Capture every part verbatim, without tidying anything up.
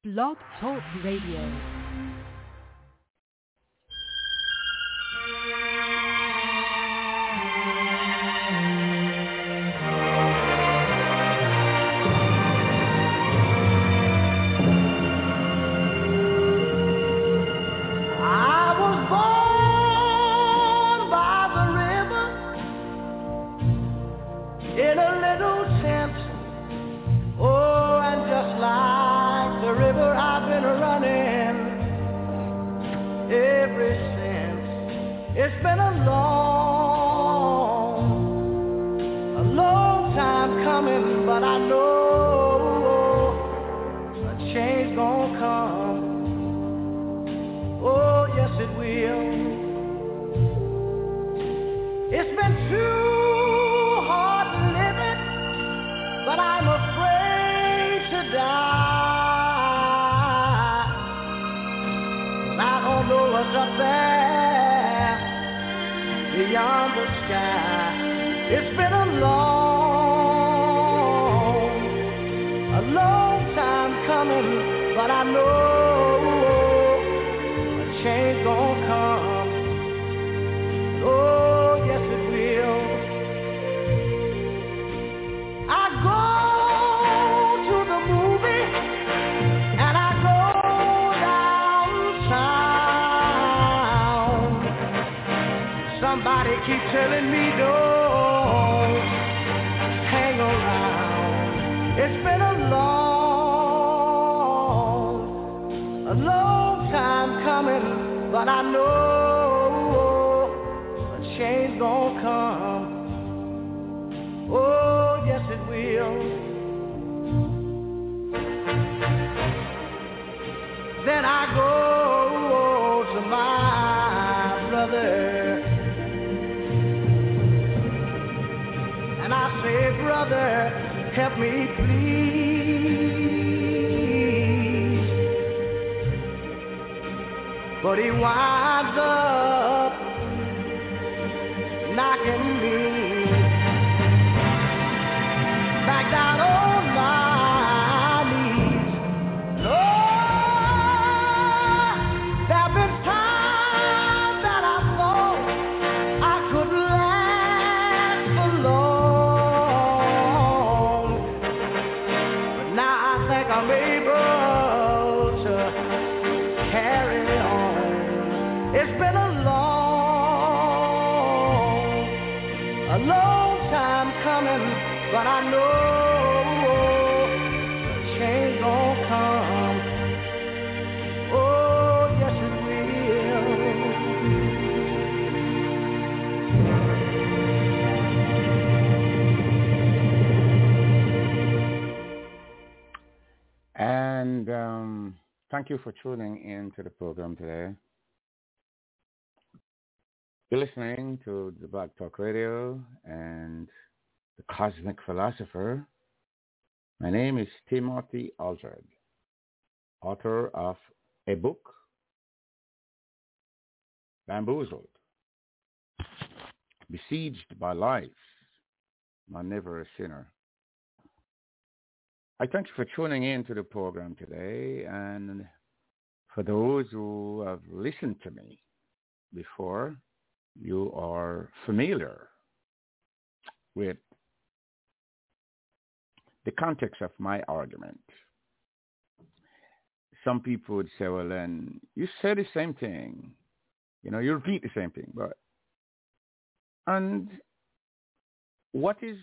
Blog Talk Radio. Thank you for tuning in to the program today. You're listening to the Black Talk Radio and the Cosmic Philosopher. My name is Timothy Aldred, author of a book, Bamboozled, Besieged by Life, I'm Never a Sinner. I thank you for tuning in to the program today, and for those who have listened to me before, you are familiar with the context of my argument. Some people would say, well, then you say the same thing. You know, you repeat the same thing. But and what is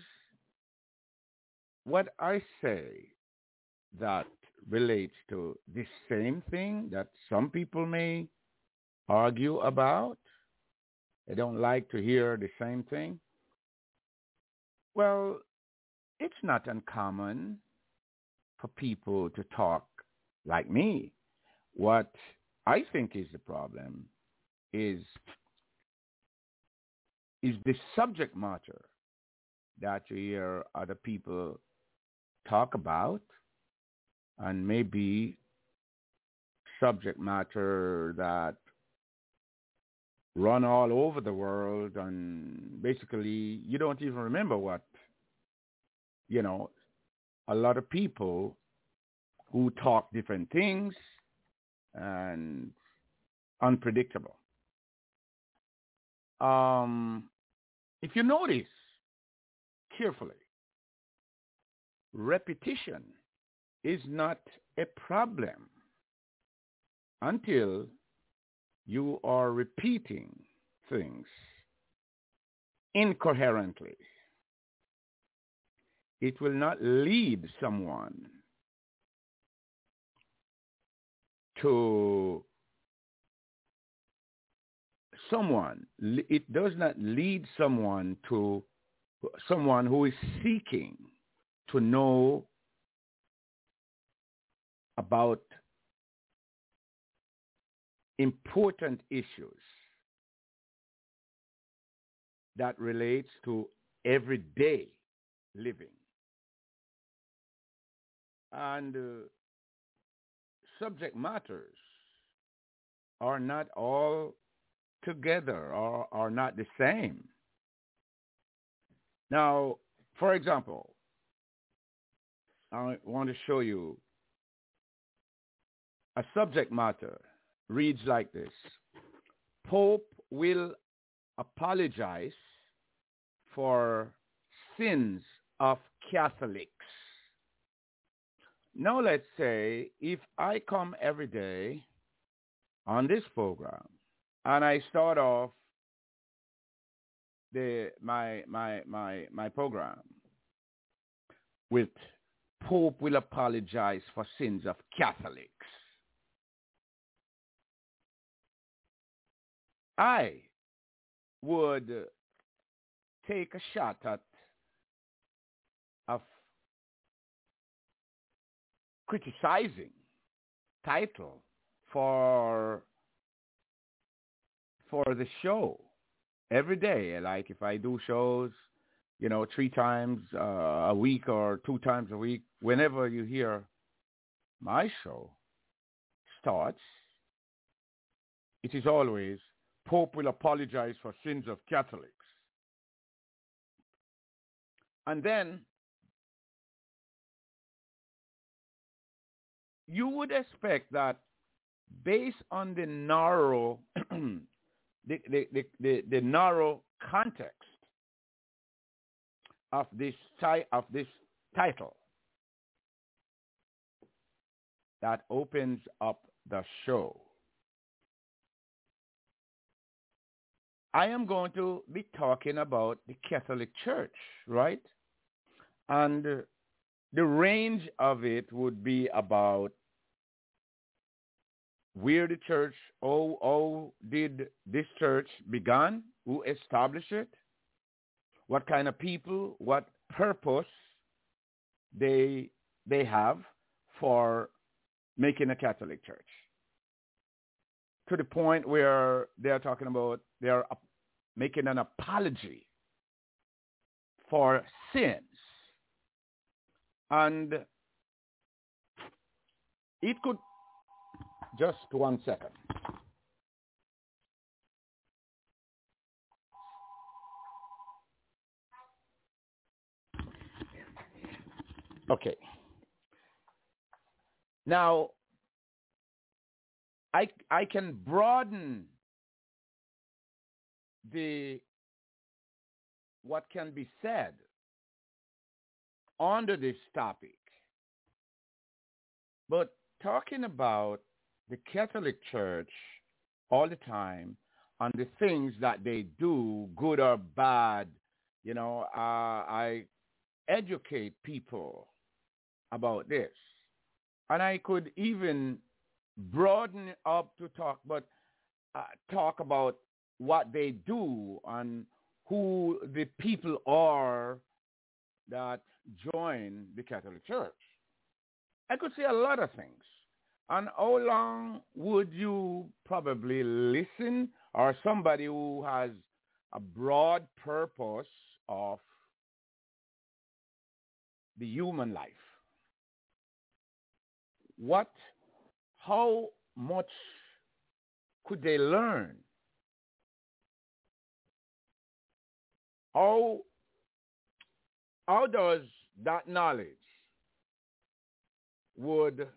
what I say that relates to this same thing that some people may argue about? They don't like to hear the same thing. Well, it's not uncommon for people to talk like me. What I think is the problem is, is the subject matter that you hear other people talk about, and maybe subject matter that run all over the world, and basically you don't even remember what, you know, a lot of people who talk different things and unpredictable. Um, if you notice carefully, repetition is not a problem until you are repeating things incoherently. It will not lead someone to someone. It does not lead someone to someone who is seeking to know about important issues that relates to everyday living. And uh, subject matters are not all together or are not the same. Now, for example, I want to show you a subject matter reads like this. Pope will apologize for sins of Catholics. Now let's say if I come every day on this program and I start off the my my my my program with Pope will apologize for sins of Catholics. I would take a shot at of criticizing title for for the show every day. Like if I do shows, you know, three times uh, a week or two times a week, whenever you hear my show starts, it is always Pope will apologize for sins of Catholics. And then you would expect that based on the narrow the, the, the, the, the narrow context of this ti- of this title that opens up the show, I am going to be talking about the Catholic Church, right? And uh, the range of it would be about where the church, oh, oh, did this church began? Who established it? What kind of people, what purpose they they have for making a Catholic church? To the point where they are talking about they are making an apology for sins. And it could, just one second. Okay. Now, I, I can broaden the what can be said under this topic. But talking about the Catholic Church all the time on the things that they do, good or bad, you know, uh, I educate people about this. And I could even broaden up to talk, but uh, talk about what they do and who the people are that join the Catholic Church. I could say a lot of things. And how long would you probably listen, or somebody who has a broad purpose of the human life? What, how much could they learn? How, how does that knowledge would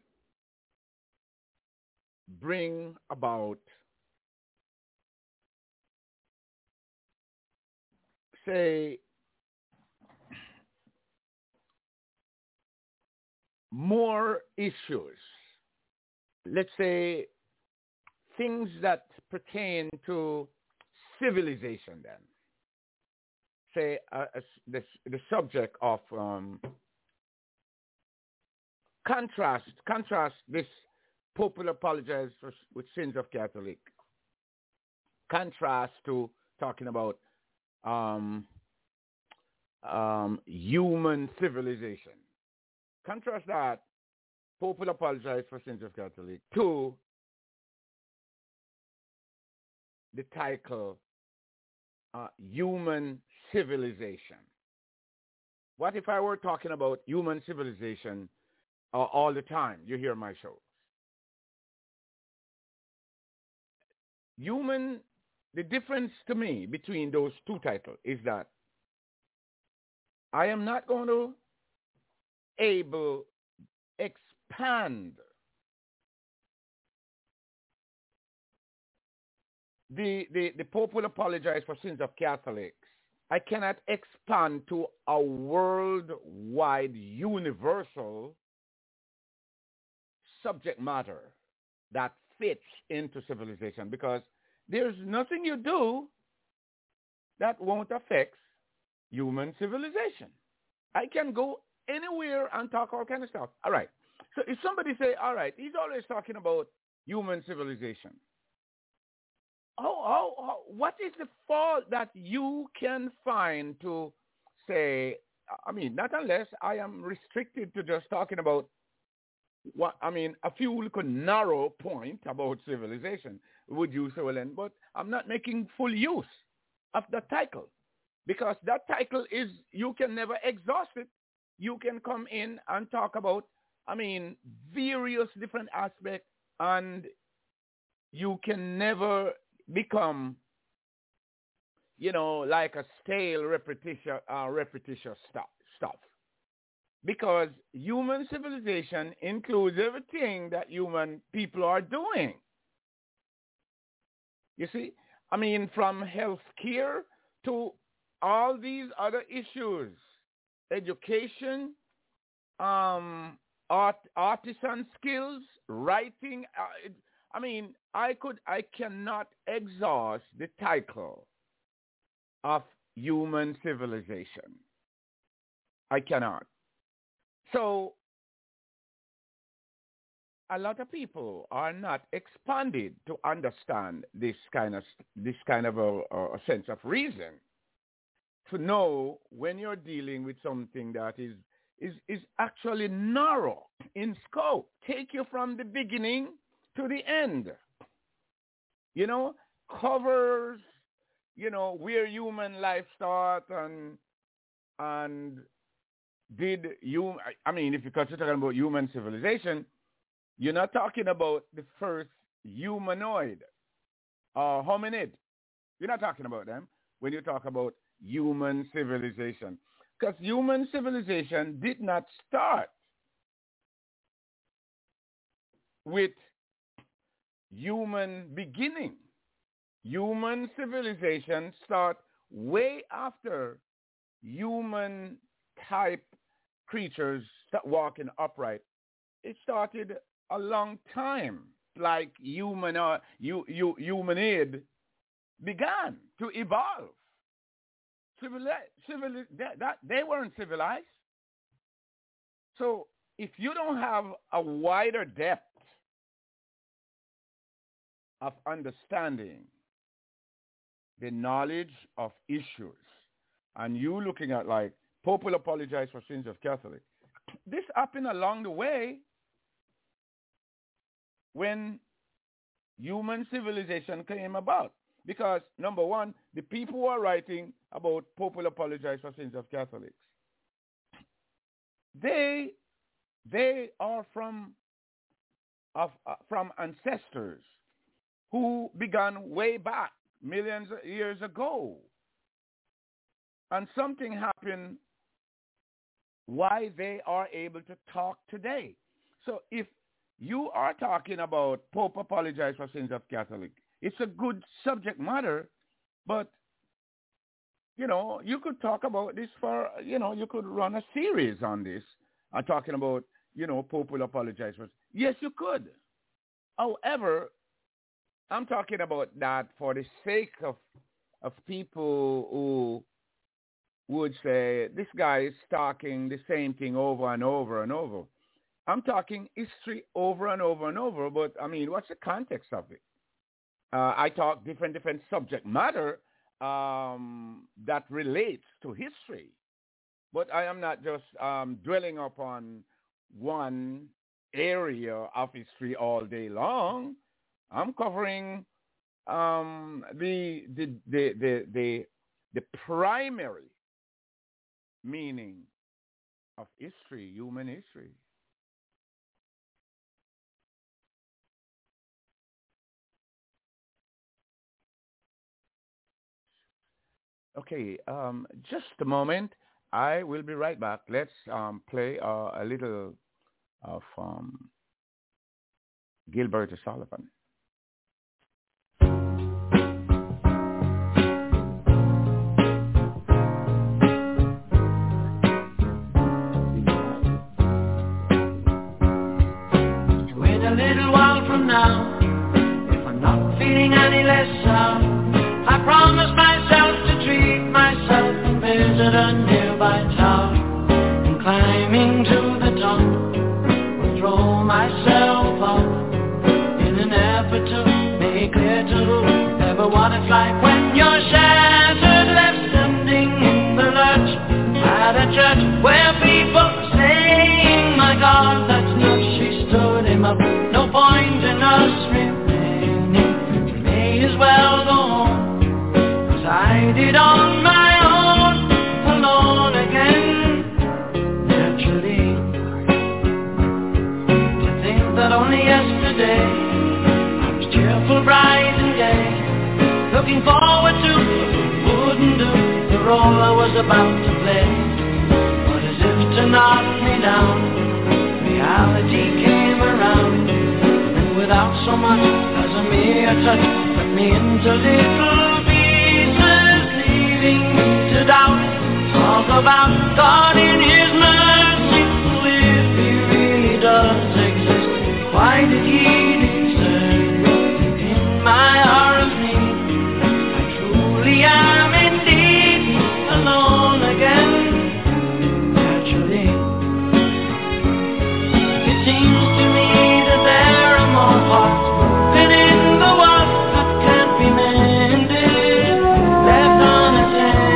bring about, say, more issues. Let's say things that pertain to civilization then. Say uh, uh, the, the subject of um, contrast, contrast this Pope will apologize for, with sins of Catholic. Contrast to talking about um, um, human civilization. Contrast that, Pope will apologize for sins of Catholic, to the title, uh, human civilization. What if I were talking about human civilization uh, all the time? You hear my shows. Human, the difference to me between those two titles is that I am not going to able expand the, the, the Pope will apologize for sins of Catholics. I cannot expand to a worldwide, universal subject matter that fits into civilization, because there's nothing you do that won't affect human civilization. I can go anywhere and talk all kind of stuff. All right. So if somebody say, all right, he's always talking about human civilization. How, how, how, what is the fault that you can find to say, I mean, not unless I am restricted to just talking about what, I mean, a few little narrow point about civilization, would you say, well, then, but I'm not making full use of the title, because that title is, you can never exhaust it. You can come in and talk about, I mean, various different aspects, and you can never become, you know, like a stale repetition, uh, repetitious stuff, stuff. Because human civilization includes everything that human people are doing. You see, I mean, from health care to all these other issues. Education, um, art, artisan skills, writing. Uh, it, I mean, I could, I cannot exhaust the title of human civilization. I cannot. So, a lot of people are not expanded to understand this kind of, this kind of a, a sense of reason, to know when you're dealing with something that is, is, is actually narrow in scope. Take you from the beginning to the end. You know, covers, you know, where human life started and, and did you, I mean, if you're talking about human civilization, you're not talking about the first humanoid or hominid. You're not talking about them when you talk about human civilization, because human civilization did not start with human beginning. Human civilization start way after human type creatures start walking upright. It started a long time, like human uh, you, you, humanid began to evolve. Civili- civili- that, that, they weren't civilized. So if you don't have a wider depth of understanding the knowledge of issues, and you looking at like, Pope will apologize for sins of Catholic, this happened along the way when human civilization came about. Because, number one, the people who are writing about Pope will apologize for sins of Catholics, they, they are from, of, uh, from ancestors who began way back, millions of years ago. And something happened why they are able to talk today. So if you are talking about Pope apologize for sins of Catholic, it's a good subject matter, but, you know, you could talk about this for, you know, you could run a series on this, uh, talking about, you know, Pope will apologize for. Yes, you could. However, I'm talking about that for the sake of of people who would say, this guy is talking the same thing over and over and over. I'm talking history over and over and over, but, I mean, what's the context of it? Uh, I talk different, different subject matter um, that relates to history. But I am not just um, dwelling upon one area of history all day long. I'm covering um, the, the, the, the, the, the primary meaning of history, human history. Okay, um, just a moment. I will be right back. Let's um, play uh, a little of um, Gilbert O'Sullivan. Wait a little while from now, if I'm not feeling any less sound, I promise myself to treat myself and visit a nearby town. And climbing to the top, will throw myself up in an effort to make clear to whoever what it's like when you're shattered, left standing in the lurch at a church where people are saying, my God, that's not, she stood him up. No point in us remaining, we may as well go home. I did on my own, alone again, naturally. To think that only yesterday I was cheerful, bright and gay, looking forward to what wouldn't do the role I was about to play. But as if to knock me down, reality came around, and without so much as a mere touch, put me into little to doubt, talk about God in His mercy, who if He really does exist, why did He desert in my hour of need? I truly am indeed alone again, naturally. It seems to me that there are more parts broken in the world that can't be mended, left unattended.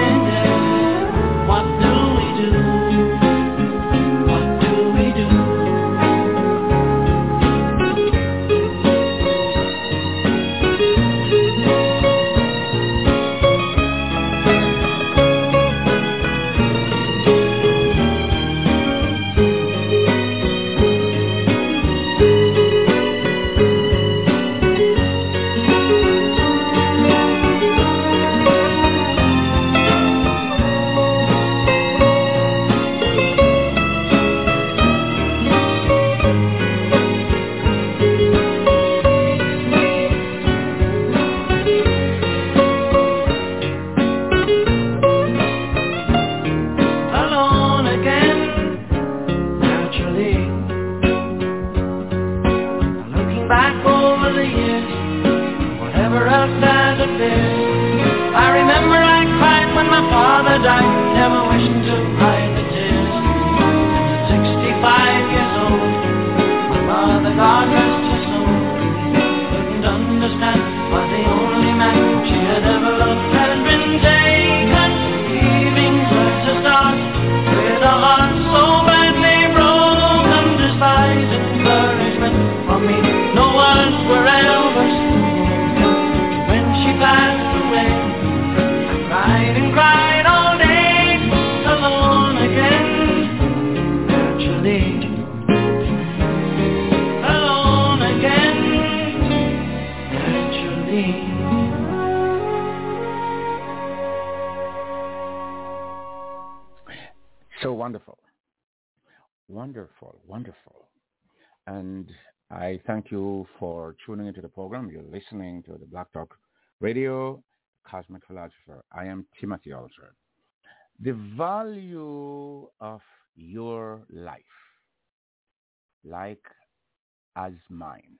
So wonderful. Wonderful, wonderful. And I thank you for tuning into the program. You're listening to the Black Talk Radio, Cosmic Philosopher. I am Timothy Alter. The value of your life, like as mine,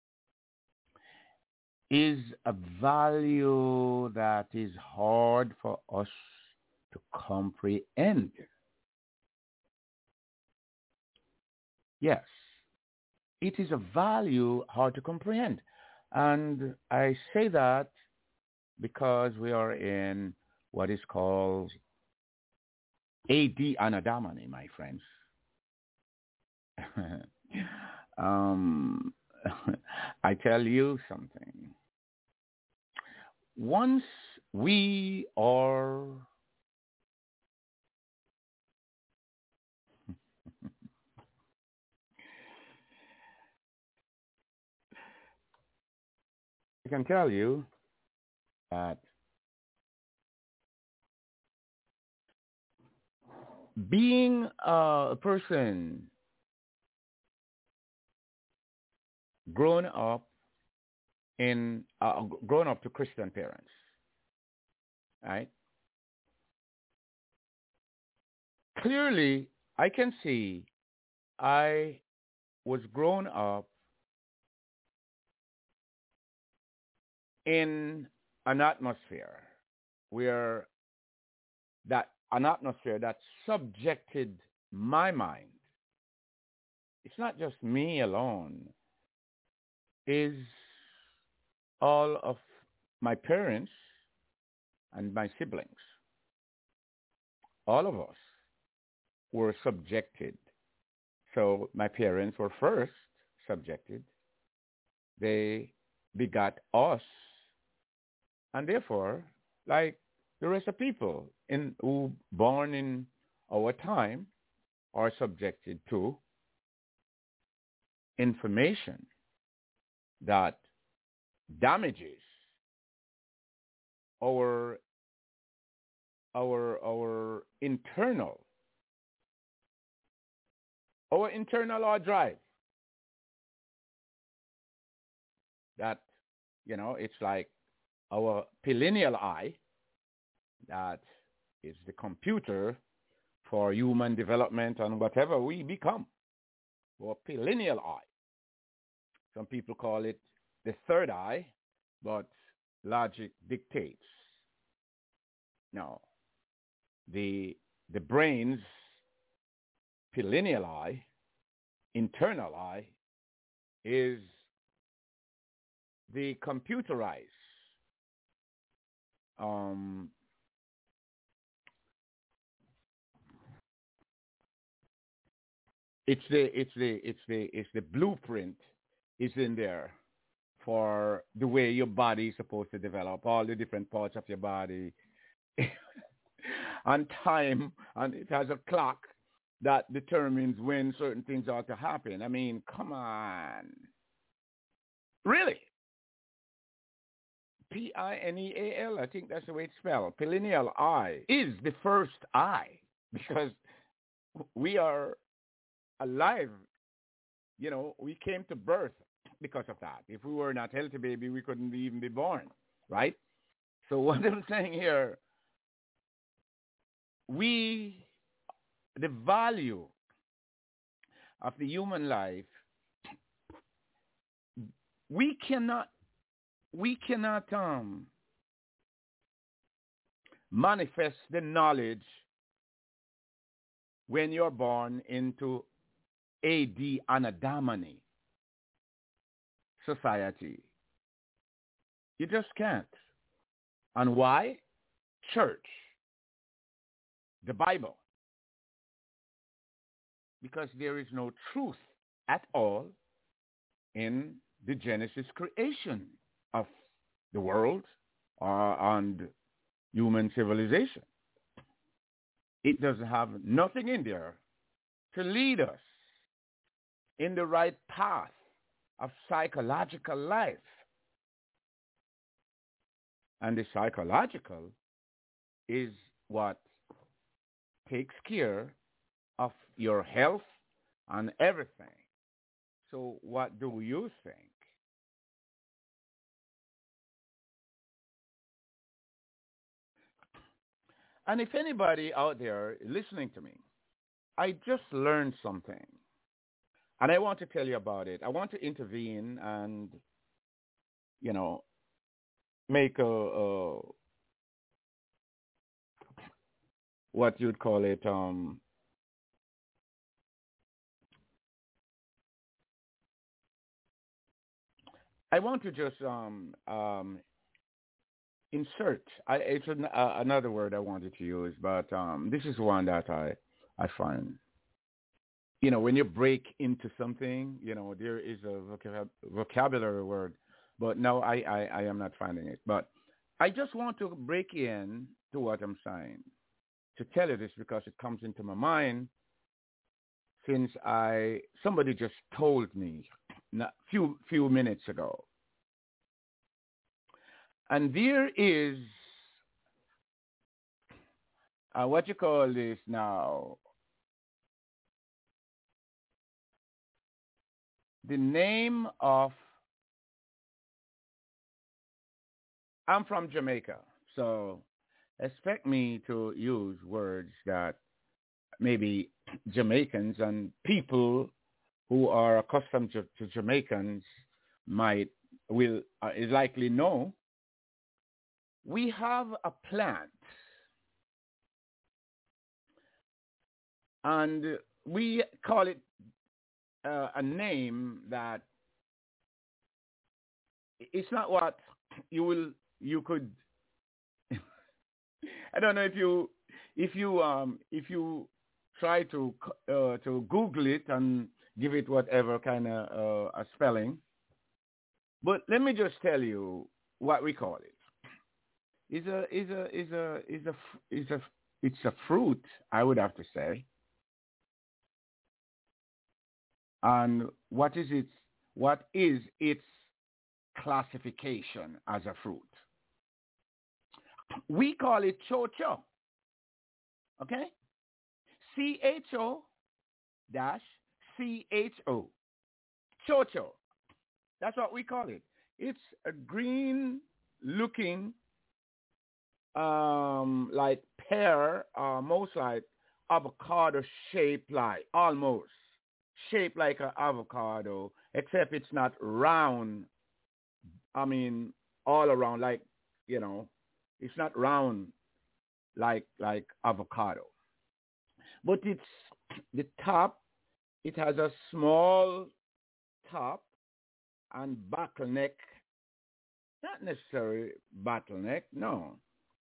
is a value that is hard for us to comprehend. Yes, it is a value hard to comprehend. And I say that because we are in what is called A D Anno Domini, my friends. um, I tell you something. Once we are I can tell you that being a person grown up in uh, grown up to Christian parents, right? Clearly, I can see I was grown up in an atmosphere where that an atmosphere that subjected my mind. It's not just me alone. Is all of my parents and my siblings. All of us were subjected. So my parents were first subjected. They begot us. And therefore, like the rest of people in who born in our time are subjected to information that damages our our our internal our internal hard drive. That, you know, it's like our pineal eye, that is the computer for human development and whatever we become. Our pineal eye. Some people call it the third eye, but logic dictates. No, the the brain's pineal eye, internal eye, is the computerized um, it's the it's the it's the it's the blueprint is in there for the way your body is supposed to develop, all the different parts of your body on time, and it has a clock that determines when certain things are to happen. I mean, come on. Really? P I N E A L, I think that's the way it's spelled. Pineal eye is the first eye because we are alive. You know, we came to birth because of that. If we were not healthy baby, we couldn't even be born, right? So what I'm saying here, we, the value of the human life, we cannot, we cannot um, manifest the knowledge when you're born into A D Anno Domini society. You just can't. And why? Church. The Bible. Because there is no truth at all in the Genesis creation of the world uh, and human civilization. It doesn't have nothing in there to lead us in the right path of psychological life. And the psychological is what takes care of your health and everything. So what do you think? And if anybody out there listening to me, I just learned something. And I want to tell you about it. I want to intervene and, you know, make a, a what you'd call it, um, I want to just um, um, insert. I, it's an, uh, another word I wanted to use, but um, this is one that I, I find. You know, when you break into something, you know, there is a vocab- vocabulary word, but no, I, I, I am not finding it. But I just want to break in to what I'm saying, to tell you this because it comes into my mind since I, somebody just told me a few, few minutes ago. And there is, uh, what you call this now, the name of, I'm from Jamaica, so expect me to use words that maybe Jamaicans and people who are accustomed to, to Jamaicans might, will, uh, is likely know. We have a plant, and we call it uh, a name that it's not what you will, you could, I don't know if you, if you, um, if you try to, uh, to Google it and give it whatever kind of uh, a spelling. But let me just tell you what we call it. Is a, is a, is a, is a, is a, it's a fruit, I would have to say. And what is its, what is its classification as a fruit? We call it chocho. Okay? C H O dash C H O. Chocho. That's what we call it. It's a green looking um like pear, uh, most like avocado shaped, like almost shaped like an avocado, except it's not round. I mean, all around, like, you know, it's not round like like avocado. But it's the top, it has a small top and bottleneck, not necessarily bottleneck, no.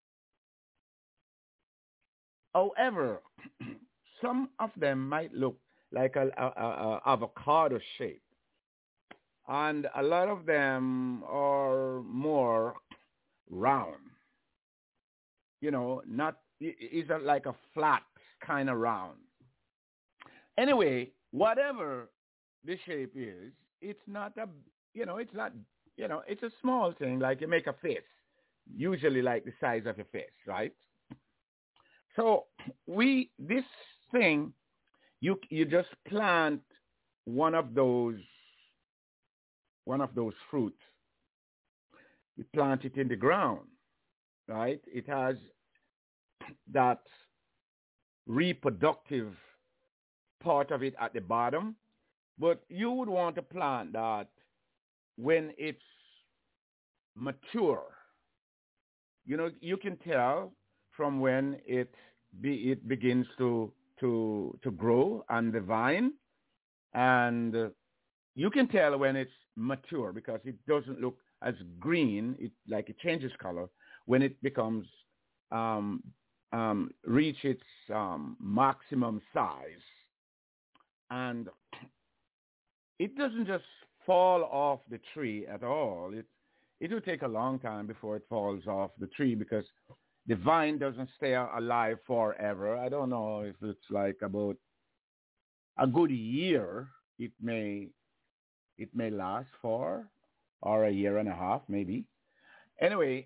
However, some of them might look like a, a, a, a avocado shape, and a lot of them are more round. You know, not is like a flat kind of round. Anyway, whatever the shape is, it's not a, you know, it's not, you know, it's a small thing, like you make a fist, usually like the size of a fist, right? So we, this thing, you you just plant one of those, one of those fruits. You plant it in the ground, right? It has that reproductive part of it at the bottom, but you would want to plant that when it's mature. You know, you can tell from when it be, it begins to to to grow on the vine, and uh, you can tell when it's mature because it doesn't look as green. It like it changes color when it becomes um, um, reach its um, maximum size, and it doesn't just fall off the tree at all. It it will take a long time before it falls off the tree because the vine doesn't stay alive forever. I don't know if it's like about a good year. It may it may last for, or a year and a half maybe. Anyway,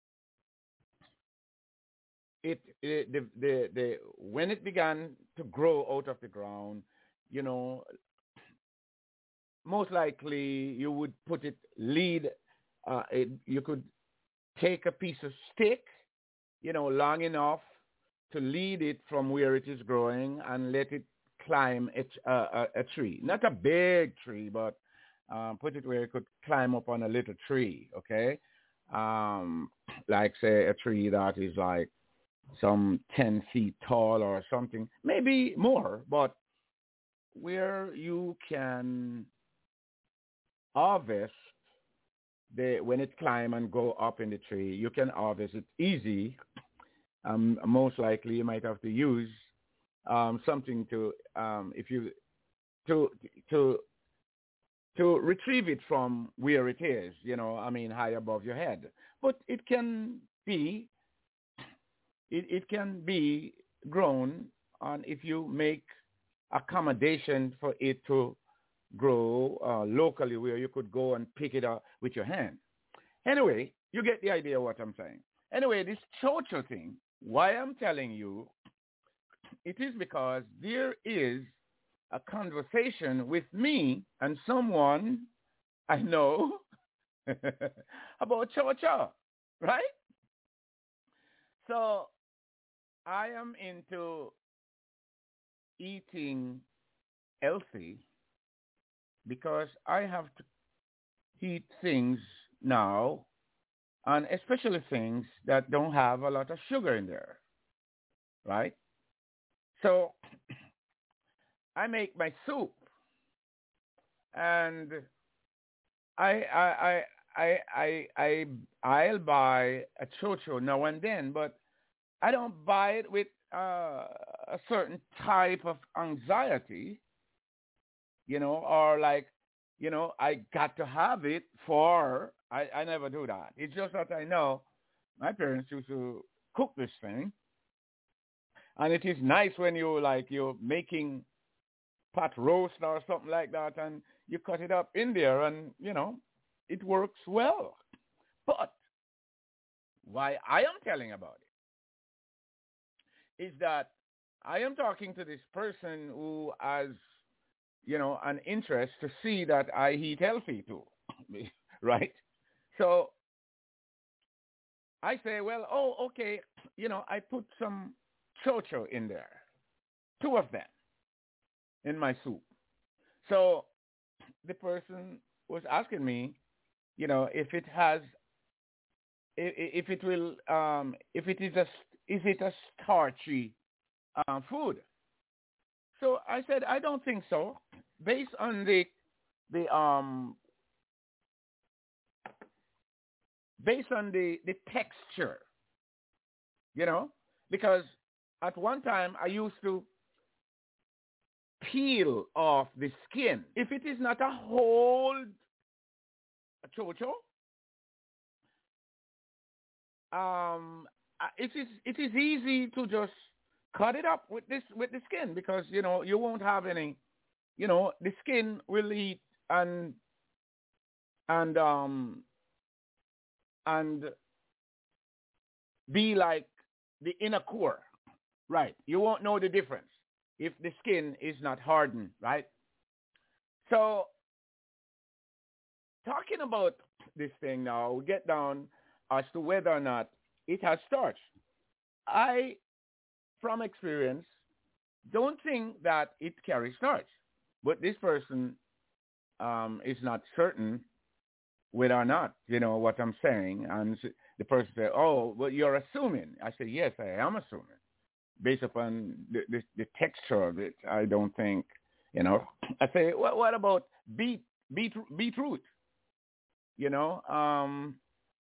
it, it the, the the when it began to grow out of the ground, you know, most likely you would put it lead. Uh, it, you could take a piece of stick, you know, long enough to lead it from where it is growing and let it climb a, a, a tree. Not a big tree, but um, put it where it could climb up on a little tree, okay? Um, like, say, a tree that is like some ten feet tall or something, maybe more, but where you can harvest the, when it climb and go up in the tree, you can harvest it easy. Um, most likely you might have to use um, something to, um, if you, to, to, to retrieve it from where it is, you know, I mean, high above your head. But it can be, it, it can be grown on if you make accommodation for it to grow uh, locally where you could go and pick it up with your hand. Anyway, you get the idea of what I'm saying. Anyway, this chocho thing, why I'm telling you, it is because there is a conversation with me and someone I know about chocho, right? So I am into eating healthy because I have to eat things now, and especially things that don't have a lot of sugar in there, right? So I make my soup, and I I I I I I'll buy a chocho now and then, but I don't buy it with uh, a certain type of anxiety, you know, or like, you know, I got to have it for, I, I never do that. It's just that I know my parents used to cook this thing. And it is nice when you like, you're making pot roast or something like that and you cut it up in there and, you know, it works well. But why I am telling about it is that I am talking to this person who has, you know, an interest to see that I eat healthy too, right? So I say, well, oh, okay, you know, I put some chocho in there, two of them in my soup. So the person was asking me, you know, if it has, if it will, um, if it is a, is it a starchy uh, food? So I said, I don't think so. Based on the the um based on the, the texture, you know, because at one time I used to peel off the skin. If it is not a whole chocho, um, it is it is easy to just cut it up with this with the skin because you know you won't have any. You know, the skin will eat and and um and be like the inner core, right? You won't know the difference if the skin is not hardened, right? So, talking about this thing now, we get down as to whether or not it has starch. I, from experience, don't think that it carries starch. But this person um, is not certain whether or not, you know, what I'm saying. And the person said, oh, well, you're assuming. I said, yes, I am assuming. Based upon the, the, the texture of it, I don't think, you know. I say, well, what about beet, beet, beetroot? You know, um,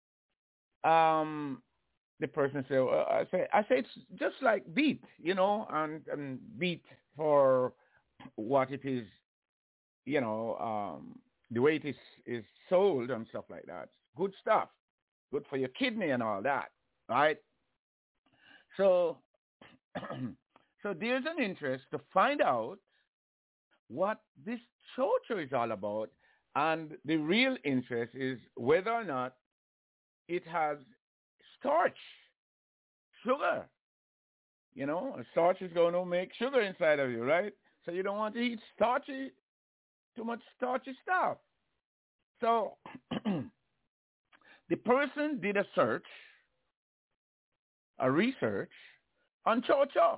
um, the person said, well, I say, I say, it's just like beet, you know, and, and beet for what it is, you know, um, the way it is, is sold and stuff like that. Good stuff. Good for your kidney and all that, right? So, so there's an interest to find out what this chocho is all about. And the real interest is whether or not it has starch, sugar. You know, starch is going to make sugar inside of you, right? So you don't want to eat starchy too much starchy stuff. So the person did a search, a research on chocho.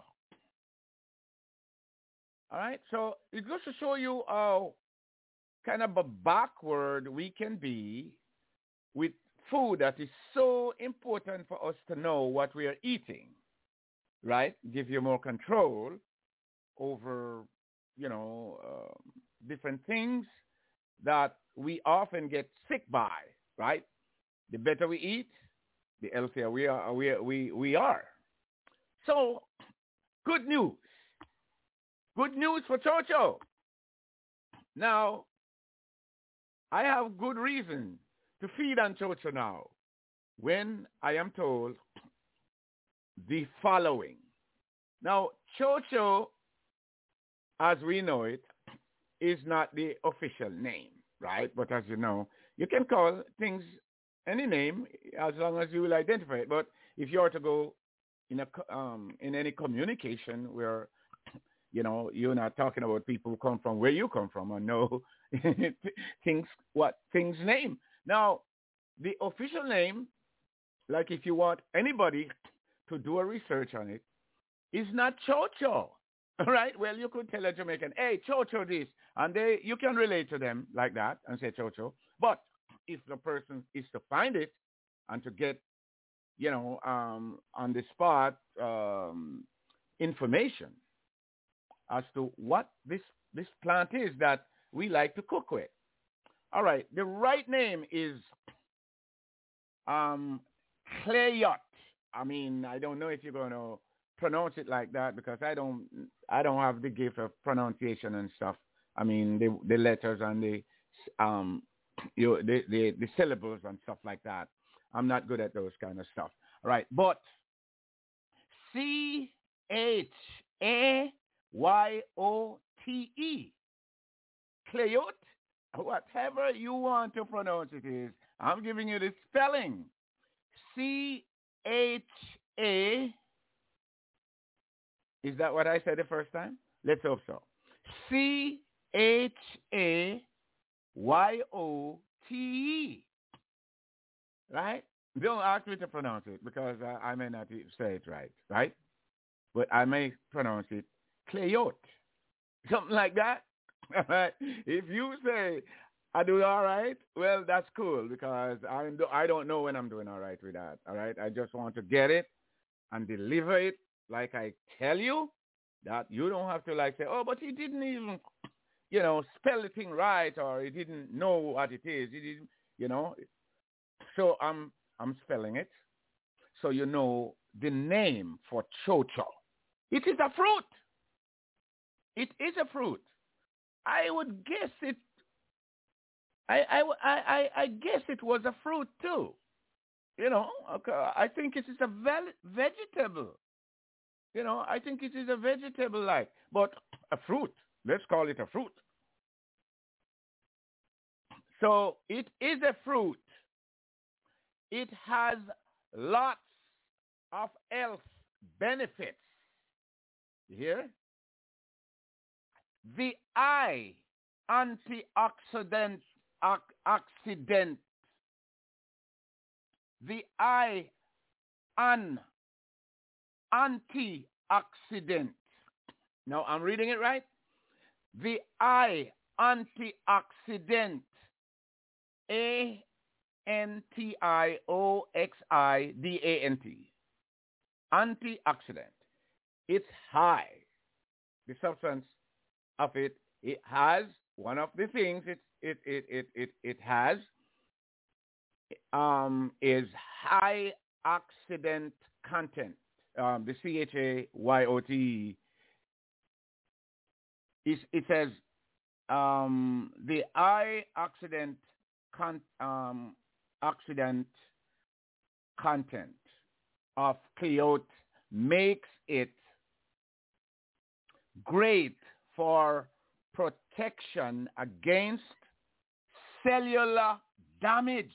All right, so it goes to show you how kind of a backward we can be with food that is so important for us to know what we are eating, right? Give you more control over, you know, um, different things that we often get sick by, right? The better we eat, the healthier we are. We, we, we are. So, good news. Good news for chocho. Now, I have good reason to feed on chocho now when I am told the following. Now, chocho, as we know it, is not the official name, right? But as you know, you can call things any name as long as you will identify it. But if you are to go in a um, in any communication where, you know, you're not talking about people who come from where you come from or know things, what things name. Now, the official name, like if you want anybody to do a research on it, is not chocho. All right? Well, you could tell a Jamaican, hey, chocho this, and they you can relate to them like that and say chocho. But if the person is to find it and to get, you know, um, on the spot um, information as to what this this plant is that we like to cook with. All right, the right name is um, clayot. I mean, I don't know if you're going to pronounce it like that because I don't I don't have the gift of pronunciation and stuff. I mean, the the letters and the um you know, the, the the syllables and stuff like that. I'm not good at those kind of stuff. All right, but C H A Y O T E, clayot, whatever you want to pronounce it is. I'm giving you the spelling. C H A, is that what I said the first time? Let's hope so. C H A Y O T E, right? Don't ask me to pronounce it because I, I may not say it right, right? But I may pronounce it clayot, something like that. All right. If you say I do all right, well, that's cool because I I don't know when I'm doing all right with that. All right. I just want to get it and deliver it like I tell you, that you don't have to like say, oh, but he didn't even, you know, spell the thing right, or he didn't know what it is. He didn't, you know. So I'm I'm spelling it so you know the name for chocho. It is a fruit. It is a fruit. I would guess it. I I I I, I guess it was a fruit too. You know, okay, I think it is a vel- vegetable. You know, I think it is a vegetable like, but a fruit. Let's call it a fruit. So it is a fruit. It has lots of health benefits. You hear? The eye antioxidant, oxidant. The eye an antioxidant. Now I'm reading it right. The eye antioxidant. A N T I O X I D A N T. Antioxidant. It's high. The substance of it, it has one of the things it it it it it, it has um, is high oxidant content. Um, the C H A Y O T E. It, it says um, the high oxidant con, um, oxidant content of clayot makes it great for protection against cellular damage,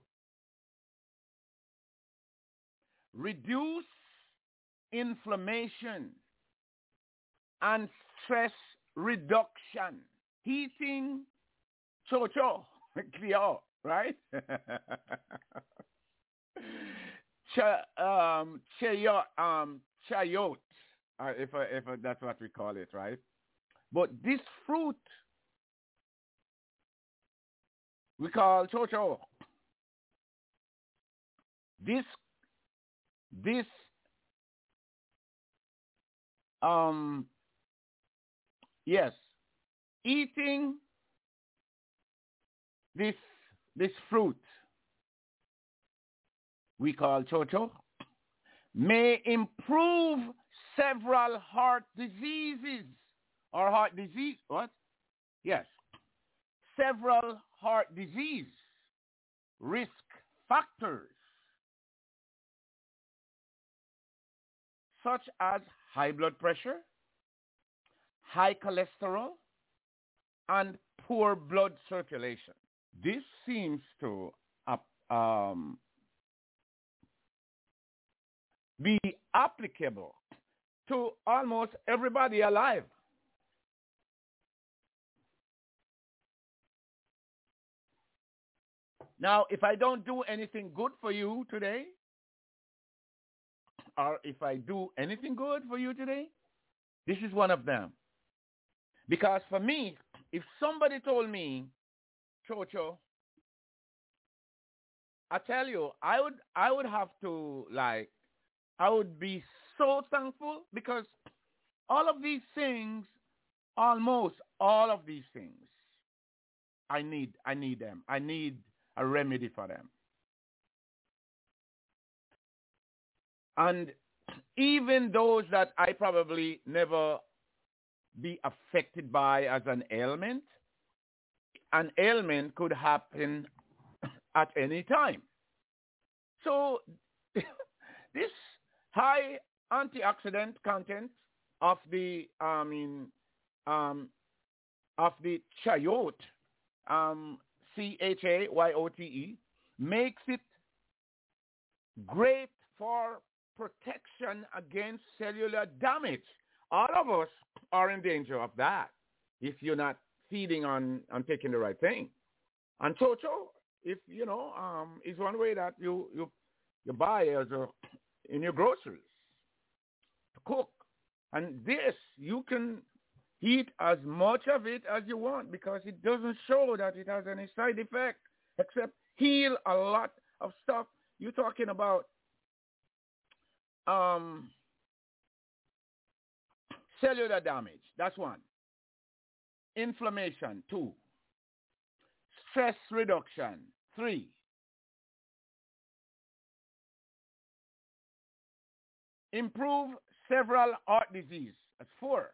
reduce inflammation, and stress reduction, heating Chocho, Cleo, right? Ch- um, chayot, um, chayot, uh, if, uh, if uh, that's what we call it, right? But this fruit we call chocho. This, this, um, yes, eating this this fruit we call chocho may improve several heart diseases or heart disease what yes several heart disease risk factors such as high blood pressure, high cholesterol, and poor blood circulation. This seems to uh, um, be applicable to almost everybody alive. Now, if I don't do anything good for you today, or if I do anything good for you today, this is one of them. Because for me, if somebody told me, Chocho, I tell you, I would I would have to like I would be so thankful because all of these things, almost all of these things, I need I need them. I need a remedy for them. And even those that I probably never be affected by as an ailment, an ailment could happen at any time. So this high antioxidant content of the I mean um, of the chayote, um, C H A Y O T E, makes it great for protection against cellular damage. All of us are in danger of that if you're not feeding on, on taking the right thing. And chocho, if you know, um, is one way that you you you buy as a, in your groceries to cook. And this you can eat as much of it as you want because it doesn't show that it has any side effect except heal a lot of stuff. You're talking about um, cellular damage. That's one. Inflammation, two. Stress reduction, three. Improve several heart disease, that's four.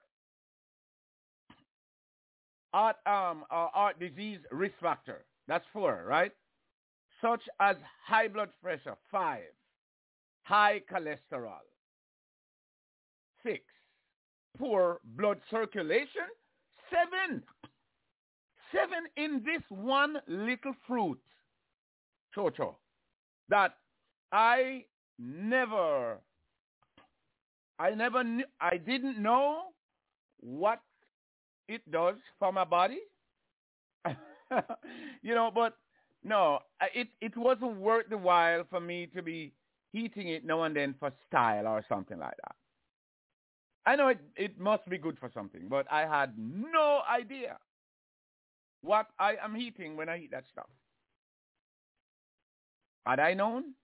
Heart, um, uh, heart disease risk factor, that's four, right? Such as high blood pressure, five. High cholesterol, six. Poor blood circulation, seven. Seven in this one little fruit, chocho, that I never, I never knew, I didn't know what it does for my body. You know, but no, it, it wasn't worth the while for me to be eating it now and then for style or something like that. I know it, it must be good for something, but I had no idea what I am eating when I eat that stuff. Had I known,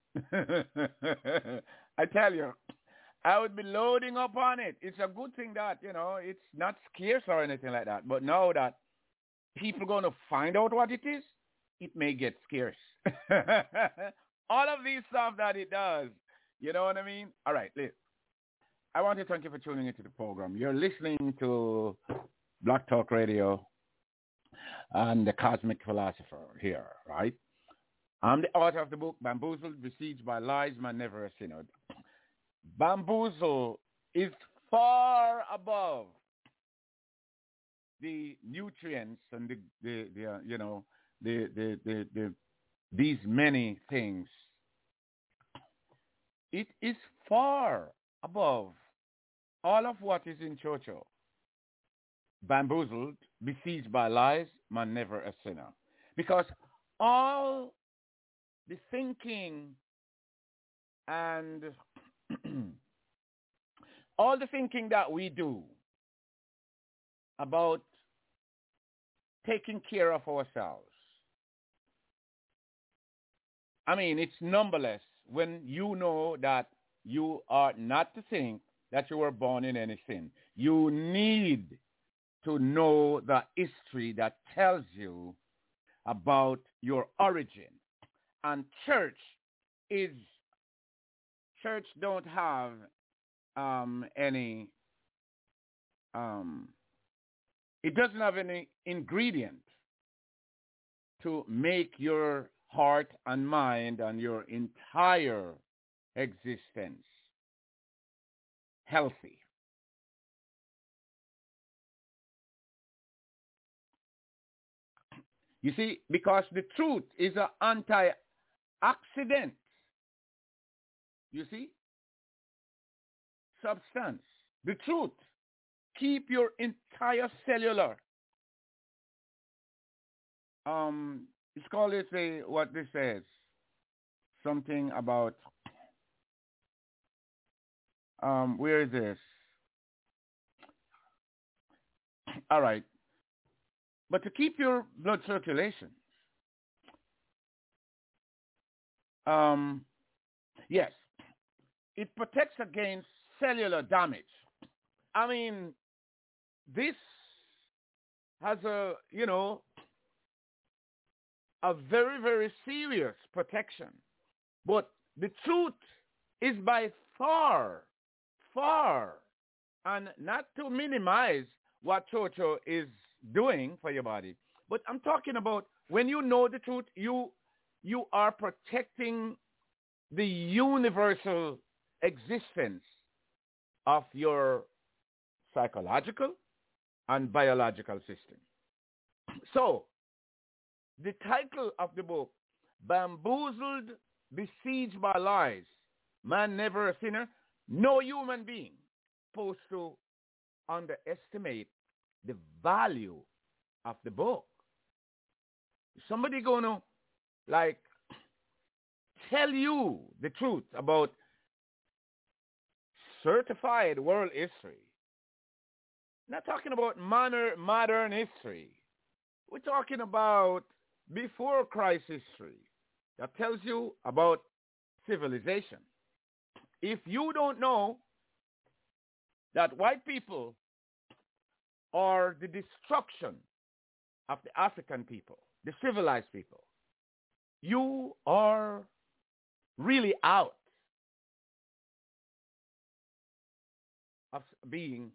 I tell you, I would be loading up on it. It's a good thing that, you know, it's not scarce or anything like that. But now that people are going to find out what it is, it may get scarce. All of these stuff that it does, you know what I mean? All right, listen. I want to thank you for tuning into the program. You're listening to Black Talk Radio and the Cosmic Philosopher here, right? I'm the author of the book, Bamboozled, Besieged by Lies, Man Never a Synod. Bamboozle is far above the nutrients and the, the, the uh, you know, the, the, the, the, these many things. It is far above all of what is in Chocho. Bamboozled besieged by lies, man never a sinner. Because all the thinking and all the thinking that we do about taking care of ourselves, I mean, it's numberless when you know that you are not to think that you were born in any sin. You need to know the history that tells you about your origin. And church is, church don't have um, any, um, it doesn't have any ingredient to make your heart and mind and your entire existence healthy. You see, because the truth is an anti-accident. You see? Substance. The truth. Keep your entire cellular. Um, it's called it a, what this says. Something about, um, where is this? All right. But to keep your blood circulation, um, yes, it protects against cellular damage. I mean, this has a, you know, a very, very serious protection. But the truth is by far, far, and not to minimize what Chocho is doing for your body, but I'm talking about when you know the truth, you you are protecting the universal existence of your psychological and biological system. So, the title of the book, Bamboozled, Besieged by Lies, Man Never a Sinner, no human being supposed to underestimate the value of the book. Somebody gonna like tell you the truth about certified world history. Not talking about modern modern history. We're talking about before Christ history that tells you about civilization. If you don't know that white people are the destruction of the African people, the civilized people, you are really out of being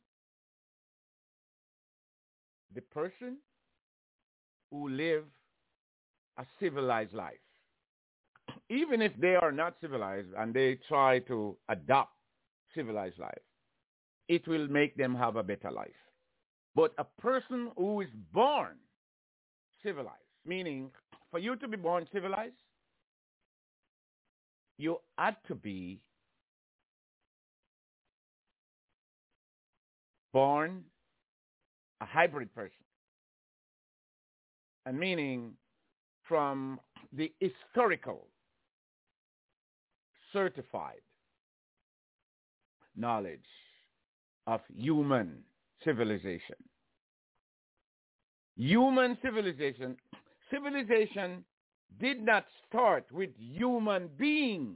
the person who live a civilized life. Even if they are not civilized and they try to adopt civilized life, it will make them have a better life. But a person who is born civilized, meaning for you to be born civilized, you had to be born a hybrid person. And meaning from the historical, certified knowledge of human civilization. Human civilization, civilization did not start with human being.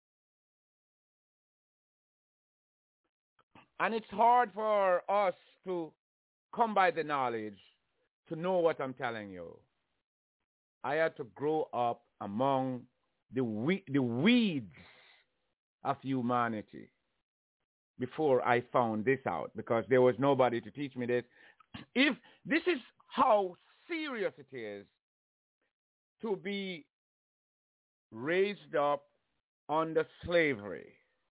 And it's hard for us to come by the knowledge to know what I'm telling you. I had to grow up among the we- the weeds of humanity before I found this out, because there was nobody to teach me this. If this is how serious it is to be raised up under slavery,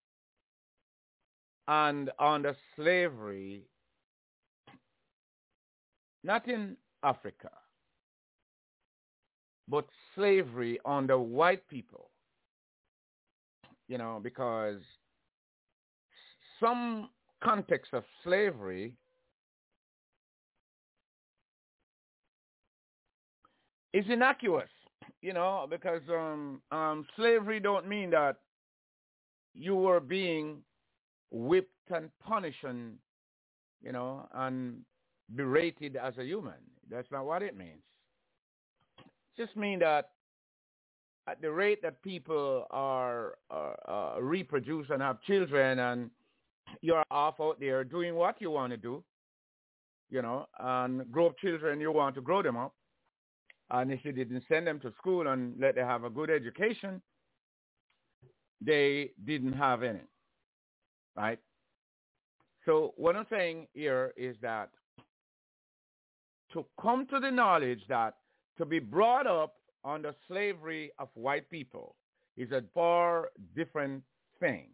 and under slavery, not in Africa, but slavery under white people, you know, because some context of slavery is innocuous, you know, because um, um, slavery don't mean that you were being whipped and punished and, you know, and berated as a human. That's not what it means. It just means that at the rate that people are uh, uh, reproduce and have children, and you're off out there doing what you want to do, you know, and grow up children, you want to grow them up. And if you didn't send them to school and let them have a good education, they didn't have any, right? So what I'm saying here is that to come to the knowledge that to be brought up under slavery of white people is a far different thing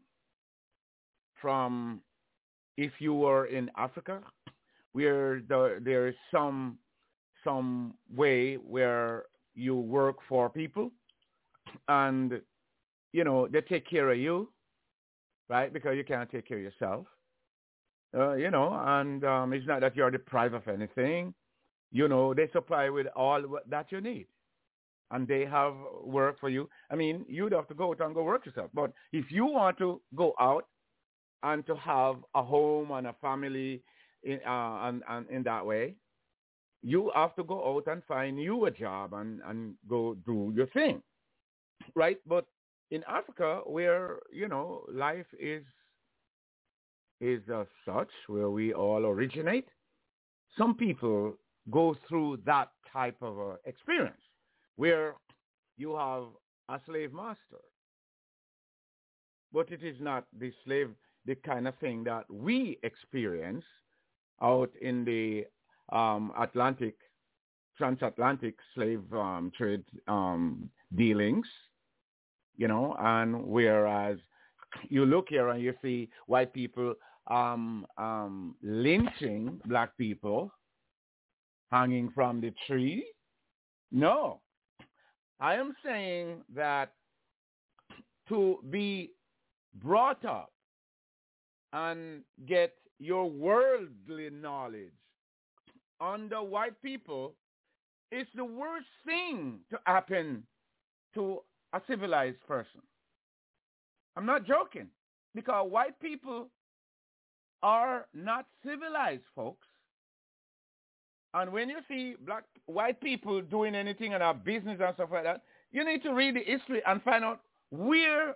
from if you were in Africa, where the, there is some some way where you work for people and, you know, they take care of you, right, because you can't take care of yourself, uh, you know, and um, it's not that you're deprived of anything. You know, they supply with all that you need, and they have work for you. I mean, you'd have to go out and go work yourself. But if you want to go out and to have a home and a family in, uh, and, and in that way, you have to go out and find you a job and, and go do your thing, right? But in Africa, where, you know, life is is uh, such, where we all originate, some people go through that type of uh, experience where you have a slave master. But it is not the slave, the kind of thing that we experience out in the um, Atlantic, transatlantic slave um, trade um, dealings, you know, and whereas you look here and you see white people um, um, lynching black people, hanging from the tree. No, I am saying that to be brought up and get your worldly knowledge under white people is the worst thing to happen to a civilized person. I'm not joking, because white people are not civilized folks. And when you see black white people doing anything in our business and stuff like that, you need to read the history and find out where,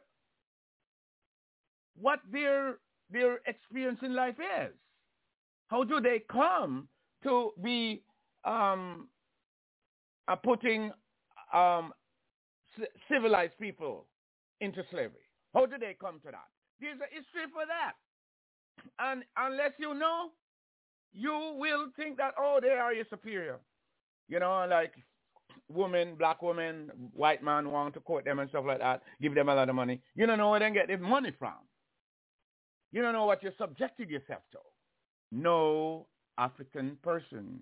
what their their experience in life is. How do they come to be um, uh, putting um, c- civilized people into slavery? How do they come to that? There's a history for that. And unless you know, you will think that, oh, they are your superior. You know, like women, black women, white man want to court them and stuff like that, give them a lot of money. You don't know where they get the money from. You don't know what you subjected yourself to. No African person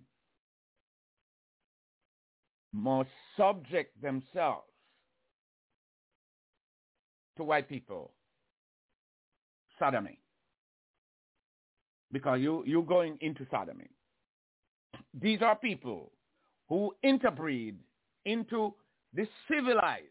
must subject themselves to white people sodomy. Because you, you're going into sodomy. These are people who interbreed into the civilized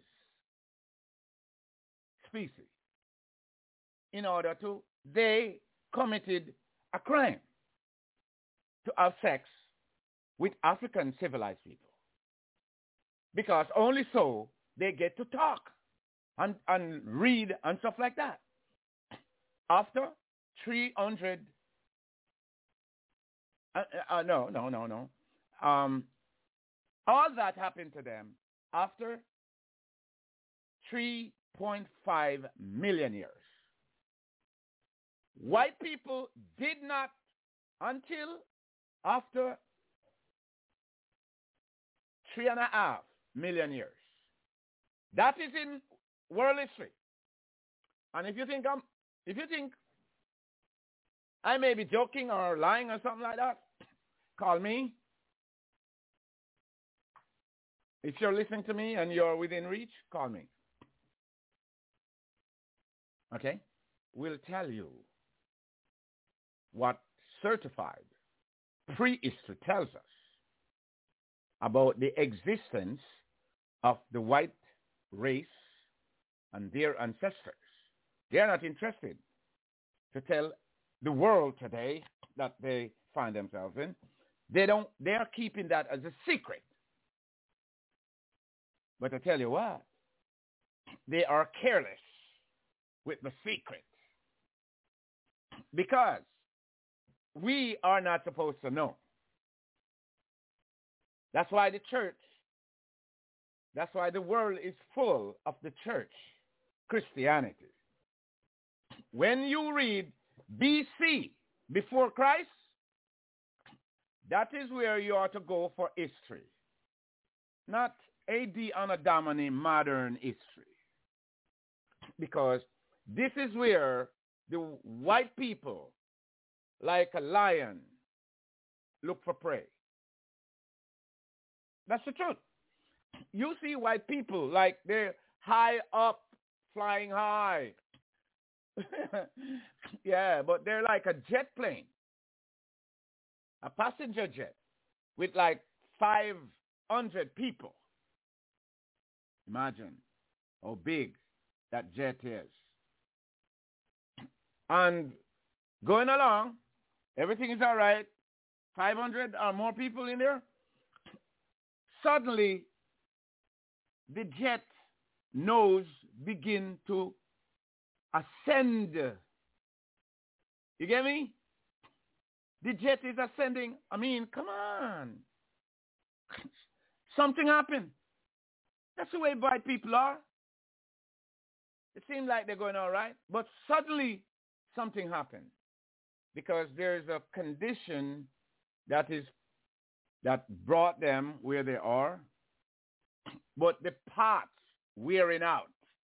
species in order to, they committed a crime to have sex with African civilized people. Because only so they get to talk and, and read and stuff like that. After three hundred Uh, uh, no, no, no, no. Um, all that happened to them after three point five million years. White people did not until after three and a half million years. That is in world history. And if you think I'm, if you think I may be joking or lying or something like that, call me. If you're listening to me and you're within reach, call me. Okay? We'll tell you what certified prehistory tells us about the existence of the white race and their ancestors. They are not interested to tell the world today that they find themselves in. They don't. They are keeping that as a secret. But I tell you what, they are careless with the secret because we are not supposed to know. That's why the church, that's why the world is full of the church, Christianity. When you read B C, before Christ, that is where you ought to go for history, not A D Anno Domini modern history. Because this is where the white people, like a lion, look for prey. That's the truth. You see white people like they're high up, flying high. Yeah, but they're like a jet plane, a passenger jet with like five hundred people. Imagine how big that jet is. And going along, everything is all right. five hundred or more people in there. Suddenly, the jet nose begin to ascend. You get me? The jet is ascending. I mean, come on. Something happened. That's the way white people are. It seems like they're going all right, but suddenly something happened because there's a condition that is that brought them where they are, but the parts wearing out.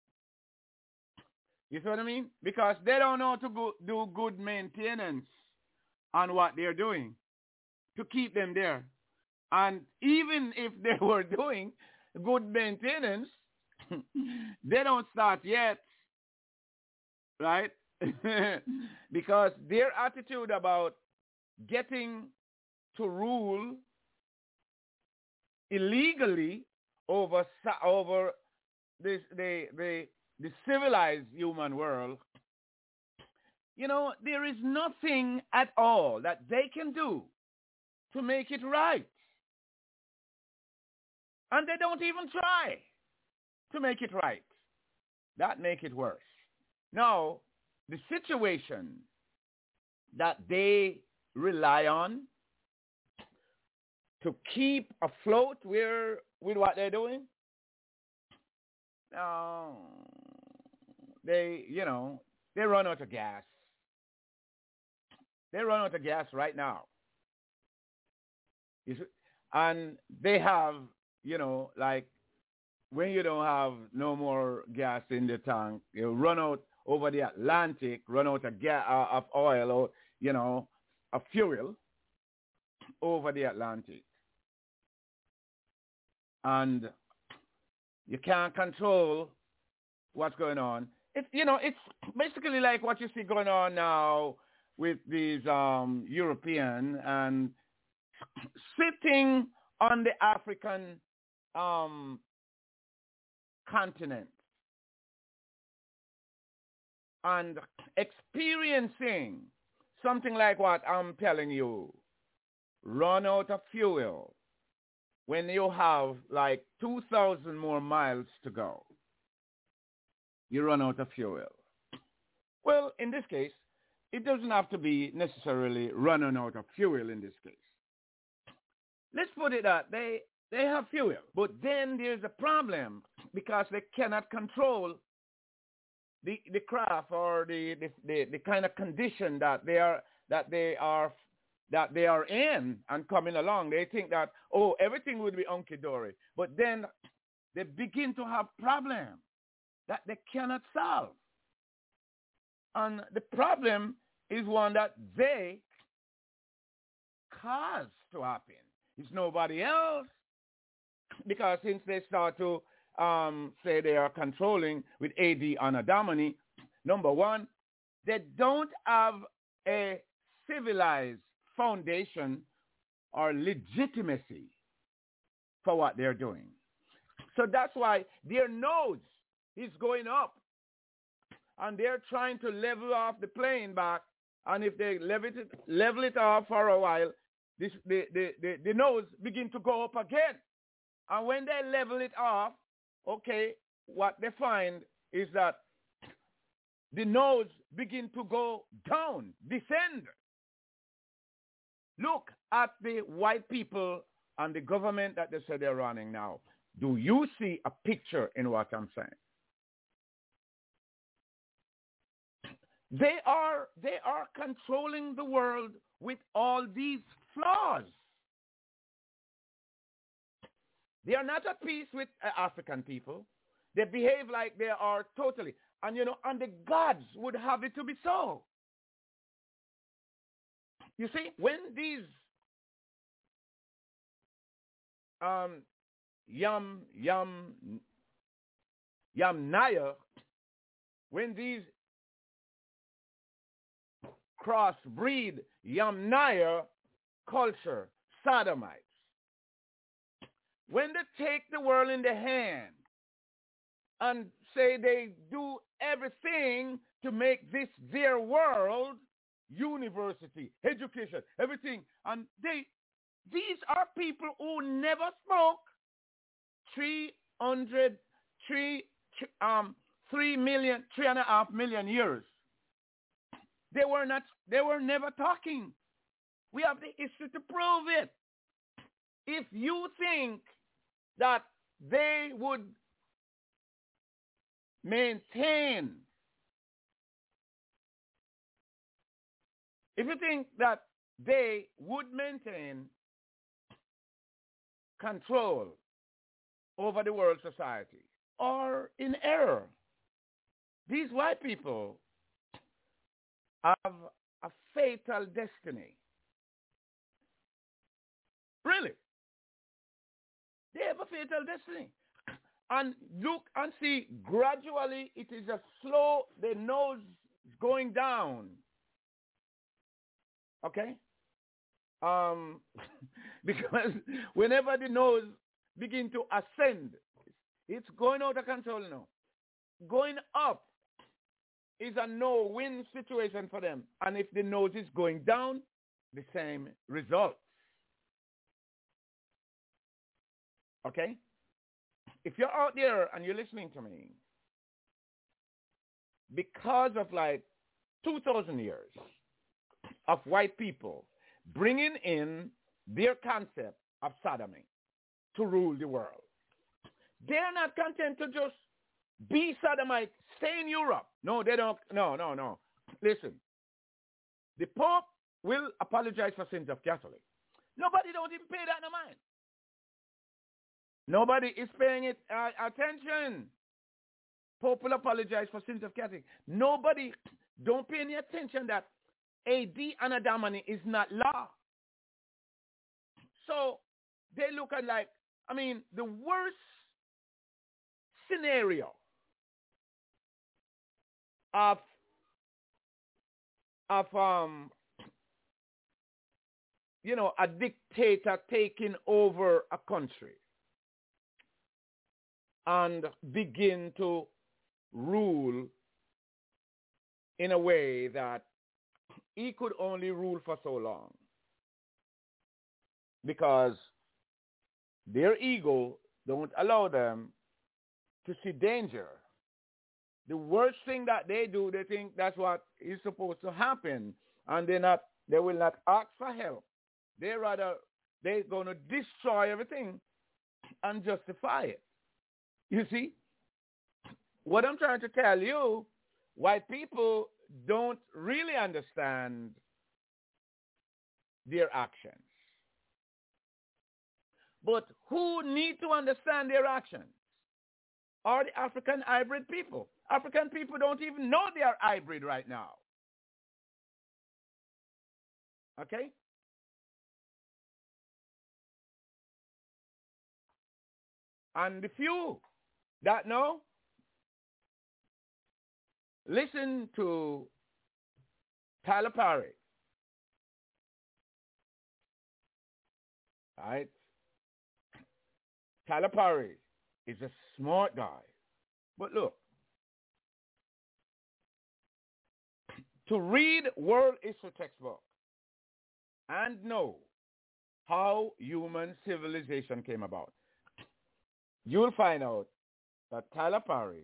You see what I mean? Because they don't know to go, do good maintenance on what they're doing to keep them there. And even if they were doing good maintenance, they don't start yet, right? Because their attitude about getting to rule illegally over over this the the the civilized human world, you know, there is nothing at all that they can do to make it right. And they don't even try to make it right. That make it worse. Now, the situation that they rely on to keep afloat where, with what they're doing, now, they, you know, they run out of gas. They run out of gas right now. And they have, you know, like when you don't have no more gas in the tank, you run out over the Atlantic, run out of, gas, uh, of oil or, you know, of fuel over the Atlantic. And you can't control what's going on. It's, you know, it's basically like what you see going on now with these um, European and sitting on the African um, continent and experiencing something like what I'm telling you, run out of fuel when you have like two thousand more miles to go. You run out of fuel. Well, in this case, it doesn't have to be necessarily running out of fuel in this case. Let's put it that they, they have fuel, but then there's a problem because they cannot control the, the craft or the, the, the, the kind of condition that they are that they are that they are in and coming along. They think that, oh, everything would be hunky-dory. But then they begin to have problems that they cannot solve. And the problem is one that they cause to happen. It's nobody else. Because since they start to um, say they are controlling with A D Anno Domini, number one, they don't have a civilized foundation or legitimacy for what they're doing. So that's why their nose is going up. And they're trying to level off the plane back. And if they level it, level it off for a while, this, the, the, the, the nose begin to go up again. And when they level it off, okay, what they find is that the nose begin to go down, descend. Look at the white people and the government that they say they're running now. Do you see a picture in what I'm saying? They are, they are controlling the world with all these flaws. They are not at peace with uh, African people. They behave like they are totally. And, you know, and the gods would have it to be so. You see, when these um, Yam, Yam, Yam Naya, when these crossbreed Yam Naya culture, sodomites, when they take the world in their hand and say they do everything to make this their world, university, education, everything, and they, these are people who never spoke three hundred, three, um, three million, three and a half million years. They were not, they were never talking. We have the history to prove it. If you think that they would maintain, if you think that they would maintain control over the world society, are in error. These white people have a fatal destiny. Really. They have a fatal destiny. And look and see, gradually it is a slow, the nose is going down. Okay? Um, because whenever the nose begin to ascend, it's going out of control now. Going up is a no-win situation for them. And if the nose is going down, the same result. Okay? If you're out there and you're listening to me, because of like two thousand years of white people bringing in their concept of sodomy to rule the world, they're not content to just be sodomite, stay in Europe. No, they don't. No, no, no. Listen, the Pope will apologize for sins of Catholics. Nobody don't even pay that no mind. Nobody is paying it uh, attention. Pope will apologize for sins of Catholics. Nobody don't pay any attention that A D anadamani is not law. So they look at like, I mean, the worst scenario of of um you know, a dictator taking over a country and begin to rule in a way that he could only rule for so long because their ego don't allow them to see danger. The worst thing that they do, they think that's what is supposed to happen, and they not they will not ask for help. They rather they're going to destroy everything and justify it. You see, what I'm trying to tell you, white people don't really understand their actions. But who need to understand their actions are the African hybrid people. African people don't even know they are hybrid right now. Okay? And the few that know, listen to Tyler Perry. Right? Tyler Perry is a smart guy. But look, to read world history textbook and know how human civilization came about, you'll find out that Tyler Perry,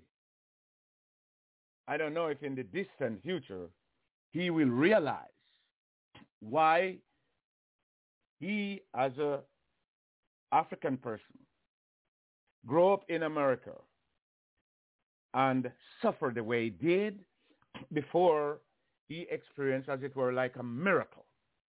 I don't know if in the distant future, he will realize why he, as a African person, grew up in America and suffered the way he did before he experienced, as it were, like a miracle.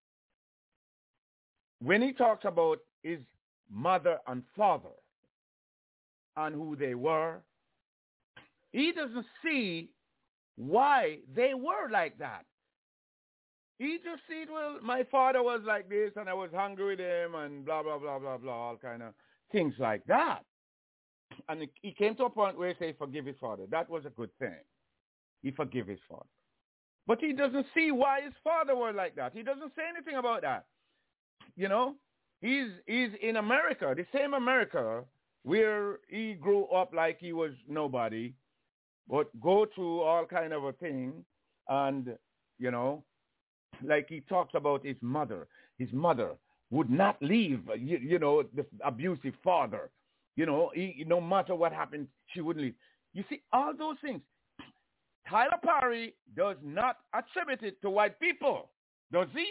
When he talks about his mother and father and who they were, he doesn't see why they were like that. He just sees, well, my father was like this and I was hungry with him and blah, blah, blah, blah, blah, all kind of things like that. And he came to a point where he said, forgive his father. That was a good thing. He forgave his father. But he doesn't see why his father was like that. He doesn't say anything about that. You know, he's, he's in America, the same America where he grew up like he was nobody, but go through all kind of a thing. And, you know, like he talks about his mother. His mother would not leave, you, you know, the abusive father. You know, he, no matter what happened, she wouldn't leave. You see, all those things. Tyler Perry does not attribute it to white people, does he?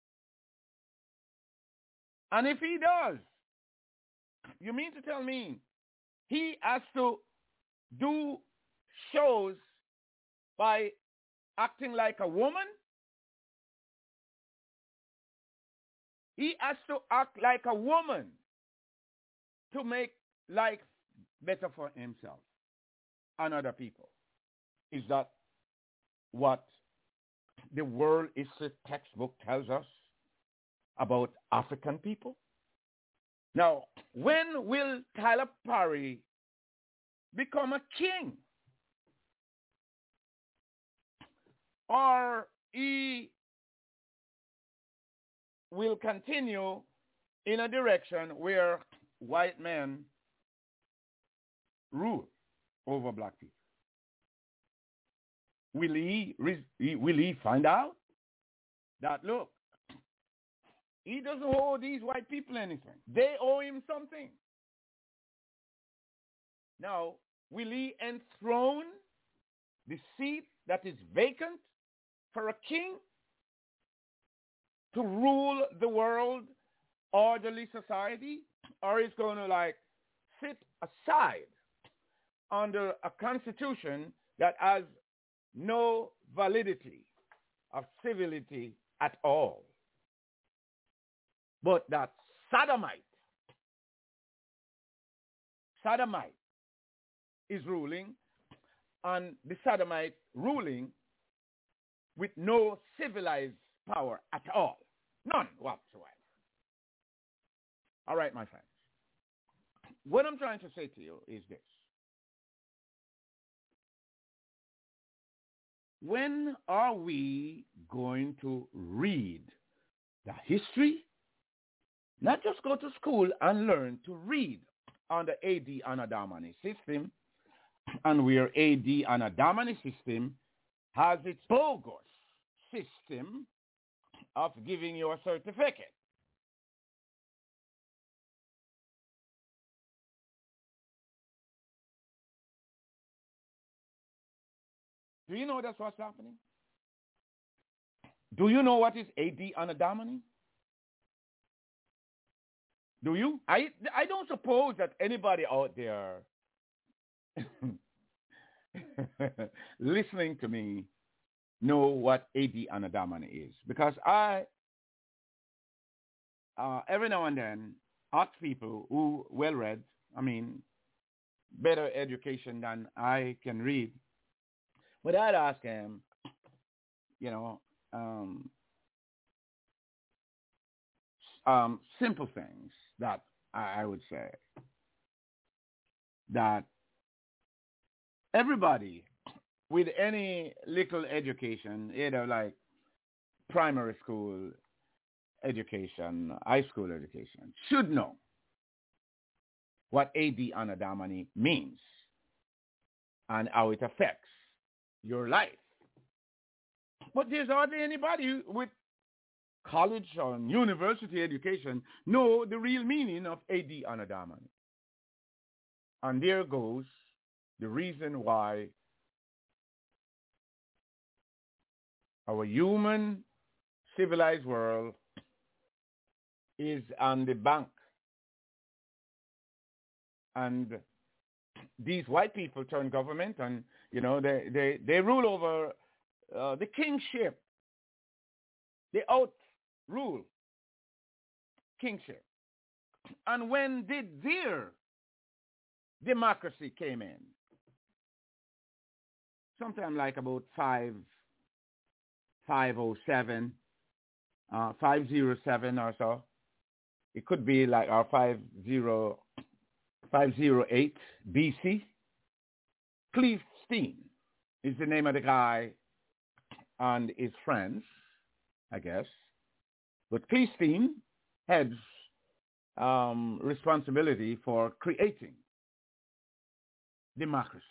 And if he does, you mean to tell me he has to do shows by acting like a woman? He has to act like a woman to make life better for himself and other people. Is that what the world history textbook tells us about African people? Now, when will Tyler Perry become a king? Or he will continue in a direction where white men rule over black people? Will he, will he find out that, look, he doesn't owe these white people anything. They owe him something. Now, will he enthrone the seat that is vacant for a king to rule the world, orderly society? Or is going to like sit aside under a constitution that has no validity of civility at all, but that sodomite, sodomite is ruling, and the sodomite ruling with no civilized power at all, none whatsoever. All right, my friends. What I'm trying to say to you is this. When are we going to read the history? Not just go to school and learn to read on the A D Anno Domini system, and where A D Anno Domini system has its bogus system of giving you a certificate. Do you know that's what's happening? Do you know what is A D Anno Domini? Do you? I, I don't suppose that anybody out there listening to me know what A D Anno Domini is. Because I, uh, every now and then, ask people who well-read, I mean, better education than I can read, but I'd ask him, you know, um, um, simple things that I, I would say that everybody with any little education, either like primary school education, high school education, should know what A D Anno Domini means and how it affects your life. But there's hardly anybody with college or university education know the real meaning of A D Anno Domini. And there goes the reason why our human civilized world is on the bank. And these white people turn government and, you know, they, they, they rule over uh, the kingship. They out-rule kingship. And when did their democracy came in? Sometime like about five, five oh seven, uh, five oh seven or so. It could be like our five oh, five oh eight B C. Cliff Steen is the name of the guy and his friends, I guess. But Cliff Steen heads um, responsibility for creating democracy.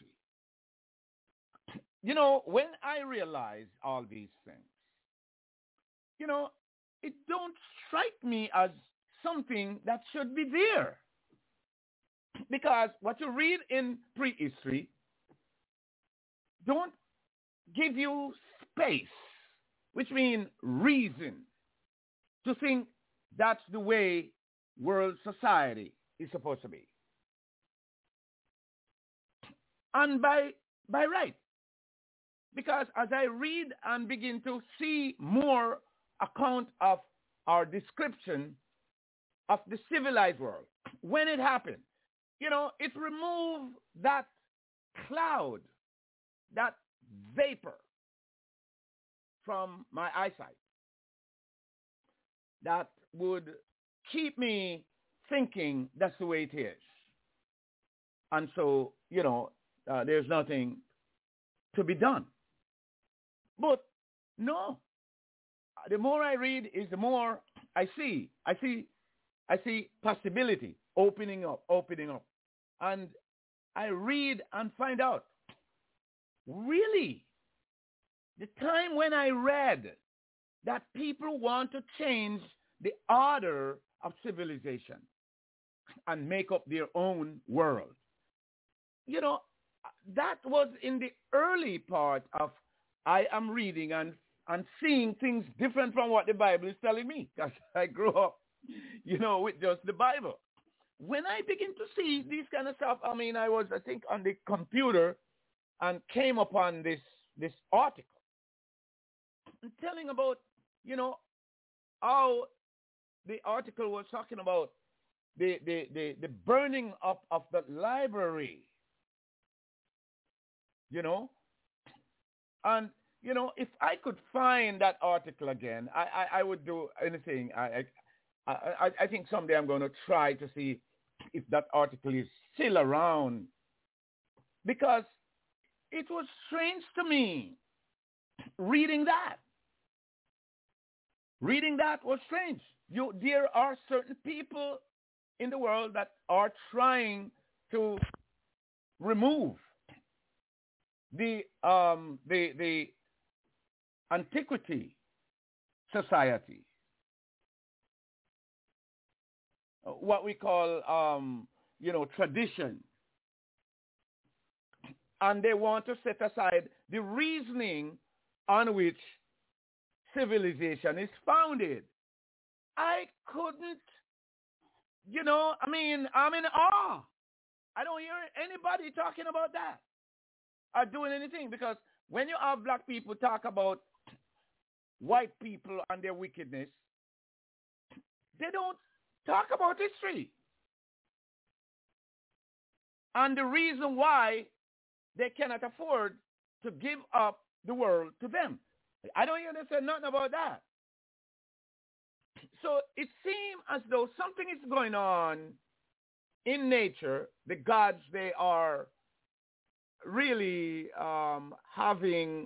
You know, when I realize all these things, you know, it don't strike me as something that should be there. Because what you read in prehistory don't give you space, which means reason, to think that's the way world society is supposed to be. And by by right. Because as I read and begin to see more account of our description of the civilized world, when it happened, you know, it removed that cloud, that vapor from my eyesight that would keep me thinking that's the way it is. And so, you know, uh, there's nothing to be done. But no, the more I read is the more I see. I see, I see possibility opening up, opening up. And I read and find out, really, the time when I read that people want to change the order of civilization and make up their own world, you know, that was in the early part of I am reading and, and seeing things different from what the Bible is telling me, because I grew up, you know, with just the Bible. When I begin to see these kind of stuff, I mean, I was, I think, on the computer and came upon this, this article telling about, you know, how the article was talking about the, the, the, the burning up of the library, you know. And, you know, if I could find that article again, I, I, I would do anything. I, I, I, I think someday I'm going to try to see if that article is still around. Because it was strange to me reading that. Reading that was strange. You, there are certain people in the world that are trying to remove the um, the the antiquity society, what we call um, you know tradition, and they want to set aside the reasoning on which civilization is founded. I couldn't, you know, I mean, I'm in awe. I don't hear anybody talking about that or doing anything, because when you have black people talk about white people and their wickedness, they don't talk about history. And the reason why they cannot afford to give up the world to them. I don't hear them say nothing about that. So it seems as though something is going on in nature. The gods, they are really um, having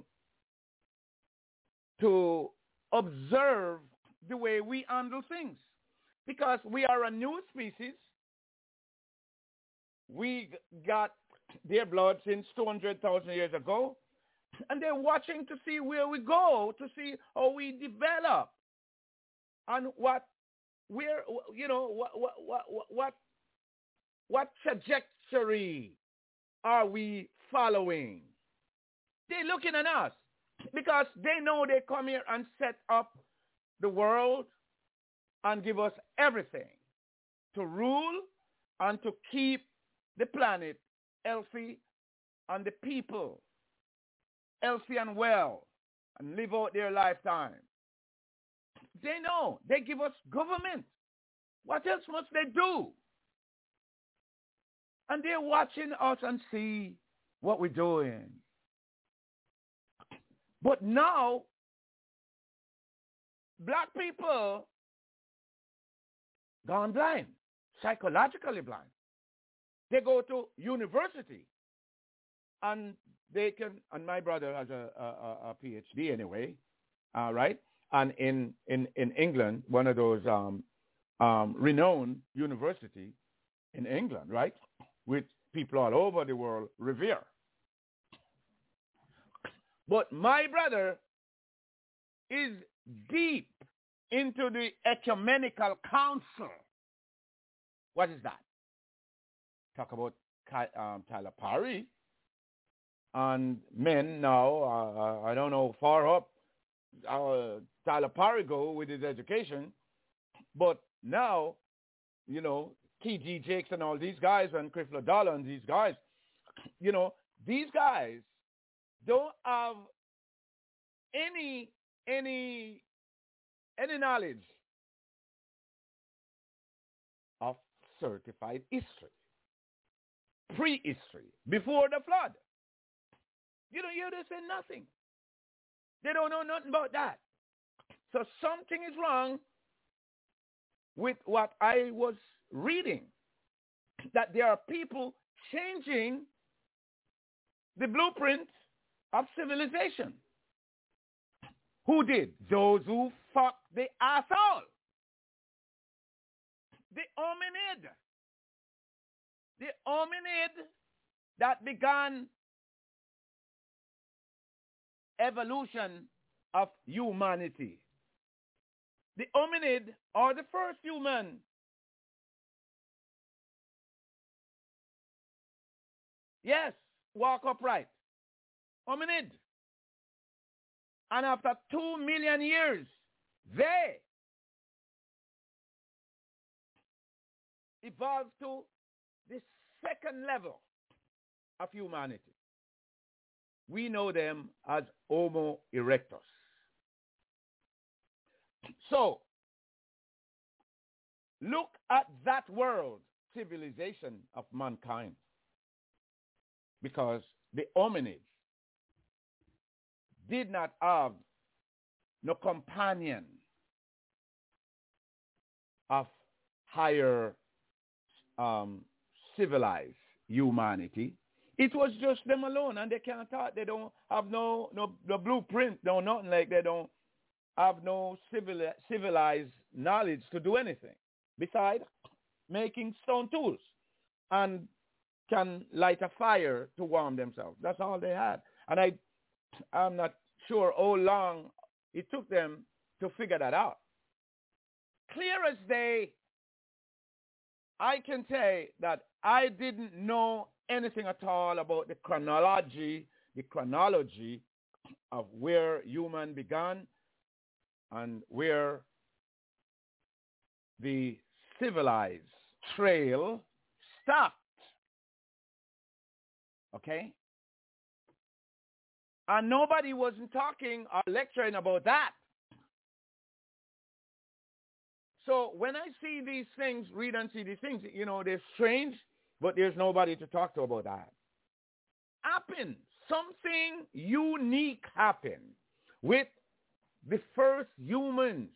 to observe the way we handle things, because we are a new species. we got their blood since two hundred thousand years ago, and they're watching to see where we go, to see how we develop, and what, where, you know, what, what, what, what, what trajectory are we following? They're looking at us because they know they come here and set up the world and give us everything to rule and to keep the planet healthy and the people healthy and well and live out their lifetime. They know. They give us government. What else must they do? And they're watching us and see what we're doing. But now, black people gone blind, psychologically blind. They go to university, and they can, and my brother has a, a, a PhD anyway, uh, right? And in, in, in England, one of those um, um, renowned university in England, right, which people all over the world revere. But my brother is deep into the ecumenical council. What is that? Talk about um, Tyler Perry and men now. Uh, I don't know far up uh, Tyler Perry go with his education, but now, you know, T G Jakes and all these guys and Chris Ladala and these guys, you know, these guys don't have any any any knowledge of certified history, prehistory, before the flood. You don't hear they say nothing. They don't know nothing about that. So something is wrong with what I was reading, that there are people changing the blueprint of civilization. Who did? Those who fucked the asshole. The hominid. The hominid that began evolution of humanity. The hominid are the first human. Yes, walk upright. Hominid. And after two million years, they evolved to the second level of humanity. We know them as Homo erectus. So, look at that world civilization of mankind. Because the hominids did not have no companion of higher um, civilized humanity. It was just them alone, and they can't talk. They don't have no no, no blueprint, no nothing like they don't have no civil, civilized knowledge to do anything besides making stone tools and can light a fire to warm themselves. That's all they had. And I, I'm not sure how long it took them to figure that out. Clear as day, I can say that I didn't know anything at all about the chronology, the chronology of where human began and where the civilized trail stopped. Okay? And nobody wasn't talking or lecturing about that. So when I see these things, read and see these things, you know, they're strange, but there's nobody to talk to about that. Happened. Something unique happened with the first humans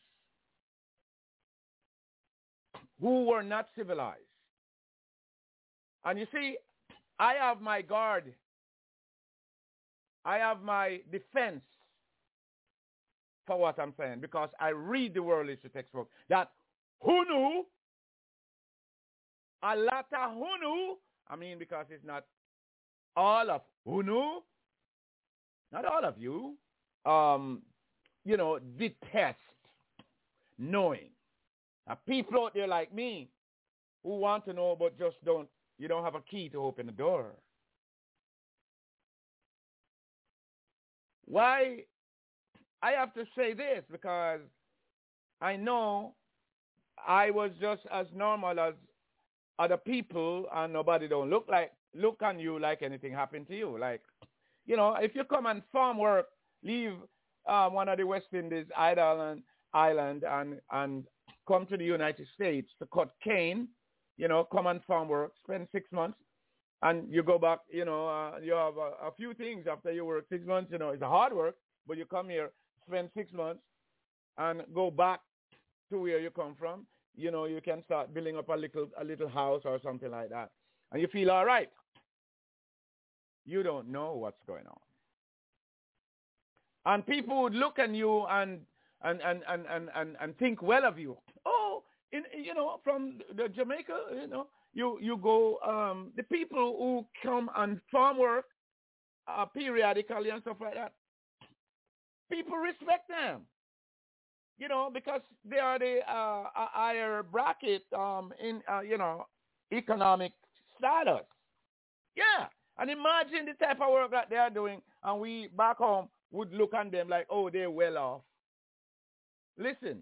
who were not civilized. And you see, I have my guard. I have my defense for what I'm saying, because I read the world history textbook that who knew, a lot of who knew, I mean, because it's not all of who knew, not all of you, um, you know, detest knowing. Now, people out there like me who want to know but just don't, you don't have a key to open the door. Why? I have to say this because I know I was just as normal as other people, and nobody don't look like look on you like anything happened to you. Like, you know, if you come and farm work, leave um, one of the West Indies island, island and and come to the United States to cut cane, you know, come and farm work, spend six months, and you go back, you know, uh, you have a, a few things after you work six months, you know, it's a hard work, but you come here, spend six months, and go back to where you come from. You know, you can start building up a little a little house or something like that, and you feel all right. You don't know what's going on. And people would look at you and and and and and, and, and think well of you. Oh, in, you know, from the Jamaica, you know, you you go. Um, the people who come and farm work uh, periodically and stuff like that, people respect them. You know, because they are the uh, a higher bracket um, in uh, you know, economic status. Yeah. And imagine the type of work that they are doing, and we back home would look at them like, oh, they're well off. Listen,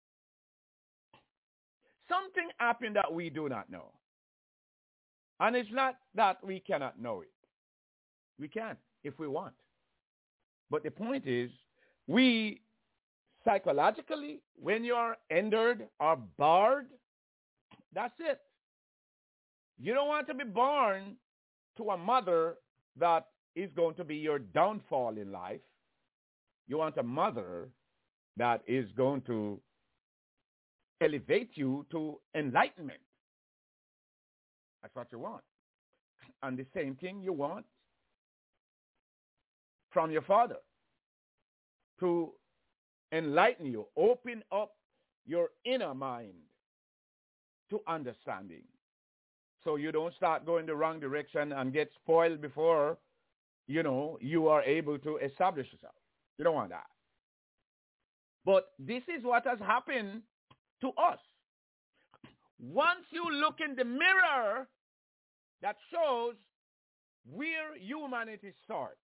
something happened that we do not know. And it's not that we cannot know it. We can if we want. But the point is, we psychologically, when you're hindered or barred, that's it. You don't want to be born to a mother that is going to be your downfall in life. You want a mother that is going to elevate you to enlightenment. That's what you want. And the same thing you want from your father, to enlighten you, open up your inner mind to understanding. So you don't start going the wrong direction and get spoiled before, you know, you are able to establish yourself. You don't want that. But this is what has happened to us. Once you look in the mirror that shows where humanity starts,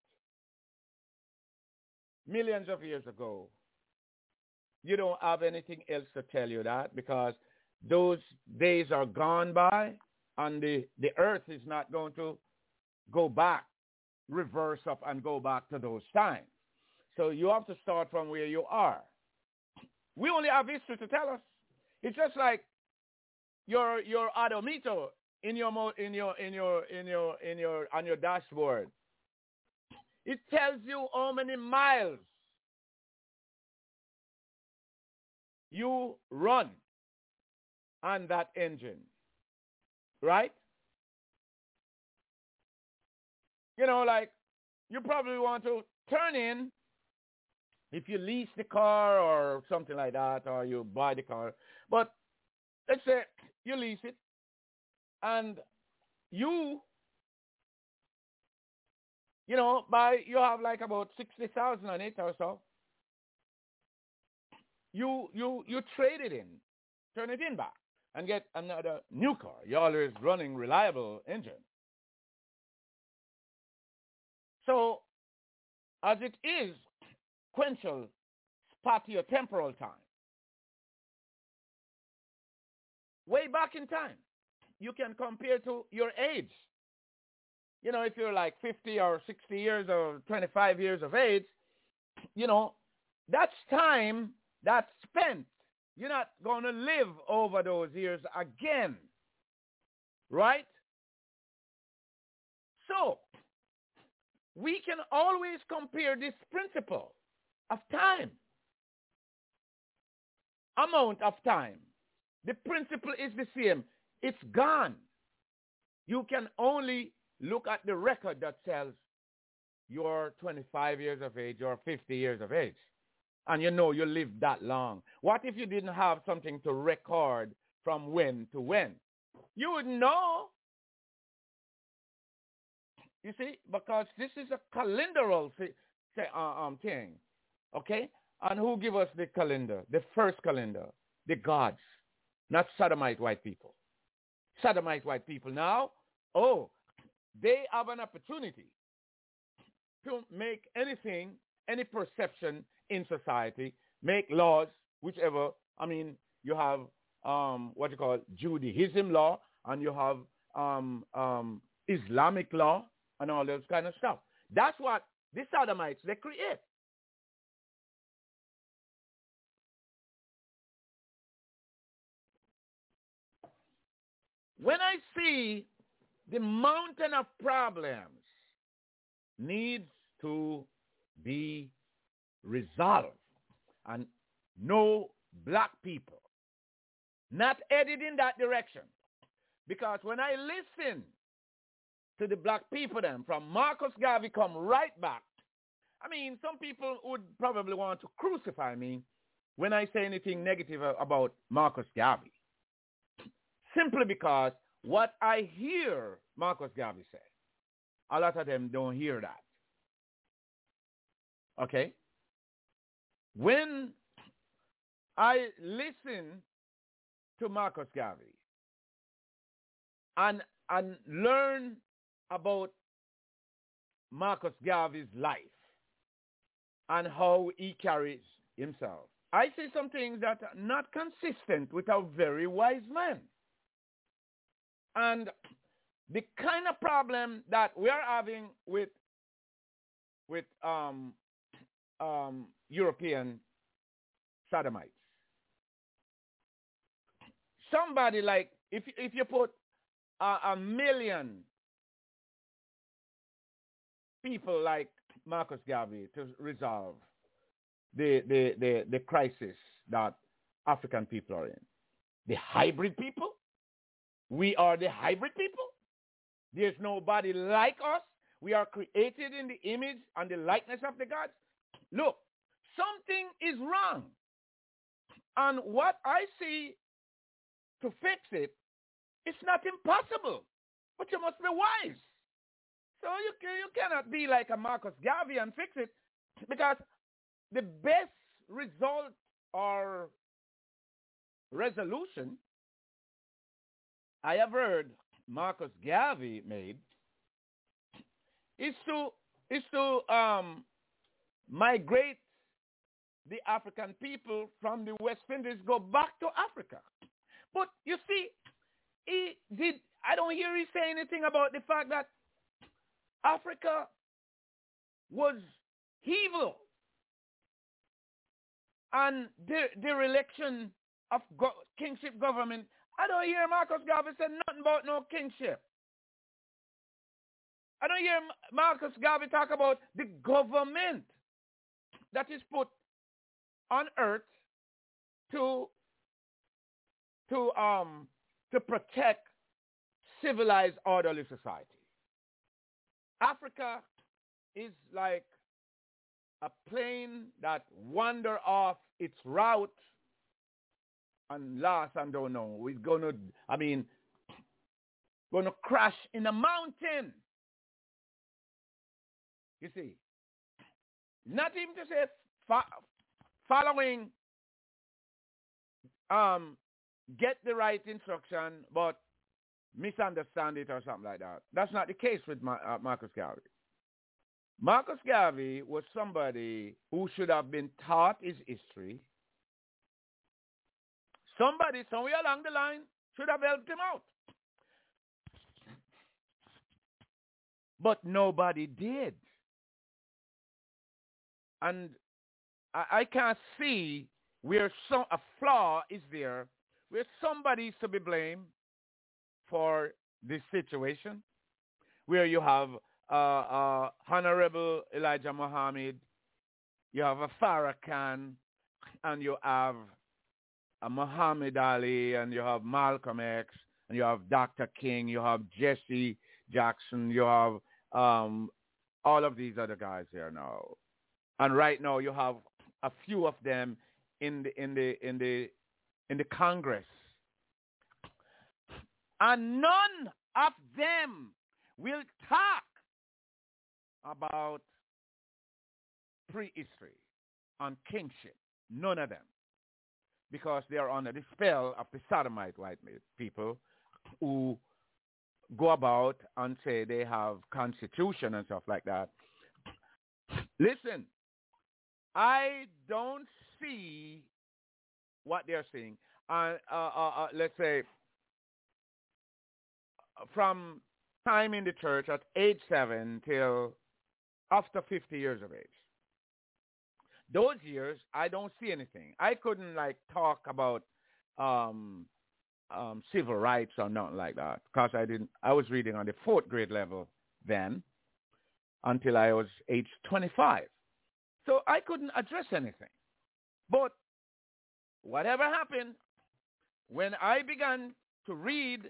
millions of years ago, you don't have anything else to tell you that, because those days are gone by. And the, the earth is not going to go back, reverse up and go back to those times. So you have to start from where you are. We only have history to tell us. It's just like your your odometer in your mo- in your in your in your in your on your dashboard. It tells you how many miles you run on that engine. Right? You know, like, you probably want to turn in if you lease the car or something like that, or you buy the car. But let's say you lease it, and you, you know, buy, you have like about sixty thousand on it or so. You, you, you trade it in, turn it in back, and get another new car. You're always running reliable engine. So, as it is sequential spatio-temporal time, way back in time, you can compare to your age. You know, if you're like fifty or sixty years or twenty-five years of age, you know, that's time that's spent. You're not going to live over those years again, right? So, we can always compare this principle of time, amount of time. The principle is the same. It's gone. You can only look at the record that says you're twenty-five years of age or fifty years of age. And you know you lived that long. What if you didn't have something to record from when to when? You would know. you see, because this is a calendaral thi- thi- uh, um, thing, okay? And who give us the calendar, the first calendar? The gods, not sodomite white people. Sodomite white people now, oh, they have an opportunity to make anything, any perception in society, make laws, whichever. I mean, you have um, what you call Judaism law, and you have um, um, Islamic law, and all those kind of stuff. That's what the sodomites, they create. When I see the mountain of problems needs to be resolved, and no black people not headed in that direction, because when I listen to the black people then from Marcus Garvey come right back, I mean, some people would probably want to crucify me when I say anything negative about Marcus Garvey, simply because what I hear Marcus Garvey say, a lot of them don't hear that. Okay? When I listen to Marcus Garvey and, and learn about Marcus Garvey's life and how he carries himself, I see some things that are not consistent with a very wise man. And the kind of problem that we are having with with um, um, European sodomites. Somebody like, if, if you put a, a million people like Marcus Garvey to resolve the, the, the, the crisis that African people are in, the hybrid people, we are the hybrid people. There's nobody like us. We are created in the image and the likeness of the gods. Look, something is wrong. And what I see to fix it, it's not impossible, but you must be wise. So you, you cannot be like a Marcus Garvey and fix it, because the best result or resolution I have heard Marcus Garvey made is to is to um, migrate the African people from the West Indies, go back to Africa. But you see, he did. I don't hear he say anything about the fact that Africa was evil, and the the election of go- kingship government. I don't hear Marcus Garvey say nothing about no kingship. I don't hear Marcus Garvey talk about the government that is put on earth to to um to protect civilized, orderly society. Africa is like a plane that wander off its route and last and don't know. We're gonna, I mean, gonna crash in a mountain. You see, not even to say fo- following, um, get the right instruction, but misunderstand it or something like that. That's not the case with Ma- uh, Marcus Garvey. Marcus Garvey was somebody who should have been taught his history. Somebody somewhere along the line should have helped him out. But nobody did. And I, I can't see where some, a flaw is there, where somebody is to be blamed for this situation, where you have uh, uh, Honorable Elijah Muhammad, you have a Farrakhan, and you have a Muhammad Ali, and you have Malcolm X, and you have Doctor King, you have Jesse Jackson, you have um, all of these other guys here now. And right now you have a few of them in the in the in the in the Congress. And none of them will talk about prehistory, on kingship. None of them. Because they are under the spell of the sodomite white people who go about and say they have constitution and stuff like that. Listen, I don't see what they're saying. Uh, uh, uh, uh, let's say from time in the church at age seven till after fifty years of age. Those years, I don't see anything. I couldn't like talk about um, um, civil rights or nothing like that because I didn't. I was reading on the fourth grade level then until I was age twenty-five. So I couldn't address anything. But whatever happened, when I began to read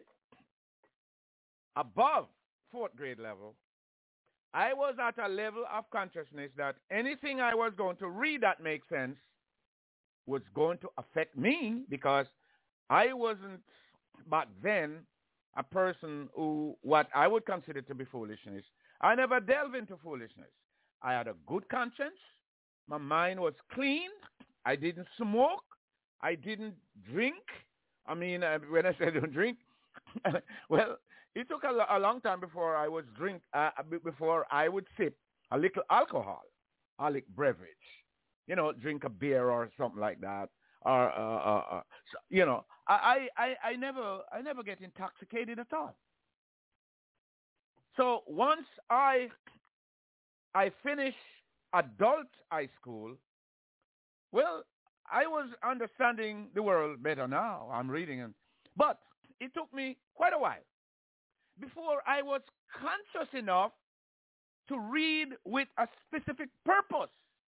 above fourth grade level, I was at a level of consciousness that anything I was going to read that makes sense was going to affect me because I wasn't back then a person who, what I would consider to be foolishness. I never delved into foolishness. I had a good conscience. My mind was clean. I didn't smoke. I didn't drink. I mean, uh, when I say don't drink, well, it took a, a long time before I was drink, uh, before I would sip a little alcohol, a little beverage. You know, drink a beer or something like that. Or, uh, uh, uh, so, you know, I, I, I never, I never get intoxicated at all. So once I, I finished adult high school, well, I was understanding the world better now. I'm reading it. But it took me quite a while before I was conscious enough to read with a specific purpose.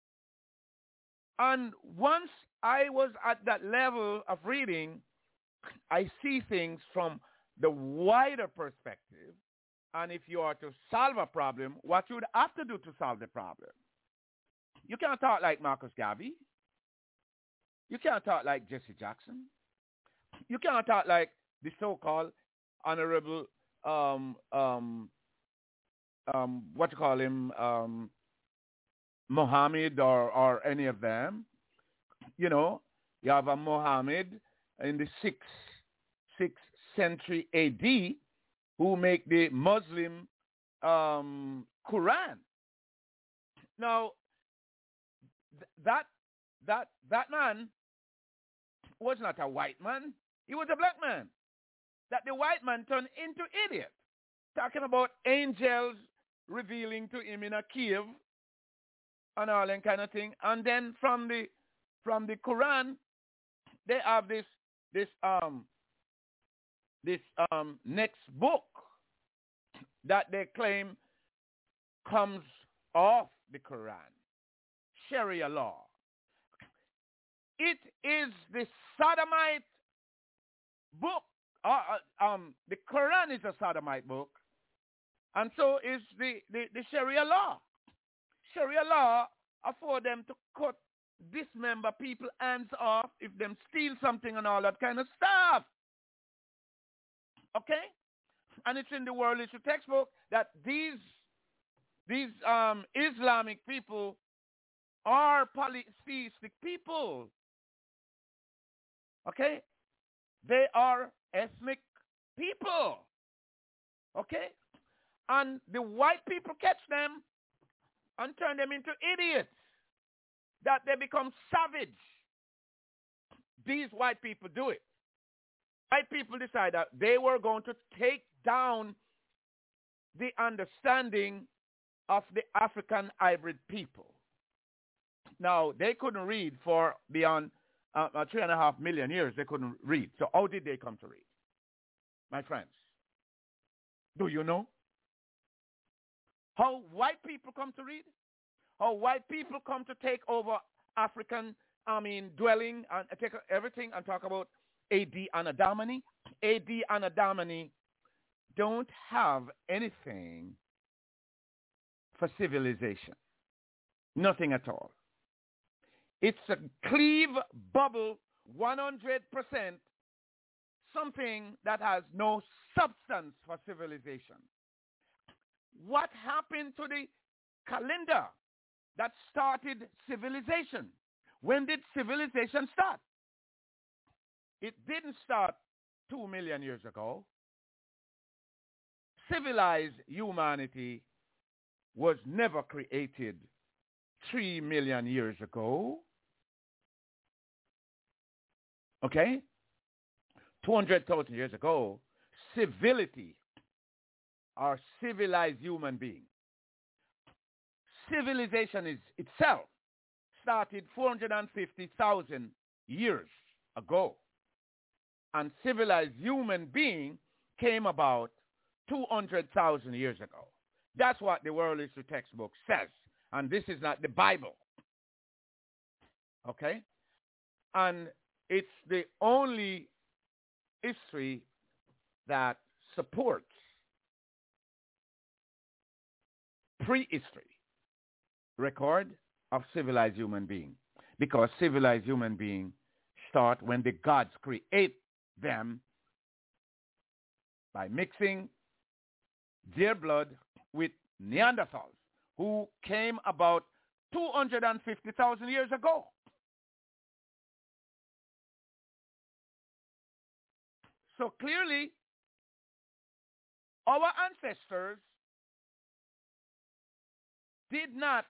And once I was at that level of reading, I see things from the wider perspective. And if you are to solve a problem, what you would have to do to solve the problem. You can't talk like Marcus Garvey. You can't talk like Jesse Jackson. You can't talk like the so-called honorable, um, um, um, what you call him, um, Muhammad or, or any of them. You know, you have a Muhammad in the sixth, sixth century A D who make the Muslim um, Quran. Now, th- that that that man was not a white man. He was a black man. That the white man turned into idiot. Talking about angels revealing to him in a cave and all that kind of thing. And then from the from the Quran, they have this this um this um next book that they claim comes off the Quran, Sharia law. It is the sodomite book. Uh, uh, um, the Quran is a sodomite book, and so is the, the, the Sharia law. Sharia law afford them to cut, dismember people hands off if them steal something and all that kind of stuff. Okay? And it's in the World History textbook that these these um, Islamic people are polytheistic people. Okay? They are ethnic people. Okay? And the white people catch them and turn them into idiots. That they become savage. These white people do it. White people decide that they were going to take down the understanding of the African hybrid people. Now, they couldn't read for beyond uh, uh, three and a half million years. They couldn't read. So how did they come to read? My friends, do you know how white people come to read? How white people come to take over African, I mean, dwelling and take everything and talk about A D Anno Domini? A D Anno Domini don't have anything for civilization. Nothing at all. It's a cleave bubble, one hundred percent, something that has no substance for civilization. What happened to the calendar that started civilization. When did civilization start? It didn't start two million years ago. Civilized humanity was never created three million years ago. Okay? two hundred thousand years ago, civility or civilized human being. Civilization is itself started four hundred fifty thousand years ago. And civilized human being came about two hundred thousand years ago. That's what the world history textbook says. And this is not the Bible. Okay? And it's the only history that supports prehistory record of civilized human being. Because civilized human being start when the gods create them by mixing their blood with Neanderthals, who came about two hundred fifty thousand years ago. So clearly, our ancestors did not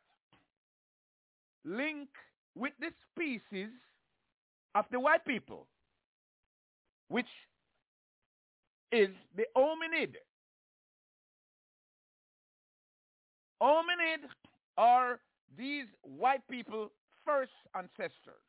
link with the species of the white people, which is the hominid. Hominid are these white people's first ancestors.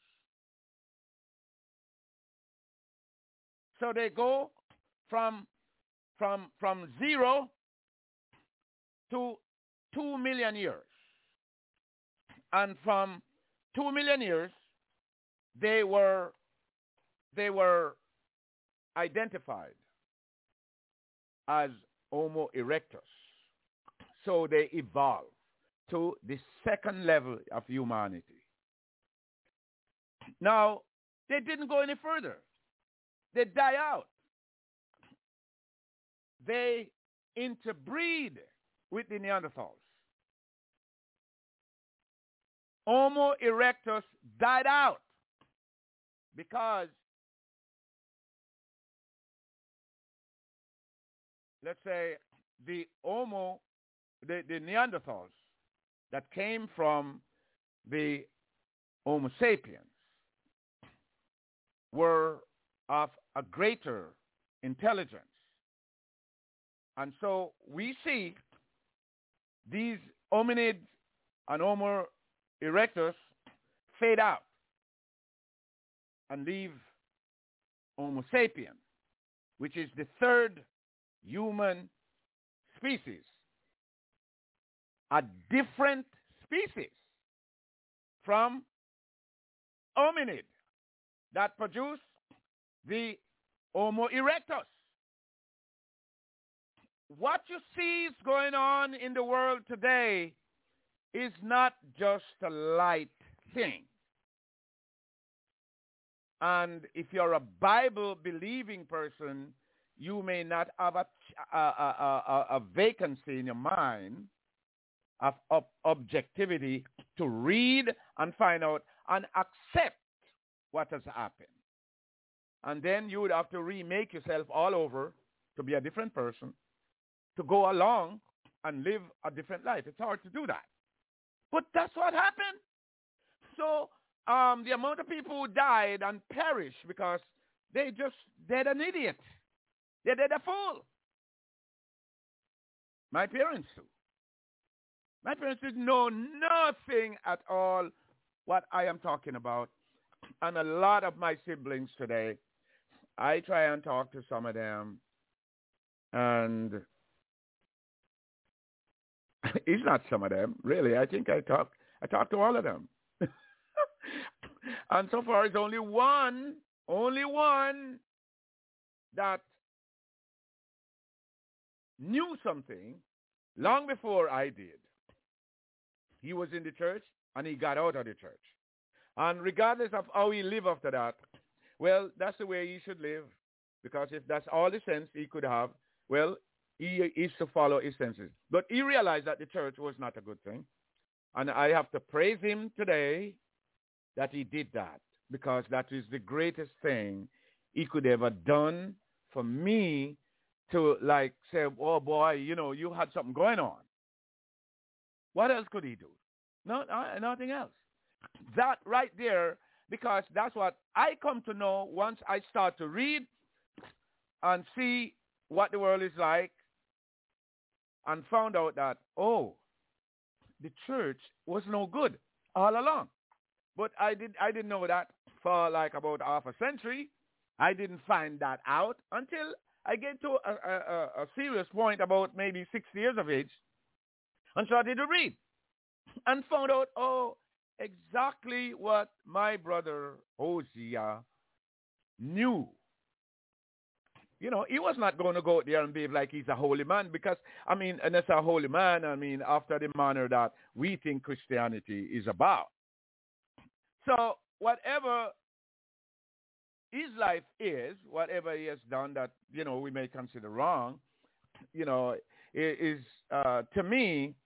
So they go from, from, from zero to two million years. And from two million years, they were, they were identified as Homo erectus. So they evolved to the second level of humanity. Now, they didn't go any further. They die out. They interbreed with the Neanderthals. Homo erectus died out because, let's say, the Homo, the, the Neanderthals that came from the Homo sapiens were of a greater intelligence. And so we see these hominids and Homo erectus fade out and leave Homo sapiens, which is the third human species, a different species from hominid that produced the Homo erectus. What you see is going on in the world today is not just a light thing. And if you're a Bible-believing person, you may not have a, a, a, a, a vacancy in your mind of, of objectivity to read and find out and accept what has happened. And then you would have to remake yourself all over to be a different person, to go along and live a different life. It's hard to do that. But that's what happened. So um, the amount of people who died and perished because they just did an idiot. They did a fool. My parents too. My parents didn't know nothing at all what I am talking about. And a lot of my siblings today, I try and talk to some of them, and it's not some of them, really. I think I talk, I talk to all of them. And so far, it's only one, only one that knew something long before I did. He was in the church, and he got out of the church. And regardless of how he lived after that, well, that's the way he should live. Because if that's all the sense he could have, well, He is to follow his senses. But he realized that the church was not a good thing. And I have to praise him today that he did that, because that is the greatest thing he could ever done for me to, like, say, oh, boy, you know, you had something going on. What else could he do? No, uh, nothing else. That right there, because that's what I come to know once I start to read and see what the world is like, and found out that, oh, the church was no good all along. But I, did, I didn't know that for like about half a century. I didn't find that out until I get to a, a, a serious point about maybe sixty years of age and started to read and found out, oh, exactly what my brother Hosea knew. You know, he was not going to go out there and behave like he's a holy man, because, I mean, and as a holy man, I mean, after the manner that we think Christianity is about. So whatever his life is, whatever he has done that, you know, we may consider wrong, you know, is, uh, to me,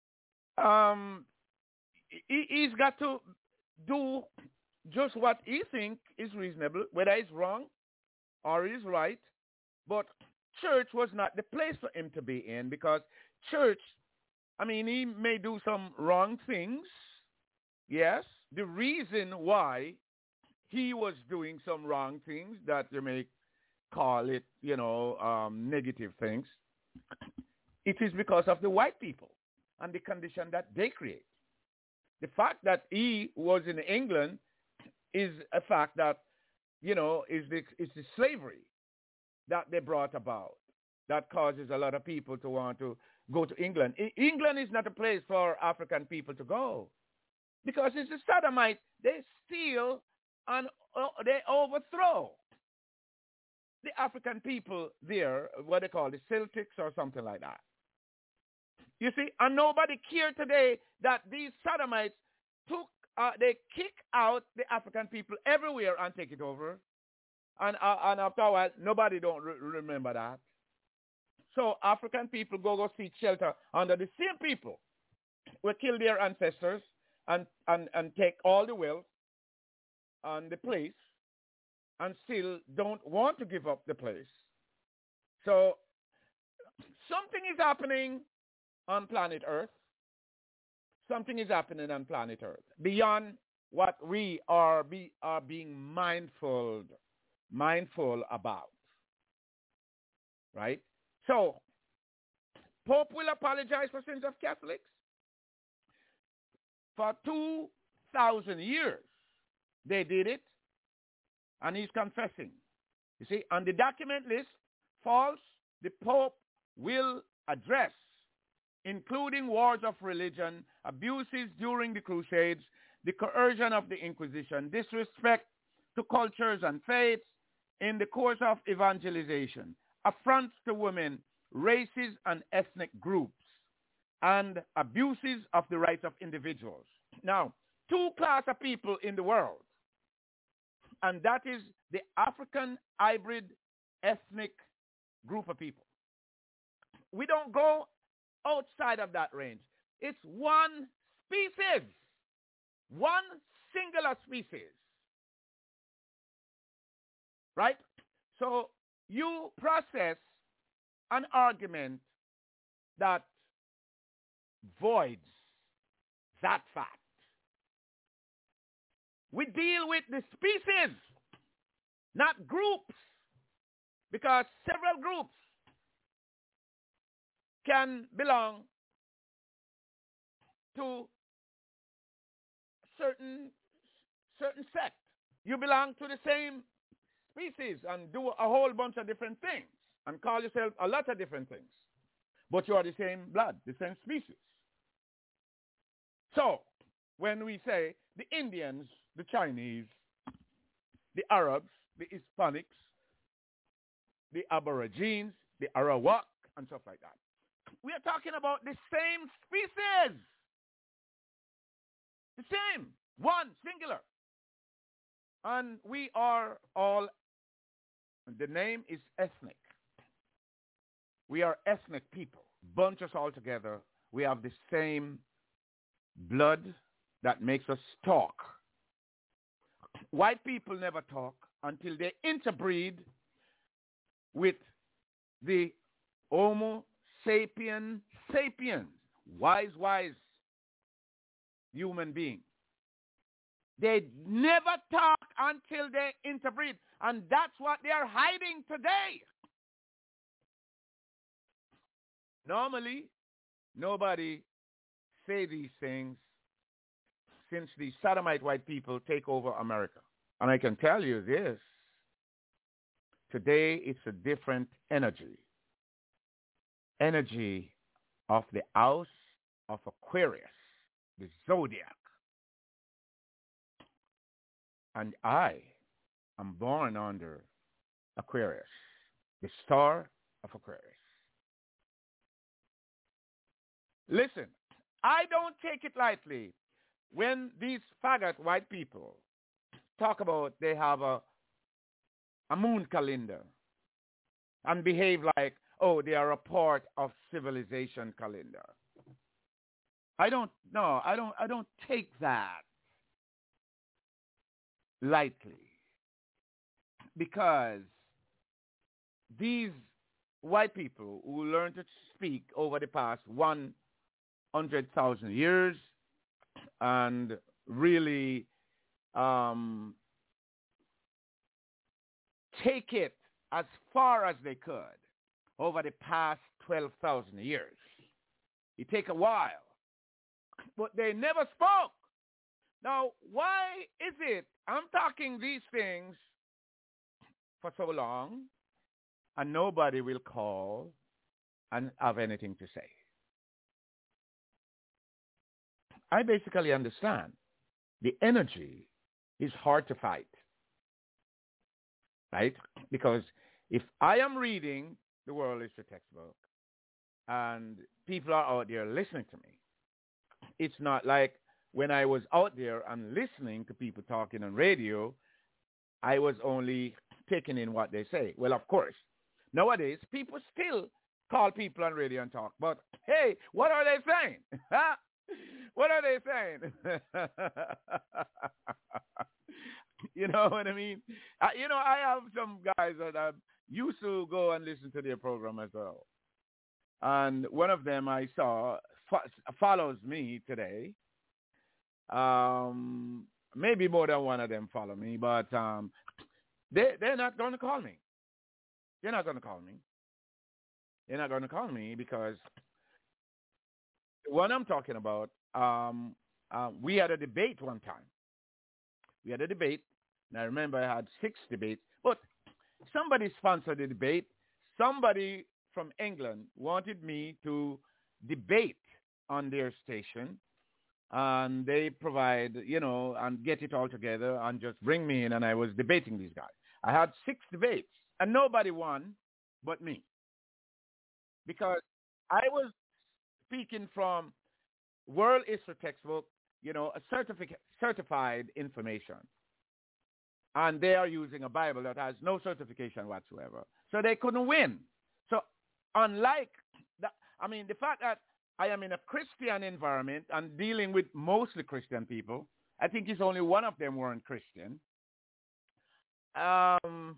um, he, he's got to do just what he thinks is reasonable, whether he's wrong or he's right. But church was not the place for him to be in, because church, I mean, he may do some wrong things. Yes. The reason why he was doing some wrong things, that you may call it, you know, um, negative things, it is because of the white people and the condition that they create. The fact that he was in England is a fact that, you know, is the, is the slavery that they brought about that causes a lot of people to want to go to England. I- England is not a place for African people to go, because it's the Sodomites. They steal and uh, they overthrow the African people there, what they call the Celtics or something like that. You see, and nobody cared today that these Sodomites took, uh, they kick out the African people everywhere and take it over. And, uh, and after a while, nobody don't re- remember that. So African people go go seek shelter under the same people who kill their ancestors and, and, and take all the wealth and the place, and still don't want to give up the place. So something is happening on planet Earth. Something is happening on planet Earth beyond what we are, be, are being mindful mindful about, right? So, Pope will apologize for sins of Catholics. For two thousand years, they did it, and he's confessing. You see, on the document list, false, the Pope will address, including wars of religion, abuses during the Crusades, the coercion of the Inquisition, disrespect to cultures and faiths, in the course of evangelization, affronts to women, races and ethnic groups, and abuses of the rights of individuals. Now, two class of people in the world, and that is the African hybrid ethnic group of people. We don't go outside of that range. It's one species, one singular species. Right? So you process an argument that voids that fact. We deal with the species, not groups, because several groups can belong to certain certain sect. You belong to the same species and do a whole bunch of different things and call yourself a lot of different things, but you are the same blood, the same species. So when we say the Indians, the Chinese, the Arabs, the Hispanics, the Aborigines, the Arawak, and stuff like that, we are talking about the same species. The same, one, singular. And we are all, the name is ethnic. We are ethnic people. Bunch us all together. We have the same blood that makes us talk. White people never talk until they interbreed with the Homo sapien sapiens, wise, wise human being. They never talk until they interbreed, and that's what they are hiding today. Normally, nobody say these things since the sodomite white people take over America. And I can tell you this, today it's a different energy. Energy of the house of Aquarius, the zodiac. And I am born under Aquarius, the star of Aquarius. Listen, I don't take it lightly when these faggot white people talk about they have a, a moon calendar and behave like, oh, they are a part of civilization calendar. I don't, no, I don't, I don't take that lightly, because these white people who learned to speak over the past one hundred thousand years and really um, take it as far as they could over the past twelve thousand years. It take a while, but they never spoke. Now, why is it I'm talking these things for so long and nobody will call and have anything to say? I basically understand the energy is hard to fight, right? Because if I am reading the World History textbook and people are out there listening to me, it's not like when I was out there and listening to people talking on radio, I was only taking in what they say. Well, of course, nowadays people still call people on radio and talk, but hey, what are they saying? What are they saying? You know what I mean? Uh, you know, I have some guys that I used to go and listen to their program as well. And one of them I saw fo- follows me today. Um, maybe more than one of them follow me, but um, they, they're not going to call me. They're not going to call me. They're not going to call me because what I'm talking about, um, uh, we had a debate one time. We had a debate, and I remember I had six debates, but somebody sponsored the debate. Somebody from England wanted me to debate on their station, and they provide, you know, and get it all together and just bring me in, and I was debating these guys. I had six debates, and nobody won but me, because I was speaking from World History textbook, you know, a certific- certified information. And they are using a Bible that has no certification whatsoever. So they couldn't win. So unlike that, I mean, the fact that I am in a Christian environment and dealing with mostly Christian people, I think it's only one of them weren't Christian. Um,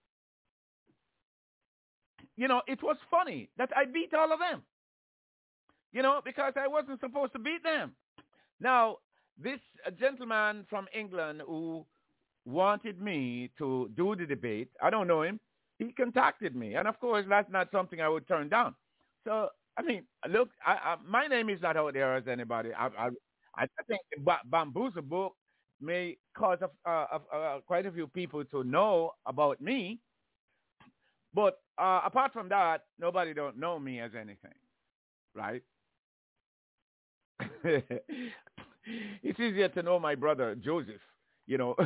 you know, it was funny that I beat all of them. You know, because I wasn't supposed to beat them. Now, this gentleman from England who wanted me to do the debate, I don't know him, he contacted me. And, of course, that's not something I would turn down. So, I mean, look, I, I, my name is not out there as anybody. I, I, I think the Bambuser book may cause a, uh, uh, quite a few people to know about me. But uh, apart from that, nobody don't know me as anything, right? It's easier to know my brother Joseph, you know,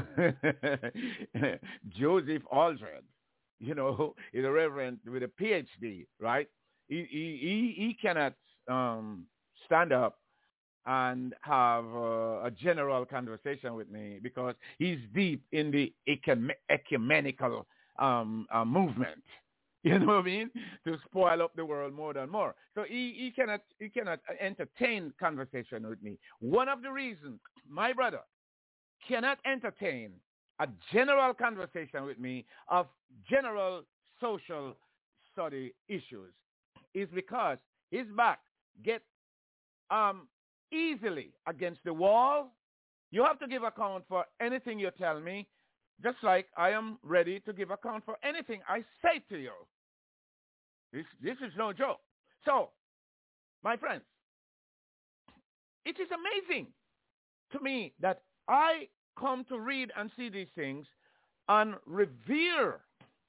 Joseph Aldred, you know, is a reverend with a P H D, right? He he he cannot um, stand up and have uh, a general conversation with me because he's deep in the ecum- ecumenical um, uh, movement, You know what I mean? To spoil up the world more and more. So he, he cannot he cannot entertain conversation with me. One of the reasons my brother cannot entertain a general conversation with me of general social study issues is because his back gets um, easily against the wall. You have to give account for anything you tell me, just like I am ready to give account for anything I say to you. This, this is no joke. So, my friends, it is amazing to me that I come to read and see these things and revere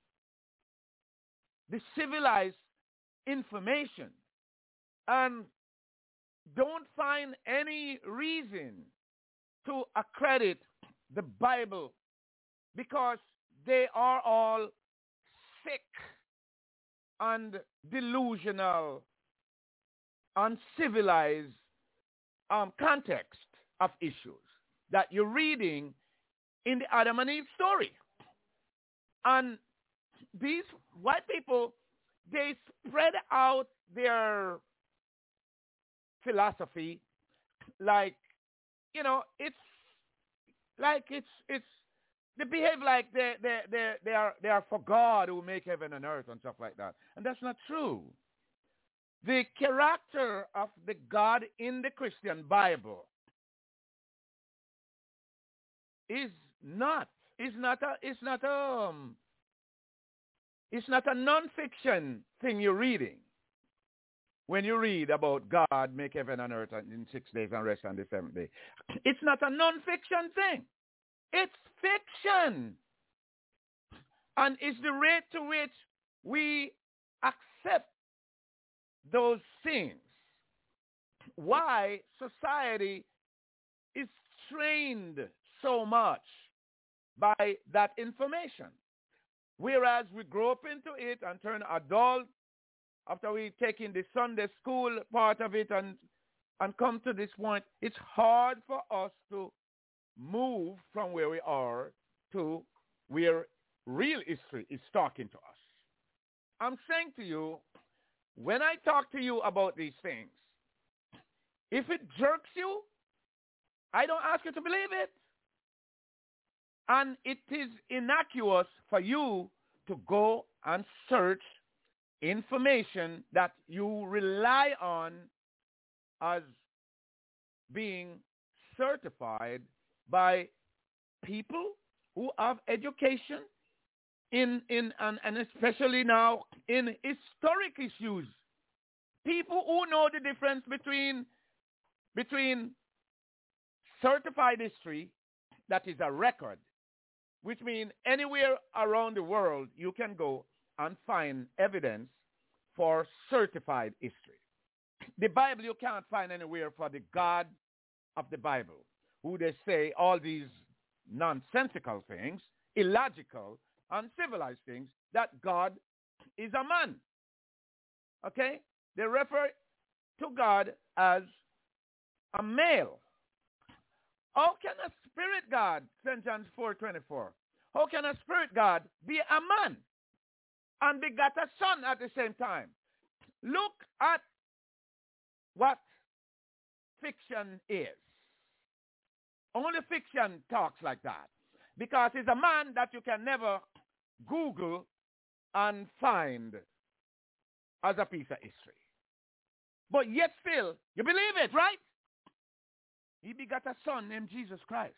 the civilized information and don't find any reason to accredit the Bible because they are all sick and delusional, uncivilized um, context of issues that you're reading in the Adam and Eve story. And these white people, they spread out their philosophy like, you know, it's like it's it's they behave like they they they they are they are for God who make heaven and earth and stuff like that. And that's not true. The character of the God in the Christian Bible is not is not a is not a um, it's not a non-fiction thing you're reading. When you read about God make heaven and earth in six days and rest on the seventh day. It's not a non-fiction thing. It's fiction. And it's the rate to which we accept those things. Why society is trained so much by that information. Whereas we grow up into it and turn adult after we take in the Sunday school part of it and, and come to this point, it's hard for us to move from where we are to where real history is talking to us. I'm saying to you, when I talk to you about these things, if it jerks you, I don't ask you to believe it. And it is innocuous for you to go and search information that you rely on as being certified by people who have education in, in and, and especially now in historic issues. People who know the difference between, between certified history, that is a record, which means anywhere around the world you can go and find evidence for certified history. The Bible you can't find anywhere for the God of the Bible, who they say all these nonsensical things, illogical, uncivilized things, that God is a man. Okay? They refer to God as a male. How can a spirit God, Saint John four twenty-four, how can a spirit God be a man and begat a son at the same time? Look at what fiction is. Only fiction talks like that because it's a man that you can never Google and find as a piece of history. But yet still, you believe it, right? He begat a son named Jesus Christ.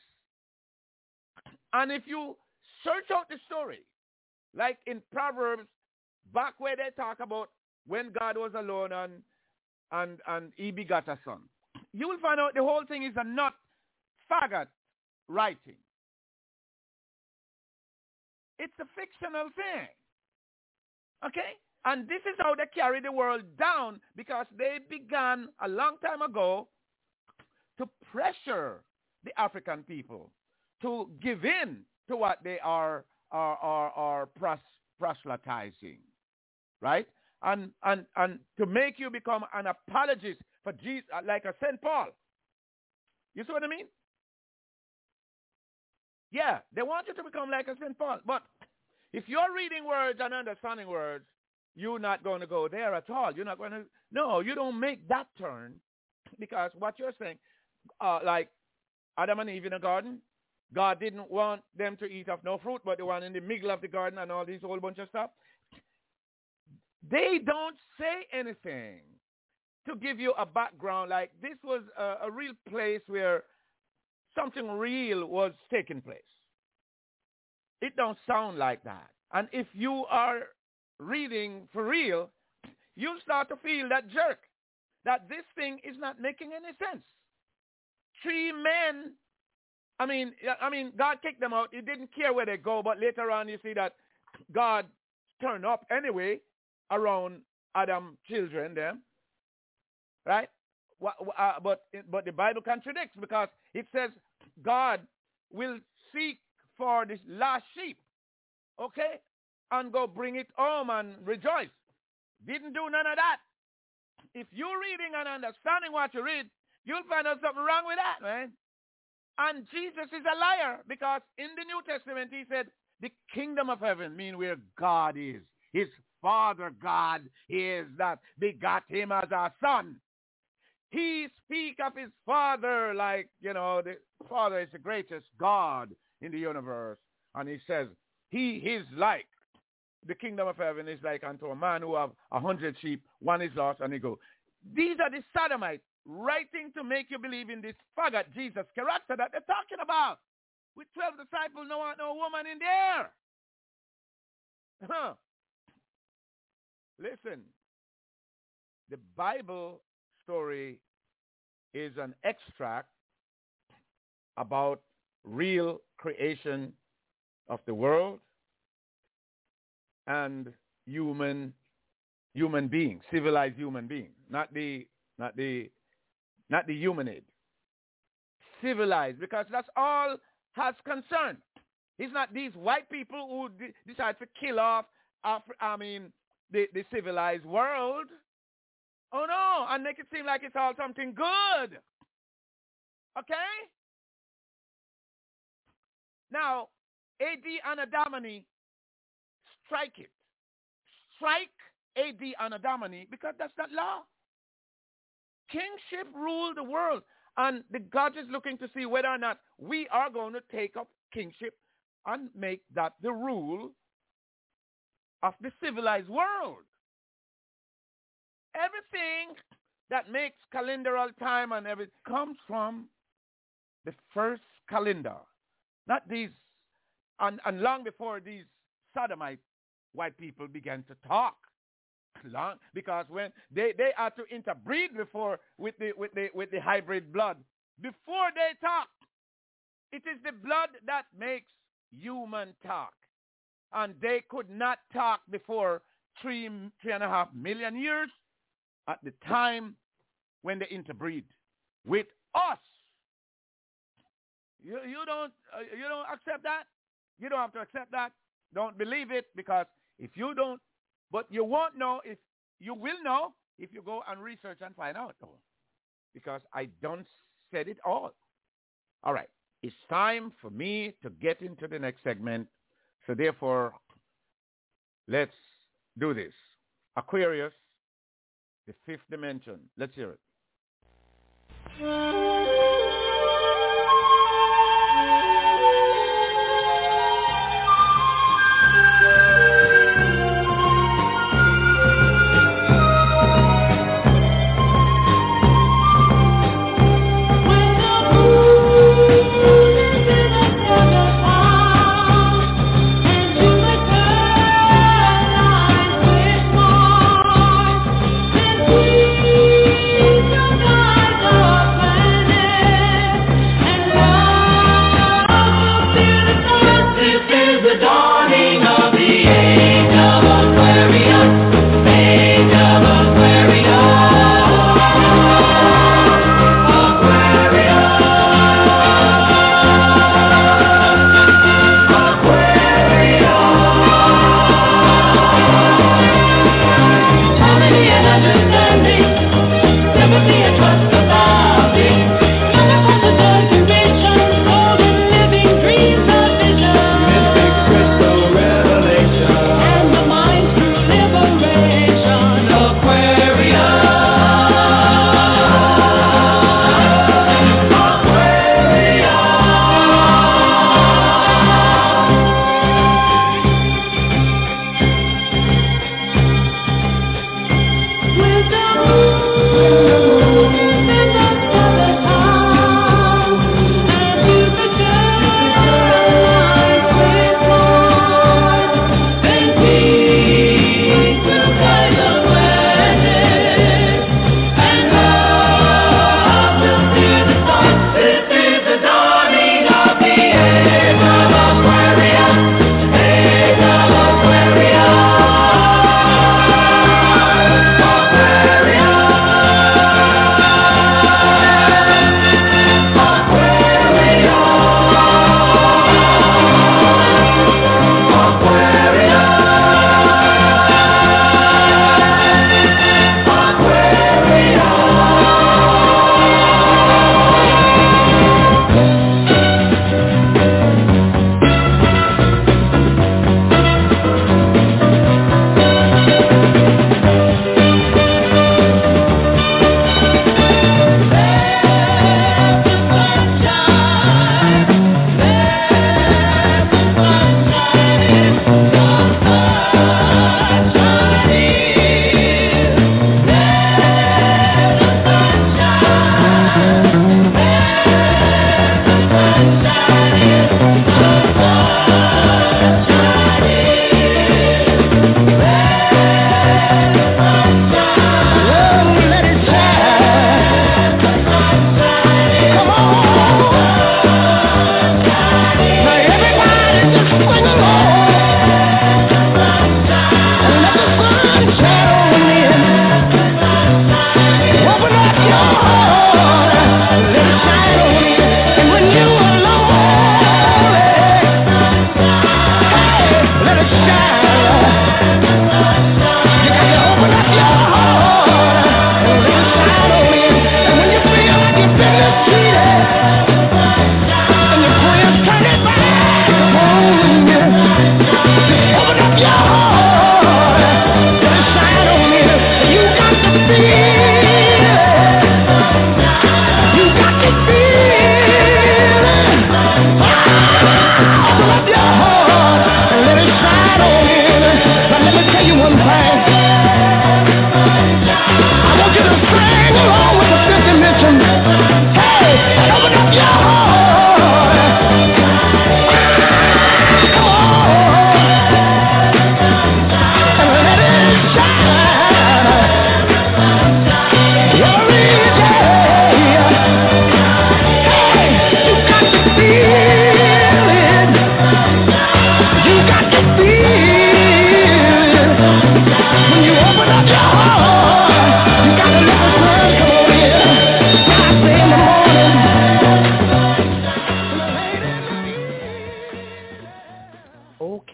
And if you search out the story, like in Proverbs, back where they talk about when God was alone and, and, and he begat a son, you will find out the whole thing is a not faggot writing. It's a fictional thing. Okay? And this is how they carry the world down because they began a long time ago to pressure the African people to give in to what they are are are, are pros, proselytizing, right? And and and to make you become an apologist for Jesus, like a Saint Paul. You see what I mean? Yeah, they want you to become like a Saint Paul. But if you're reading words and understanding words you're not going to go there at all. You're not going to, no, you don't make that turn, because what you're saying, uh, like Adam and Eve in the garden, God didn't want them to eat of no fruit, but the one in the middle of the garden and all these whole bunch of stuff. They don't say anything to give you a background, like this was a, a real place where something real was taking place. It don't sound like that. And if you are reading for real, you'll start to feel that jerk, that this thing is not making any sense. Three men, I mean, I mean, God kicked them out. He didn't care where they go, but later on you see that God turned up anyway around Adam's children, them, right? Uh, but but the Bible contradicts, because it says God will seek for this last sheep, okay, and go bring it home and rejoice. Didn't do none of that. If you're reading and understanding what you read, you'll find out something wrong with that, man. And Jesus is a liar, because in the New Testament he said the kingdom of heaven means where God is. His Father God is that begot him as a son. He speak of his Father like, you know, the Father is the greatest God in the universe. And he says, he is like, the kingdom of heaven is like unto a man who have a hundred sheep, one is lost, and he go. These are the sodomites writing to make you believe in this faggot Jesus character that they're talking about. With twelve disciples, no, no woman in there. Huh. Listen, the Bible story is an extract about real creation of the world and human human beings, civilized human beings, not the not the not the humanid. Civilized, because that's all has concern. It's not these white people who d- decide to kill off Afri- I mean the, the civilized world. Oh no, and make it seem like it's all something good. Okay? Now, A D Anno Domini, strike it. Strike A D Anno Domini, because that's not law. Kingship ruled the world, and the God is looking to see whether or not we are going to take up kingship and make that the rule of the civilized world. Everything that makes calendaral time and everything comes from the first calendar. Not these, and, and long before these sodomite white people began to talk. Long, because when they, they had to interbreed before with the with the with the hybrid blood. Before they talk. It is the blood that makes human talk. And they could not talk before three three and a half million years at the time when they interbreed with us. You you don't uh, you don't accept that? You don't have to accept that. Don't believe it, because if you don't, but you won't know, if you will know if you go and research and find out, though, because I don't said it all. All right, it's time for me to get into the next segment. So therefore, let's do this. Aquarius, the fifth dimension. Let's hear it. Your eyes open.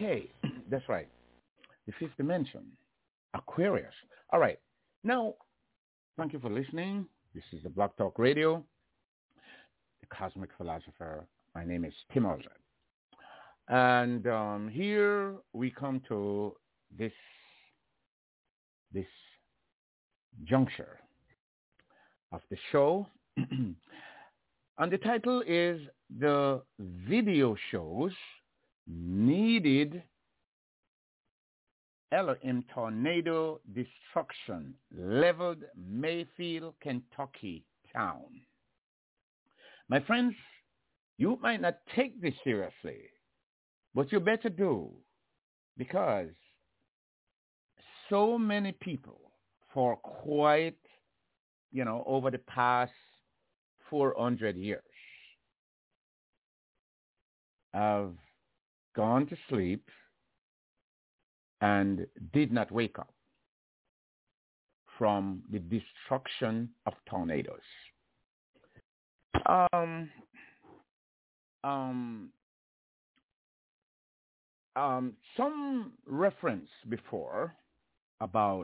Okay, that's right. The fifth dimension, Aquarius. All right. Now, thank you for listening. This is the Blog Talk Radio, the Cosmic Philosopher. My name is Tim Ozad. And um, here we come to this, this juncture of the show. And the title is The Video Shows Needed Elohim Tornado Destruction Leveled Mayfield, Kentucky Town. My friends, you might not take this seriously, but you better do, because so many people for quite, you know, over the past four hundred years have gone to sleep and did not wake up from the destruction of tornadoes. Um, um, um, some reference before about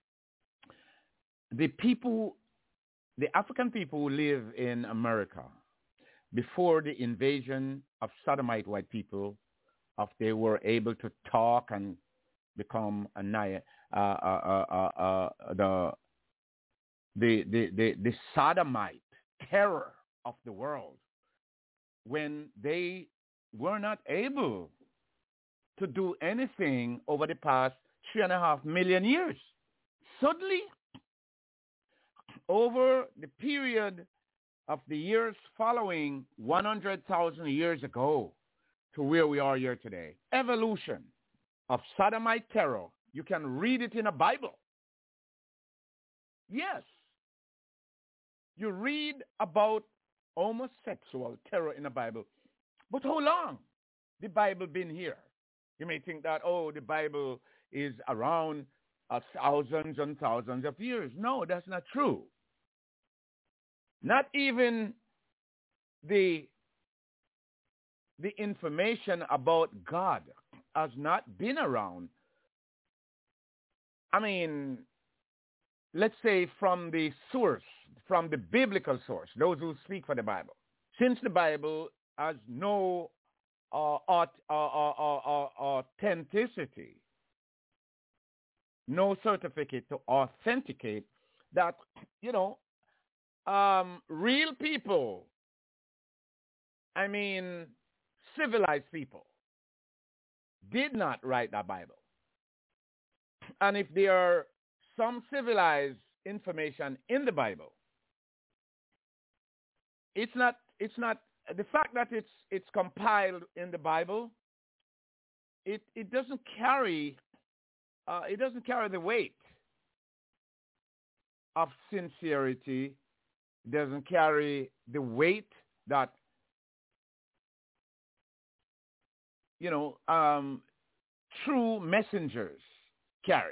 the people, the African people who live in America before the invasion of sodomite white people, of they were able to talk and become a uh, uh, uh, uh, uh, the, the the the the sodomite terror of the world, when they were not able to do anything over the past three and a half million years. Suddenly, over the period of the years following one hundred thousand years ago to where we are here today, evolution of sodomite terror. You can read it in a Bible. Yes. You read about homosexual terror in the Bible. But how long the Bible been here? You may think that, oh, the Bible is around uh, thousands and thousands of years. No, that's not true. Not even the, the information about God has not been around. I mean, let's say from the source, from the biblical source, those who speak for the Bible. Since the Bible has no uh, aut- uh, uh, uh, uh, authenticity, no certificate to authenticate that, you know, um, real people, I mean, civilized people, did not write that Bible. And if there are some civilized information in the Bible, it's not, it's not, the fact that it's, it's compiled in the Bible, it, it doesn't carry, uh, it doesn't carry the weight of sincerity, doesn't carry the weight that, you know, um, true messengers carry.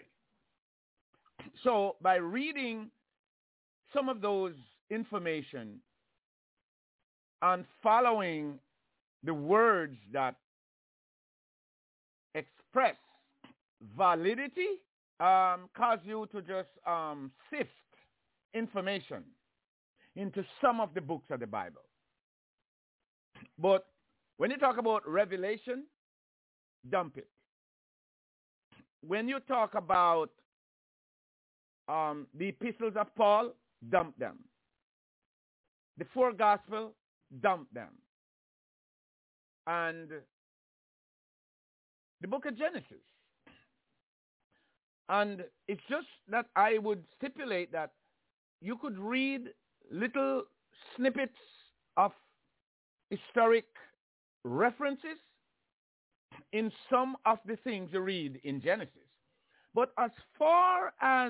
So by reading some of those information and following the words that express validity, um, cause you to just um, sift information into some of the books of the Bible. But when you talk about revelation, dump it. When you talk about um, the epistles of Paul, dump them. The four gospels, dump them. And the book of Genesis. And it's just that I would stipulate that you could read little snippets of historic references in some of the things you read in Genesis. But as far as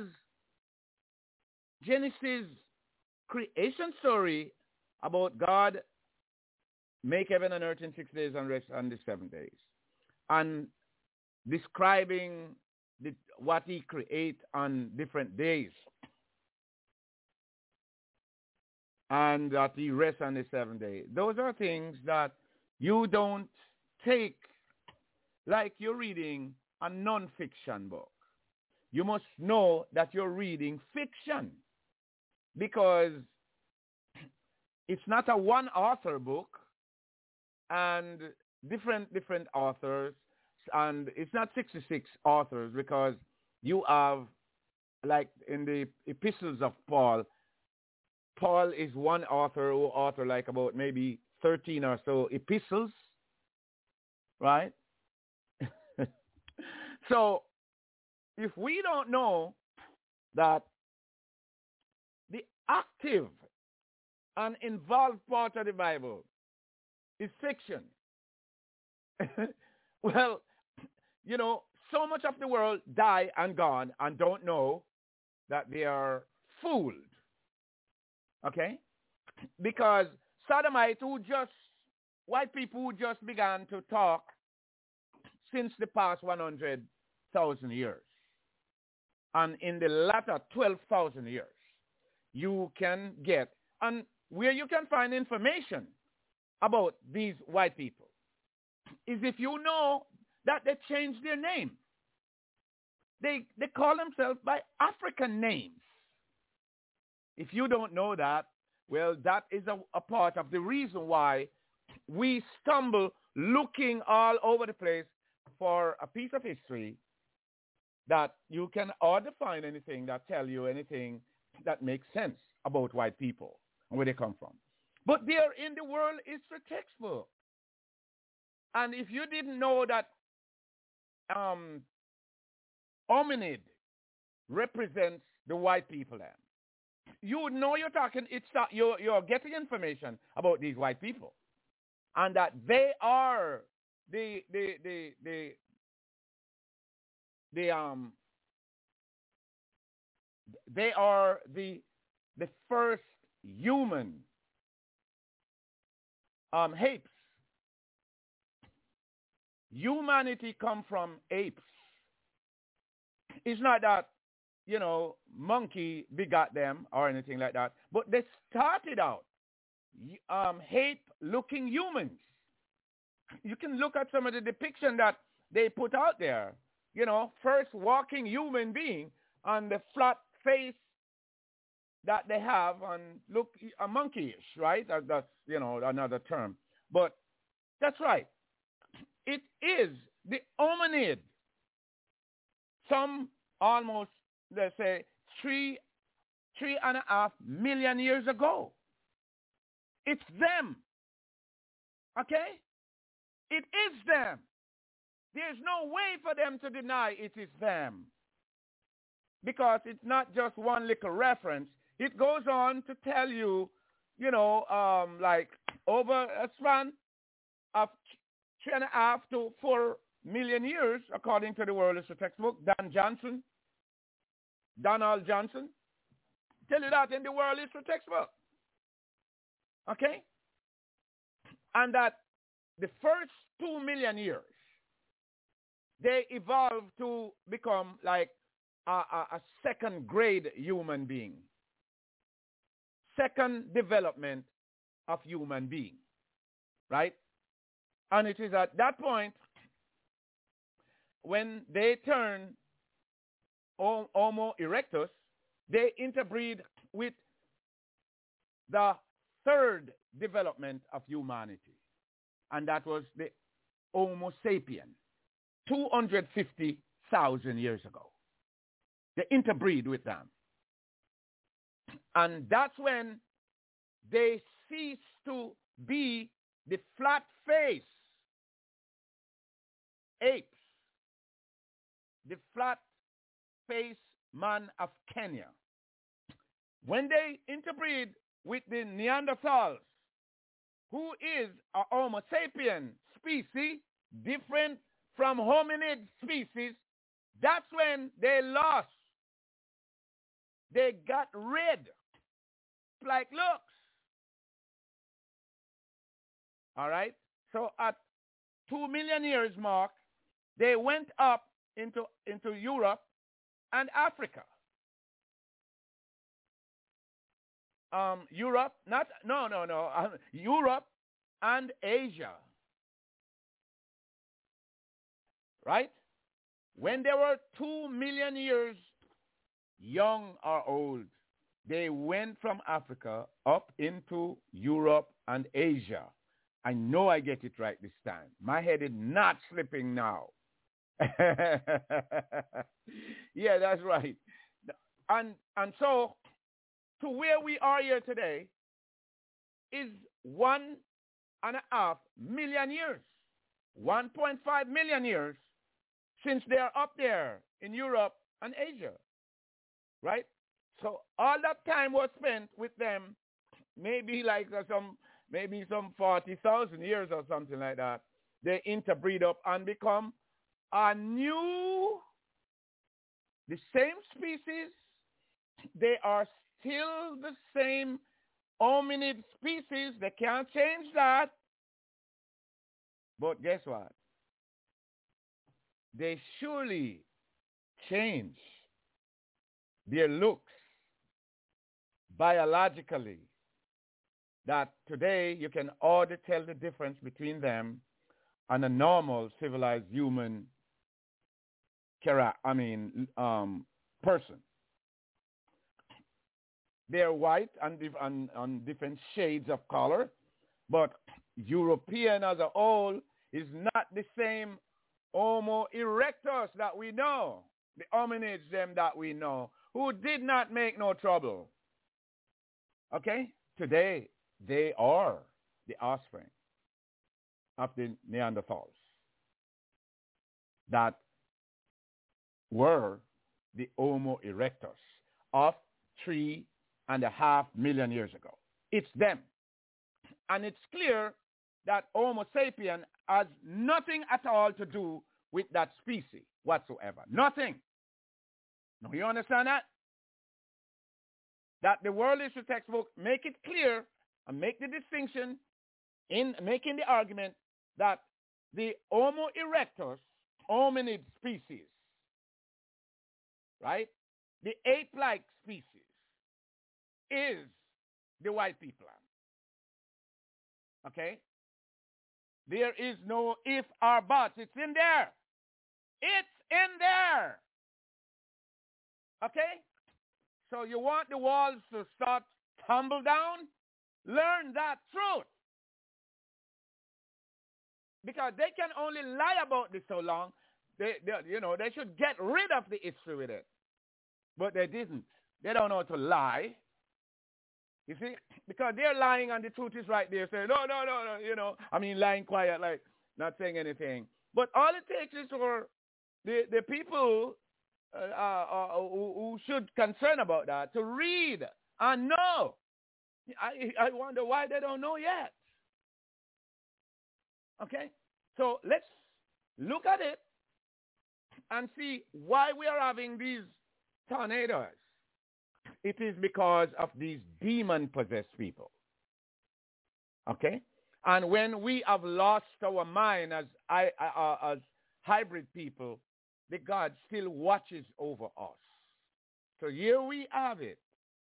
Genesis creation story about God make heaven and earth in six days and rest on the seven days, and describing the, what he create on different days, and that he rests on the seventh day, those are things that you don't take like you're reading a non-fiction book. You must know that you're reading fiction because it's not a one author book and different different authors, and it's not sixty-six authors because you have, like in the epistles of Paul, Paul is one author who author like about maybe thirteen or so epistles, right? So if we don't know that the active and involved part of the Bible is fiction, well, you know, so much of the world die and gone and don't know that they are fooled. Okay? Because Sodomites who just, white people who just began to talk since the past one hundred thousand years. And in the latter twelve thousand years, you can get, and where you can find information about these white people is if you know that they changed their name. They, they call themselves by African names. If you don't know that, well, that is a, a part of the reason why we stumble looking all over the place for a piece of history that you can hardly find anything that tell you anything that makes sense about white people and where they come from. But they're in the world history textbook. And if you didn't know that um, hominid represents the white people, then you would know you're talking, it's not, you're, you're getting information about these white people. And that they are the, the, the, the, the, um, they are the, the first human um, apes. Humanity come from apes. It's not that, you know, monkey begot them or anything like that, but they started out um, ape-looking humans. You can look at some of the depiction that they put out there. You know, first walking human being on the flat face that they have and look a monkeyish, right? That, that's, you know, another term. But that's right. It is the hominid. Some almost, let's say, three, three and a half million years ago. It's them. Okay? It is them. There's no way for them to deny it is them. Because it's not just one little reference. It goes on to tell you, you know, um, like over a span of three and a half to four million years, according to the World History textbook, Dan Johnson, Donald Johnson, tell you that in the World History textbook. Okay? And that the first two million years, they evolved to become like a, a, a second grade human being. Second development of human being. Right? And it is at that point when they turn Homo erectus, they interbreed with the third development of humanity. And that was the Homo sapien, two hundred fifty thousand years ago. They interbreed with them. And that's when they cease to be the flat face apes, the flat face man of Kenya. When they interbreed with the Neanderthals, who is a Homo sapien species, different from hominid species, that's when they lost. They got rid, like looks. All right? So at two million years mark, they went up into, into Europe and Africa. Um, Europe, not, no, no, no, uh, Europe and Asia. right? When they were two million years young or old, they went from Africa up into Europe and Asia. I know I get it right this time. My head is not slipping now. Yeah, that's right. And and so to where we are here today is one and a half million years, one point five million years since they are up there in Europe and Asia, right? So all that time was spent with them, maybe like uh, some, maybe some forty thousand years or something like that. They interbreed up and become a new, the same species. They are still the same hominid species. They can't change that. But guess what? They surely change their looks biologically, that today you can already tell the difference between them and a normal civilized human chara- I mean, um, person. They're white and, dif- and, and different shades of color, but European as a whole is not the same Homo erectus that we know, the hominids them that we know, who did not make no trouble. Okay? Today, they are the offspring of the Neanderthals that were the Homo erectus of three and a half million years ago. It's them. And it's clear that Homo sapien has nothing at all to do with that species whatsoever. Nothing. Now, you understand that? That the world history textbook make it clear and make the distinction in making the argument that the Homo erectus, hominid species, right, the ape-like species, is the white people. Okay? There is no if or buts. It's in there. It's in there. Okay? So you want the walls to start tumble down? Learn that truth. Because they can only lie about this so long. They, they, you know, they should get rid of the history with it. But they didn't. They don't know how to lie. You see? Because they're lying and the truth is right there. Saying, no, no, no, no, you know. I mean, lying quiet, like not saying anything. But all it takes is for the, the people uh, uh, who, who should concern about that to read and know. I, I wonder why they don't know yet. Okay? So let's look at it and see why we are having these tornadoes. It is because of these demon-possessed people. Okay? And when we have lost our mind as, I, uh, as hybrid people, the God still watches over us. So here we have it,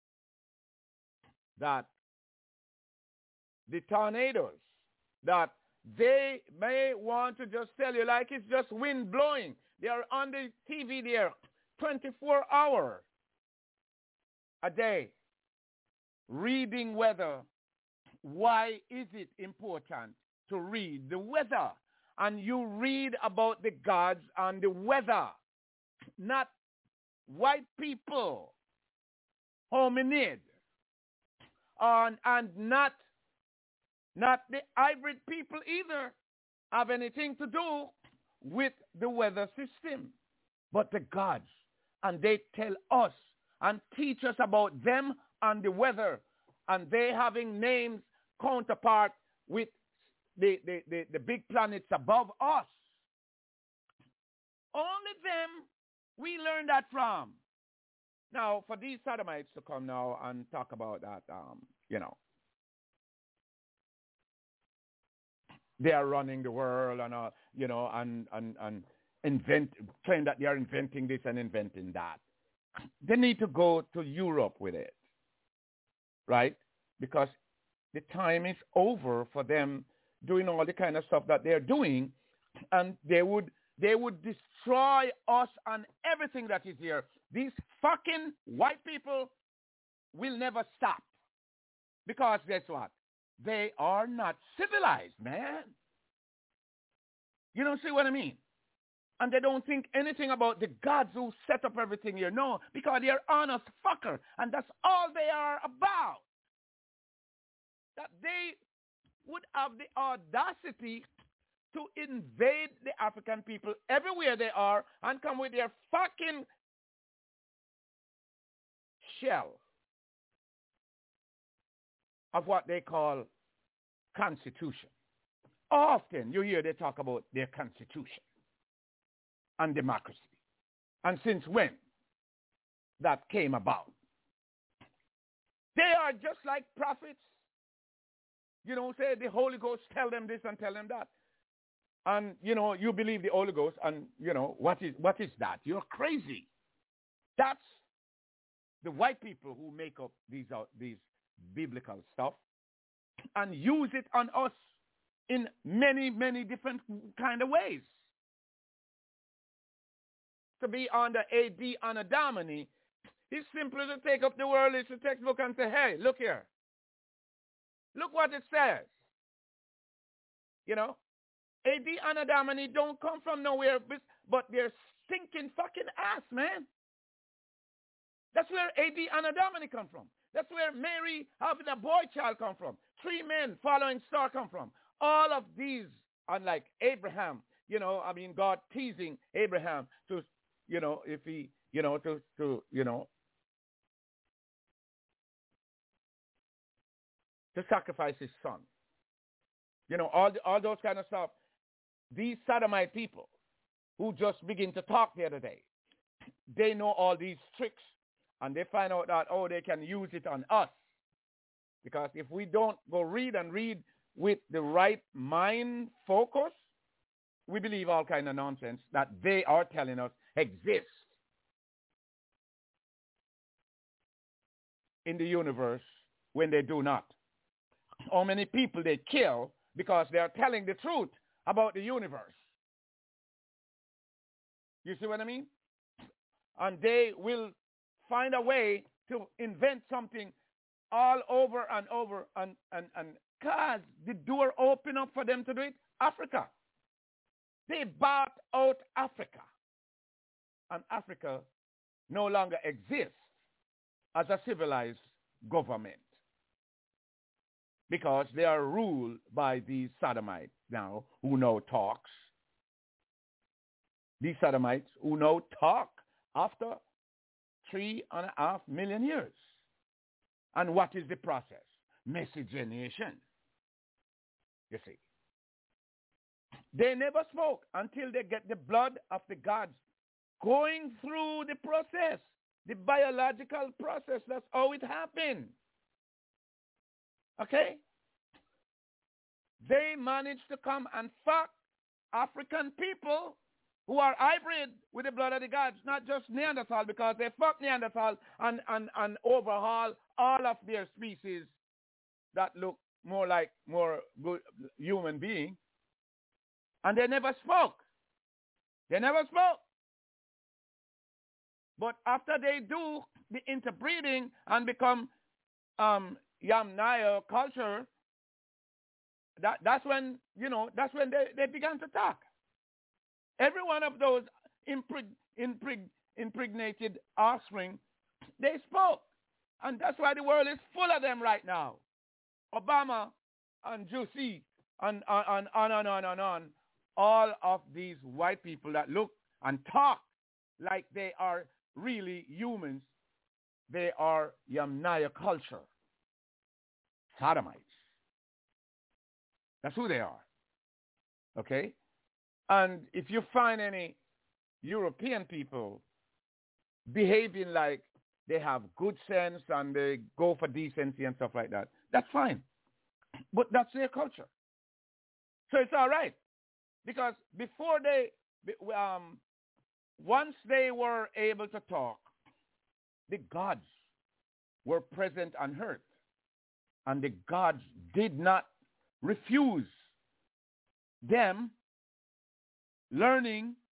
that the tornadoes, that they may want to just tell you like it's just wind blowing. They are on the T V there twenty-four hours a day reading weather. Why is it important to read the weather? And you read about the gods and the weather, not white people, hominid, and, and not, not the hybrid people either have anything to do with the weather system, but the gods. And they tell us and teach us about them and the weather, and they having names counterpart with the, the, the, the big planets above us. Only them we learn that from. Now, for these sodomites to come now and talk about that, um, you know, they are running the world and, uh, you know, and, and, and invent, claim that they are inventing this and inventing that. They need to go to Europe with it, right? Because the time is over for them doing all the kind of stuff that they're doing, and they would They would destroy us and everything that is here. These fucking white people will never stop. Because guess what? They are not civilized, man. You don't see what I mean? And they don't think anything about the gods who set up everything here. No, because they're honest fucker. And that's all they are about. That they would have the audacity to invade the African people everywhere they are and come with their fucking shell of what they call constitution. Often you hear they talk about their constitution and democracy. And since when that came about. They are just like prophets. You know, say the Holy Ghost tell them this and tell them that. And, you know, you believe the Holy Ghost and, you know, what is what is that? You're crazy. That's the white people who make up these, uh, these biblical stuff and use it on us in many, many different kind of ways. To be under A D Anno Domini is simply to take up the worldly textbook and say, hey, look here. Look what it says. You know, A D Anno Domini don't come from nowhere, but they're stinking fucking ass, man. That's where A D Anno Domini come from. That's where Mary having a boy child come from. Three men following star come from. All of these, unlike Abraham, you know, I mean, God teasing Abraham to, you know, if he, you know, to, to, you know, to sacrifice his son. You know, all, the, all those kind of stuff. These sodomite people who just begin to talk the other day, they know all these tricks and they find out that, oh, they can use it on us. Because if we don't go read and read with the right mind focus, we believe all kind of nonsense that they are telling us exists in the universe when they do not. How many people they kill because they are telling the truth about the universe. You see what I mean? And they will find a way to invent something all over and over and, and, and cause the door open up for them to do it. Africa. They bought out Africa. And Africa no longer exists as a civilized government because they are ruled by these sodomites now who know talks. These sodomites who know talk after three and a half million years. And what is the process? Miscegenation. You see. They never spoke until they get the blood of the gods going through the process, the biological process. That's how it happened. Okay? They managed to come and fuck African people who are hybrid with the blood of the gods, not just Neanderthal, because they fuck Neanderthal and, and, and overhaul all of their species that look more like more good human being. And they never spoke. They never spoke. But after they do the interbreeding and become um, Yamnaya culture, that, that's when, you know, that's when they, they began to talk. Every one of those impreg, impreg, impregnated offspring, they spoke. And that's why the world is full of them right now. Obama and Jussi and on and on and on and on. All of these white people that look and talk like they are really humans, they are Yamnaya culture. Sodomites. That's who they are. Okay? And if you find any European people behaving like they have good sense and they go for decency and stuff like that, that's fine. But that's their culture. So it's all right. Because before they, um, once they were able to talk, the gods were present on earth. And the gods did not refuse them learning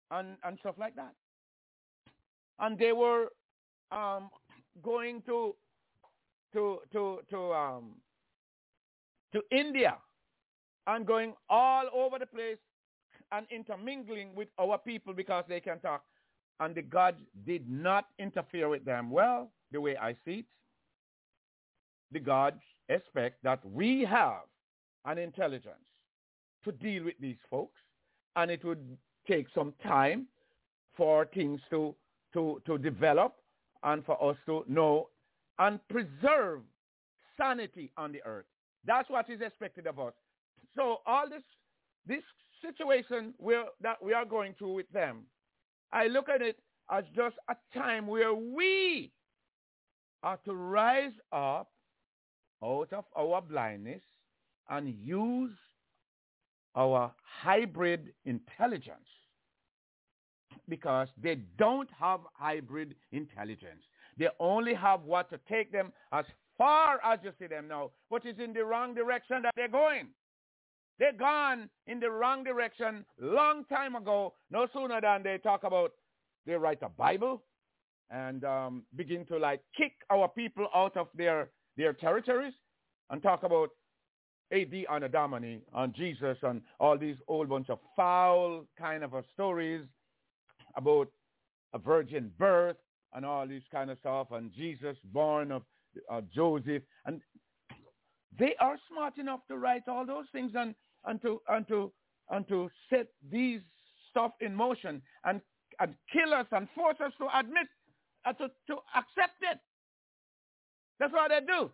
and, and stuff like that. And they were um, going to to to to um, to India and going all over the place and intermingling with our people because they can talk. And the God did not interfere with them. Well, the way I see it, the gods expect that we have an intelligence to deal with these folks, and it would take some time for things to to to develop and for us to know and preserve sanity on the earth. That's what is expected of us. So all this this situation where that we are going through with them, I look at it as just a time where we are to rise up out of our blindness and use our hybrid intelligence, because they don't have hybrid intelligence. They only have what to take them as far as you see them now, but it's in the wrong direction that they're going. They're gone in the wrong direction long time ago. No sooner than they talk about, they write a Bible and um, begin to like kick our people out of their, their territories and talk about A D Anno Domini and Jesus and all these old bunch of foul kind of uh, stories about a virgin birth and all this kind of stuff, and Jesus born of uh, Joseph. And they are smart enough to write all those things and, and, to, and, to, and to set these stuff in motion and, and kill us and force us to admit, uh, to, to accept it. That's what they do.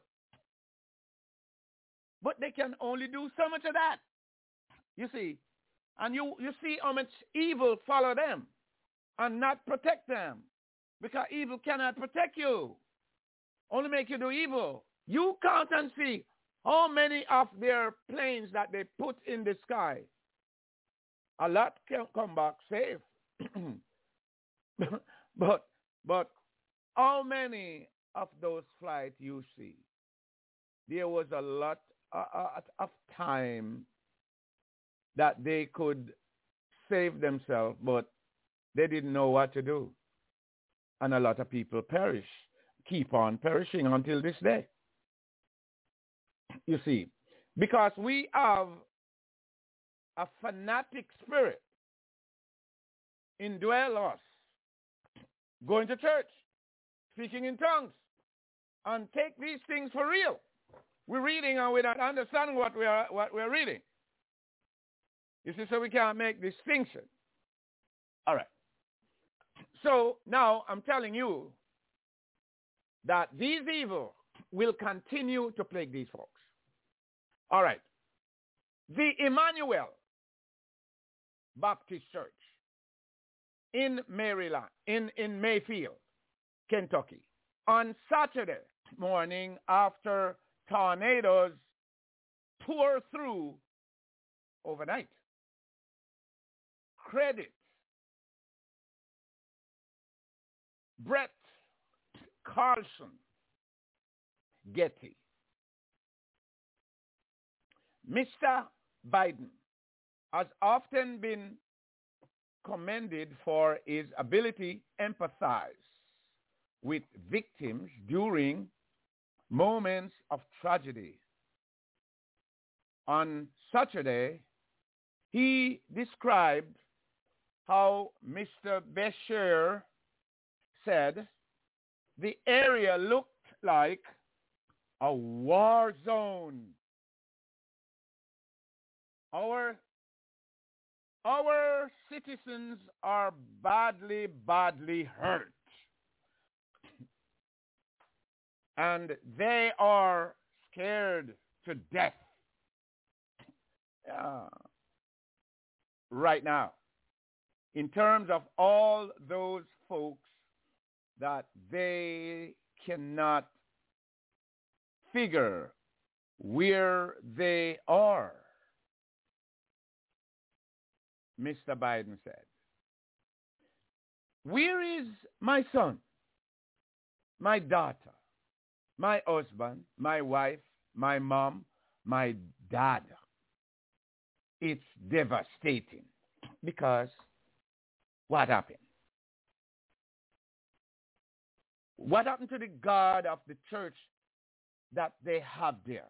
But they can only do so much of that, you see. And you, you see how much evil follow them and not protect them, because evil cannot protect you, only make you do evil. You count and see how many of their planes that they put in the sky, a lot can come back safe. but but how many of those flights you see, there was a lot uh, of time that they could save themselves, but they didn't know what to do. And a lot of people perish, keep on perishing until this day. You see, because we have a fanatic spirit indwell us, going to church, speaking in tongues, and take these things for real. We're reading and we're not understanding what we are what we're reading. You see, so we can't make distinction. All right. So now I'm telling you that these evil will continue to plague these folks. All right. The Emmanuel Baptist Church in Maryland, in, in Mayfield, Kentucky, on Saturday morning after tornadoes tore through overnight. Credit Brett Carlson Getty. Mister Biden has often been commended for his ability to empathize with victims during moments of tragedy. On Saturday, he described how Mister Beshear said the area looked like a war zone. Our, our citizens are badly, badly hurt. And they are scared to death uh, right now, in terms of all those folks that they cannot figure where they are. Mister Biden said, where is my son, my daughter, my husband, my wife, my mom, my dad? It's devastating because What happened? What happened to the God of the church that they have there?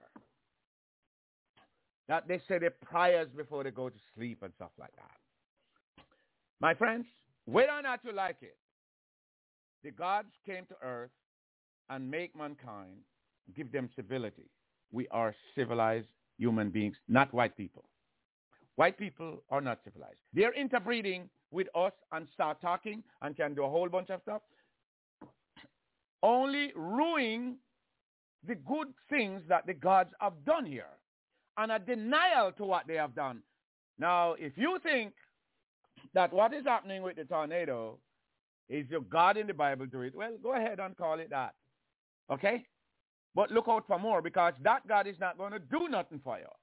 That they say their prayers before they go to sleep and stuff like that. My friends, whether or not you like it, the gods came to earth and make mankind, give them civility. We are civilized human beings, not white people. White people are not civilized. They're interbreeding with us and start talking and can do a whole bunch of stuff, only ruining the good things that the gods have done here and a denial to what they have done. Now, if you think that what is happening with the tornado is your God in the Bible do it, well, go ahead and call it that. Okay? But look out for more, because that God is not going to do nothing for you.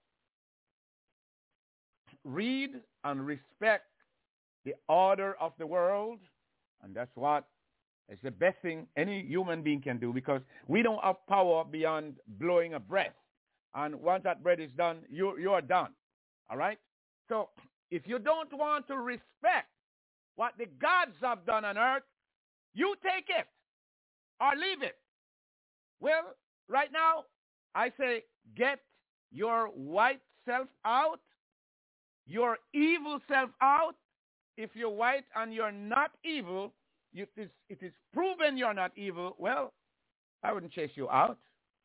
Read and respect the order of the world, and that's what is the best thing any human being can do, because we don't have power beyond blowing a breath. And once that breath is done, you, you are done. All right? So if you don't want to respect what the gods have done on earth, you take it or leave it. Well, right now, I say get your white self out, your evil self out. If you're white and you're not evil, it is, it is proven you're not evil, well, I wouldn't chase you out.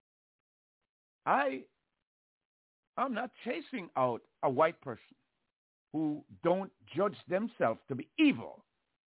I, I'm not chasing out a white person who don't judge themselves to be evil.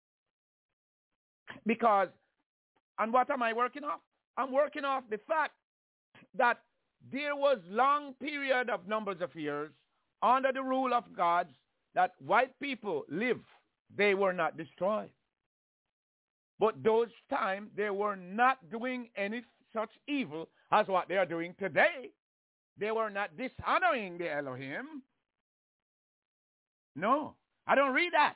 Because, and what am I working off? I'm working off the fact that there was long period of numbers of years under the rule of gods that white people live. They were not destroyed. But those times, they were not doing any such evil as what they are doing today. They were not dishonoring the Elohim. No, I don't read that.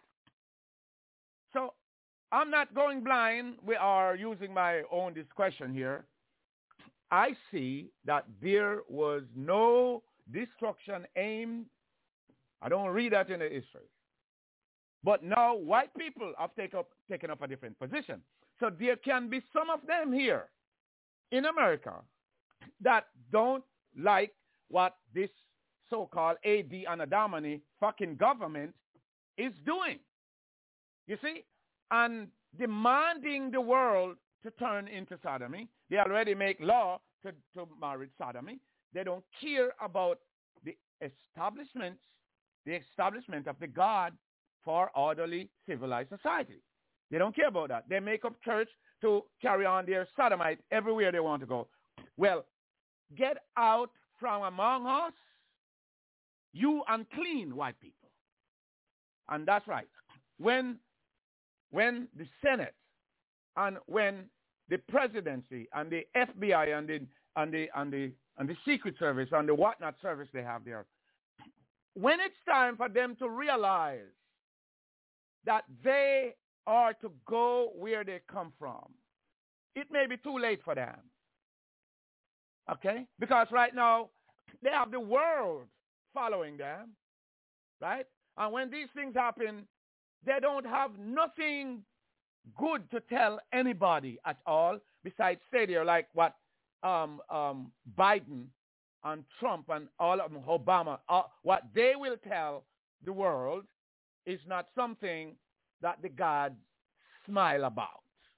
So I'm not going blind. We are using my own discretion here. I see that there was no destruction aimed. I don't read that in the history. But now white people have take up, taken up a different position. So there can be some of them here in America that don't like what this so-called A D and Adamani fucking government is doing. You see? And demanding the world to turn into sodomy. They already make law to, to marry sodomy. They don't care about the establishments, the establishment of the God for orderly, civilized society. They don't care about that. They make up church to carry on their sodomite everywhere they want to go. Well, get out from among us, you unclean white people. And that's right. When, when the Senate and when the presidency and the F B I and the, and the, and the, and the Secret Service and the whatnot service they have there, when it's time for them to realize that they are to go where they come from, it may be too late for them. Okay? Because right now, they have the world following them, right? And when these things happen, they don't have nothing good to tell anybody at all besides stay there like what um, um, Biden and Trump and all of them, Obama, uh, what they will tell the world is not something that the gods smile about.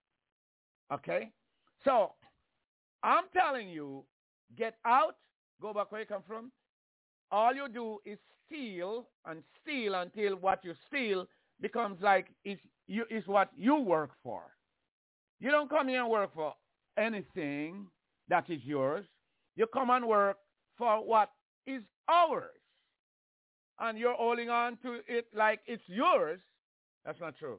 Okay? So, I'm telling you, get out, go back where you come from. All you do is steal and steal until what you steal becomes like is you is what you work for. You don't come here and work for anything that is yours. You come and work for what is ours. And you're holding on to it like it's yours. That's not true.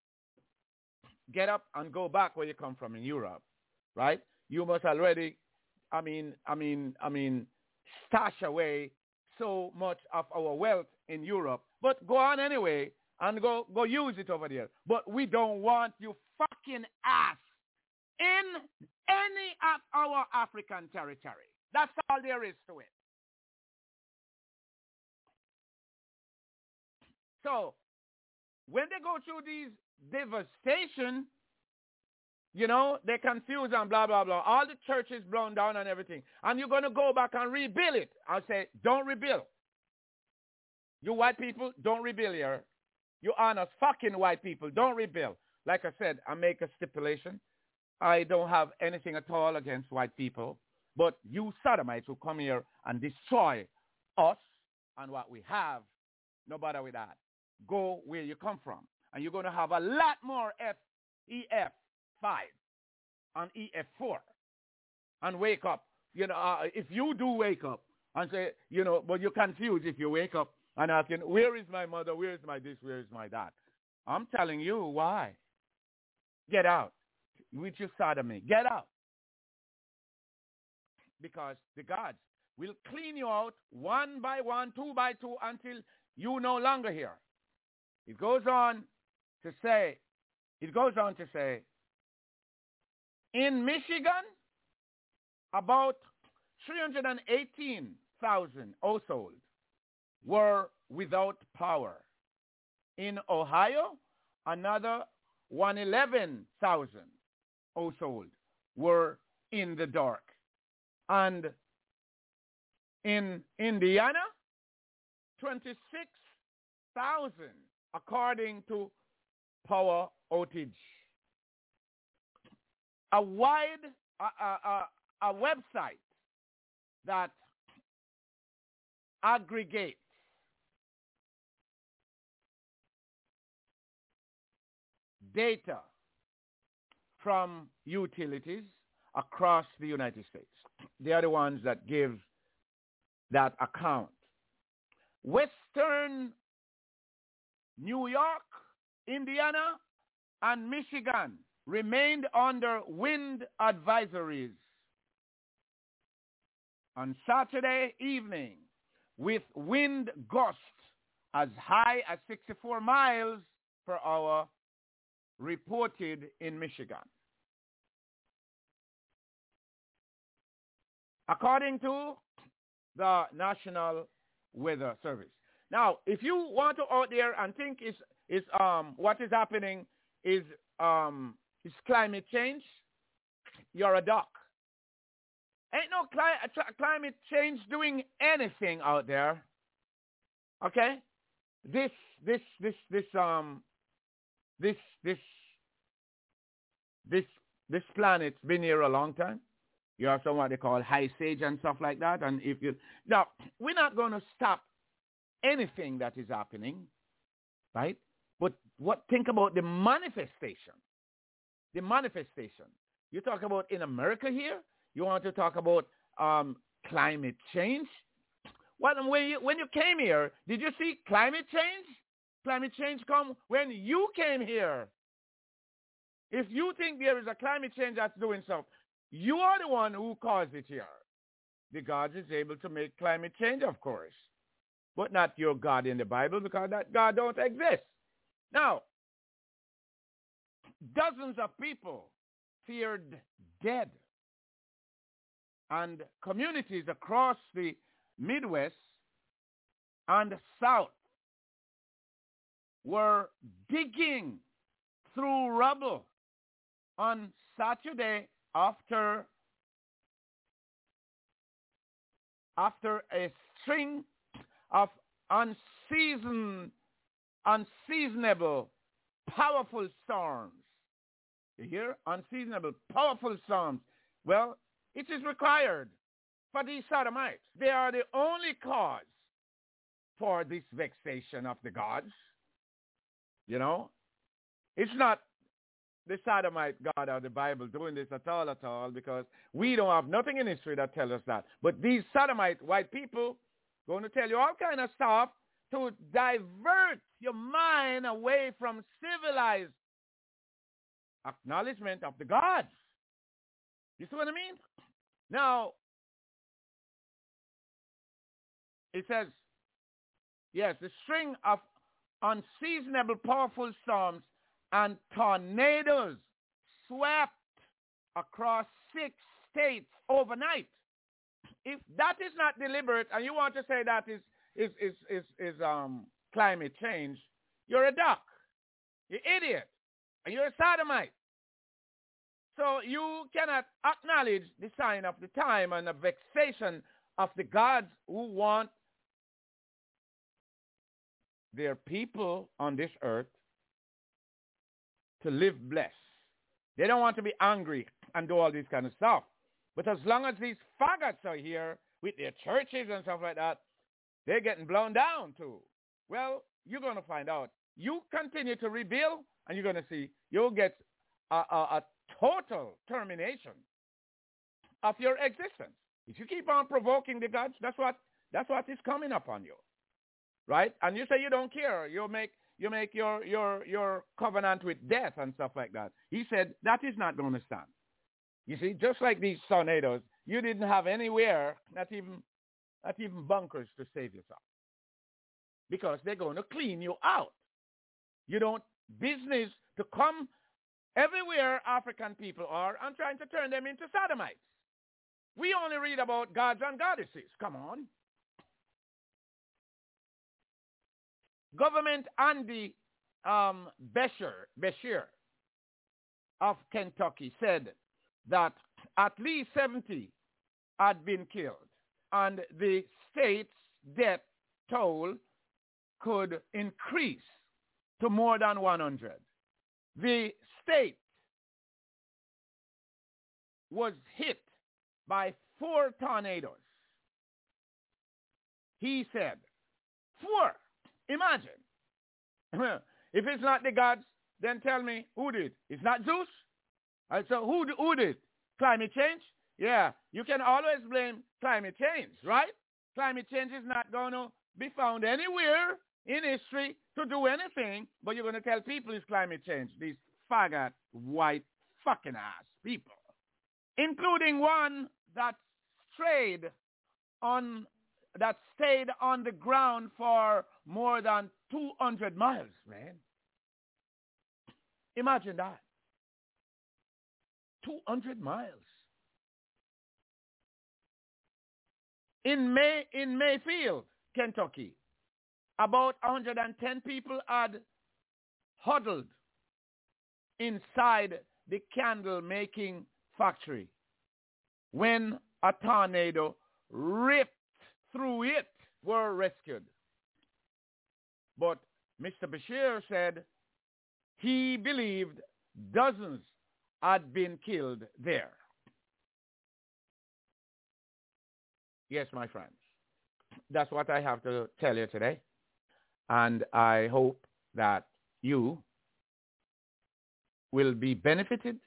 Get up and go back where you come from in Europe, right? You must already, I mean, I mean, I mean, stash away so much of our wealth in Europe. But go on anyway and go, go use it over there. But we don't want you fucking ass in any of our African territory. That's all there is to it. So, when they go through these devastation, you know, they confuse and blah, blah, blah. All the churches blown down and everything. And you're going to go back and rebuild it. I'll say, don't rebuild. You white people, don't rebuild here. You honest fucking white people, don't rebuild. Like I said, I make a stipulation. I don't have anything at all against white people. But you sodomites who come here and destroy us and what we have, no bother with that. Go where you come from. And you're going to have a lot more F, E F five and E F four. And wake up. You know, uh, if you do wake up and say, you know, but you're confused if you wake up and asking, where is my mother? Where is my this? Where is my that? I'm telling you why. Get out. With your sodomy. Get out. Because the gods will clean you out one by one, two by two, until you no longer here. It goes on to say, it goes on to say, in Michigan, about three hundred eighteen thousand households were without power. In Ohio, another one hundred eleven thousand households were in the dark. And in Indiana, twenty-six thousand, according to Power Outage. A wide, a, a, a website that aggregates data from utilities across the United States. They are the ones that give that account. Western New York, Indiana, and Michigan remained under wind advisories on Saturday evening, with wind gusts as high as sixty-four miles per hour reported in Michigan. According to the National Weather Service. Now, if you want to out there and think is is um what is happening is um is climate change, you're a duck. Ain't no cli- climate change doing anything out there. Okay? This this this this um this this this this planet's been here a long time. You have some what they call ice age and stuff like that. And if you now, we're not going to stop anything that is happening, right? But what? Think about the manifestation. The manifestation. You talk about in America here. You want to talk about um, climate change. What when you when you came here? Did you see climate change? Climate change come when you came here. If you think there is a climate change that's doing something, you are the one who caused it here. The God is able to make climate change, of course, but not your God in the Bible, because that God don't exist. Now, dozens of people feared dead, and communities across the Midwest and South were digging through rubble on Saturday after after a string of unseason, unseasonable, powerful storms. You hear? Unseasonable, powerful storms. Well, it is required for these sodomites. They are the only cause for this vexation of the gods. You know? It's not the sodomite God of the Bible doing this at all, at all, because we don't have nothing in history that tells us that. But these sodomite white people going to tell you all kind of stuff to divert your mind away from civilized acknowledgement of the gods. You see what I mean? Now, it says, yes, the string of unseasonable powerful storms and tornadoes swept across six states overnight. If that is not deliberate, and you want to say that is is is is, is um climate change, you're a duck. You idiot. And you're a sodomite. So you cannot acknowledge the sign of the time and the vexation of the gods who want their people on this earth to live blessed. They don't want to be angry and do all this kind of stuff. But as long as these faggots are here with their churches and stuff like that, they're getting blown down too. Well, you're going to find out. You continue to rebuild, and you're going to see you'll get a, a, a total termination of your existence. If you keep on provoking the gods, that's what that's what is coming upon you, right? And you say you don't care. You make you make your your your covenant with death and stuff like that. He said that is not going to stand. You see, just like these tornadoes, you didn't have anywhere, not even not even bunkers to save yourself, because they're going to clean you out. You don't business to come everywhere African people are and trying to turn them into sodomites. We only read about gods and goddesses. Come on. Government Andy um, Beshear, Beshear of Kentucky said that at least seventy had been killed, and the state's death toll could increase to more than one hundred. The state was hit by four tornadoes. He said, four. Imagine. If it's not the gods, then tell me who did. It's not Zeus? Right, so who, who did? Climate change? Yeah, you can always blame climate change, right? Climate change is not going to be found anywhere in history to do anything, but you're going to tell people it's climate change. These faggot, white, fucking ass people. Including one that strayed on, that stayed on the ground for more than two hundred miles, man. Imagine that. two hundred miles. In May, in Mayfield, Kentucky, about one hundred ten people had huddled inside the candle-making factory when a tornado ripped through it, were rescued. But Mister Beshear said he believed dozens had been killed there. Yes, my friends. That's what I have to tell you today. And I hope that you will be benefited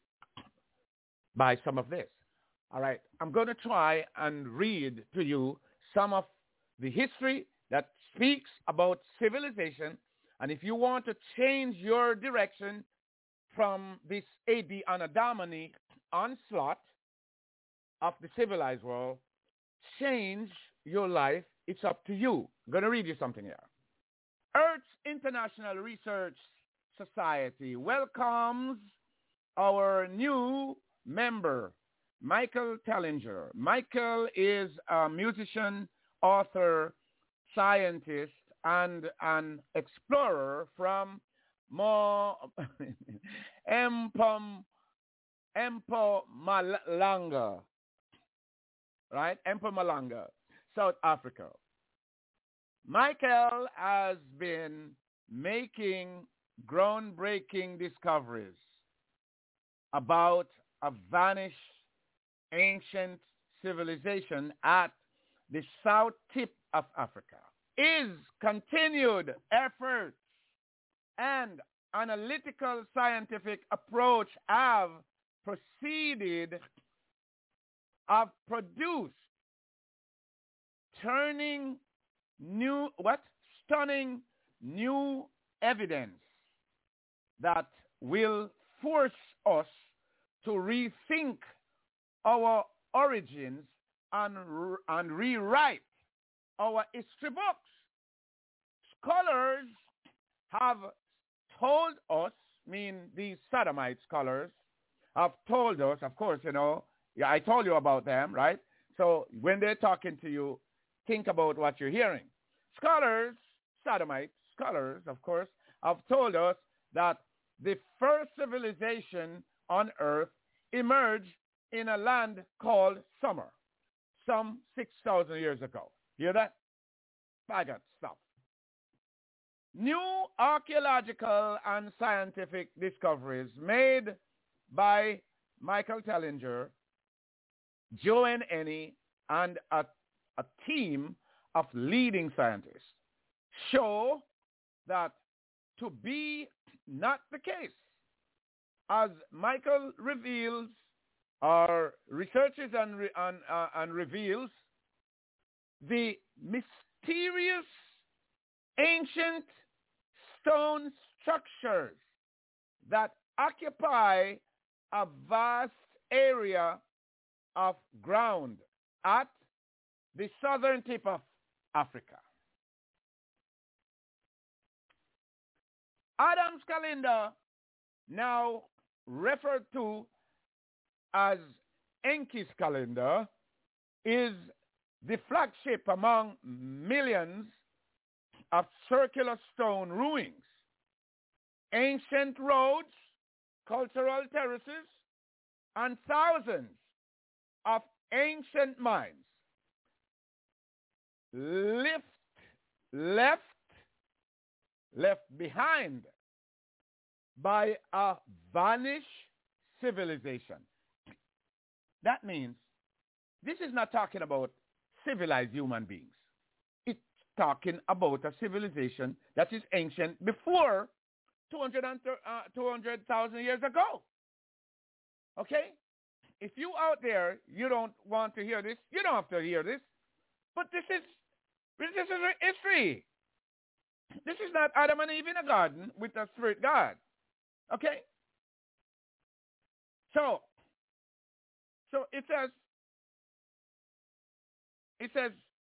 by some of this. All right. I'm going to try and read to you some of the history that speaks about civilization. And if you want to change your direction from this A D Anno Domini onslaught of the civilized world, change your life. It's up to you. I'm going to read you something here. Earth's International Research Society welcomes our new member, Michael Tellinger. Michael is a musician, author, scientist, and an explorer from Mo Empom Mpumalanga, right? Mpumalanga, South Africa. Michael has been making groundbreaking discoveries about a vanished ancient civilization at the south tip of Africa. His continued efforts and analytical scientific approach have proceeded, have produced turning new, what? Stunning new evidence that will force us to rethink our origins and, and rewrite our history books. Scholars have told us, I mean these sodomite scholars have told us, of course, you know, yeah, I told you about them, right? So when they're talking to you, think about what you're hearing. Scholars, sodomite scholars, of course, have told us that the first civilization on earth emerged in a land called Sumer, some six thousand years ago. Hear that? Faggot stuff. New archaeological and scientific discoveries made by Michael Tellinger, Joanne Enney, and a, a team of leading scientists show that to be not the case. As Michael reveals, or researches and, re, and, uh, and reveals, the mysterious ancient stone structures that occupy a vast area of ground at the southern tip of Africa. Adam's calendar, now referred to as Enki's calendar, is the flagship among millions of circular stone ruins, ancient roads, cultural terraces, and thousands of ancient mines left, left, left behind by a vanished civilization. That means this is not talking about civilized human beings. It's talking about a civilization that is ancient before two hundred thousand years ago. Okay? If you out there, you don't want to hear this, you don't have to hear this. But this is, this is history. This is not Adam and Eve in a garden with a spirit God. Okay? So, so it says, it says,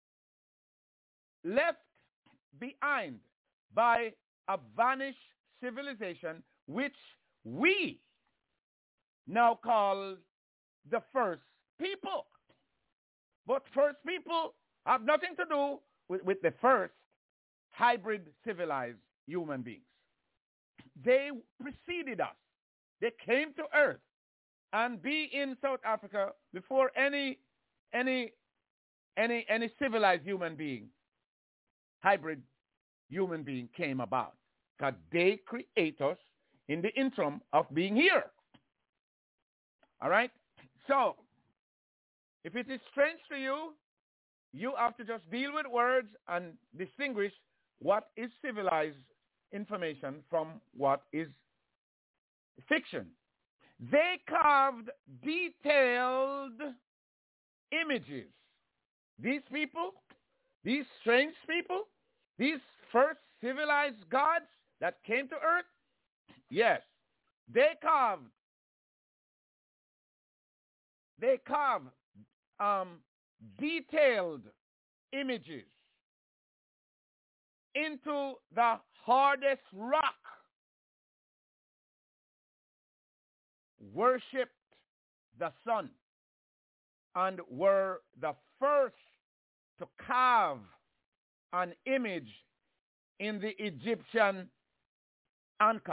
left behind by a vanished civilization which we now call the first people. But first people have nothing to do with, with the first hybrid civilized human beings. They preceded us. They came to earth and be in South Africa before any any any any civilized human being, hybrid human being came about. Because they create us in the interim of being here. All right? So, if it is strange to you, you have to just deal with words and distinguish what is civilized information from what is fiction. They carved detailed images. These people, these strange people, these first civilized gods that came to earth, yes, they carved, they carved um, detailed images into the hardest rock, worshipped the sun, and were the first to carve an image in the Egyptian Anka.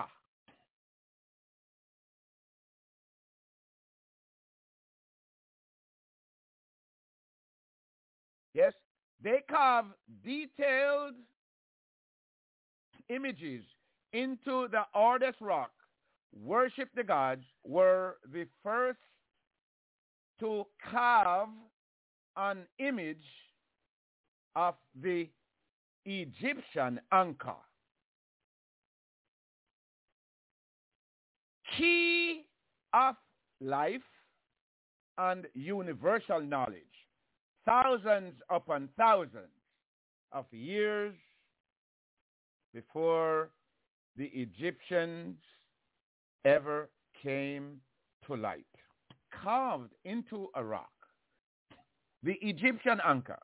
Yes, they carve detailed images into the hardest rock, worship the gods, were the first to carve an image of the Egyptian Anka. Key of life and universal knowledge. Thousands upon thousands of years before the Egyptians ever came to light. Carved into a rock. The Egyptian Anka.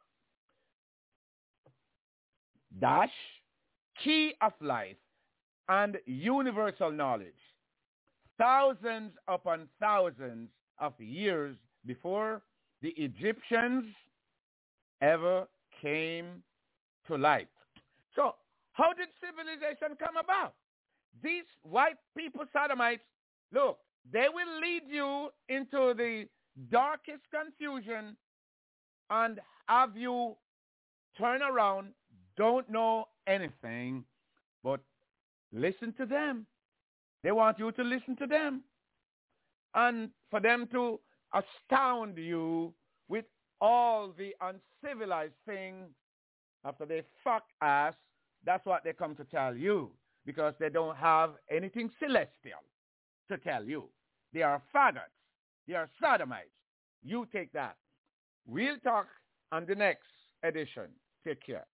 Dash, key of life and universal knowledge. Thousands upon thousands of years before the Egyptians ever came to light. So, how did civilization come about? these white people sodomites, look, they will lead you into the darkest confusion and have you turn around, don't know anything, but listen to them. They want you to listen to them. And for them to astound you with all the uncivilized things after they fuck ass, that's what they come to tell you, because they don't have anything celestial to tell you. They are faggots. They are sodomites. You take that. We'll talk on the next edition. Take care.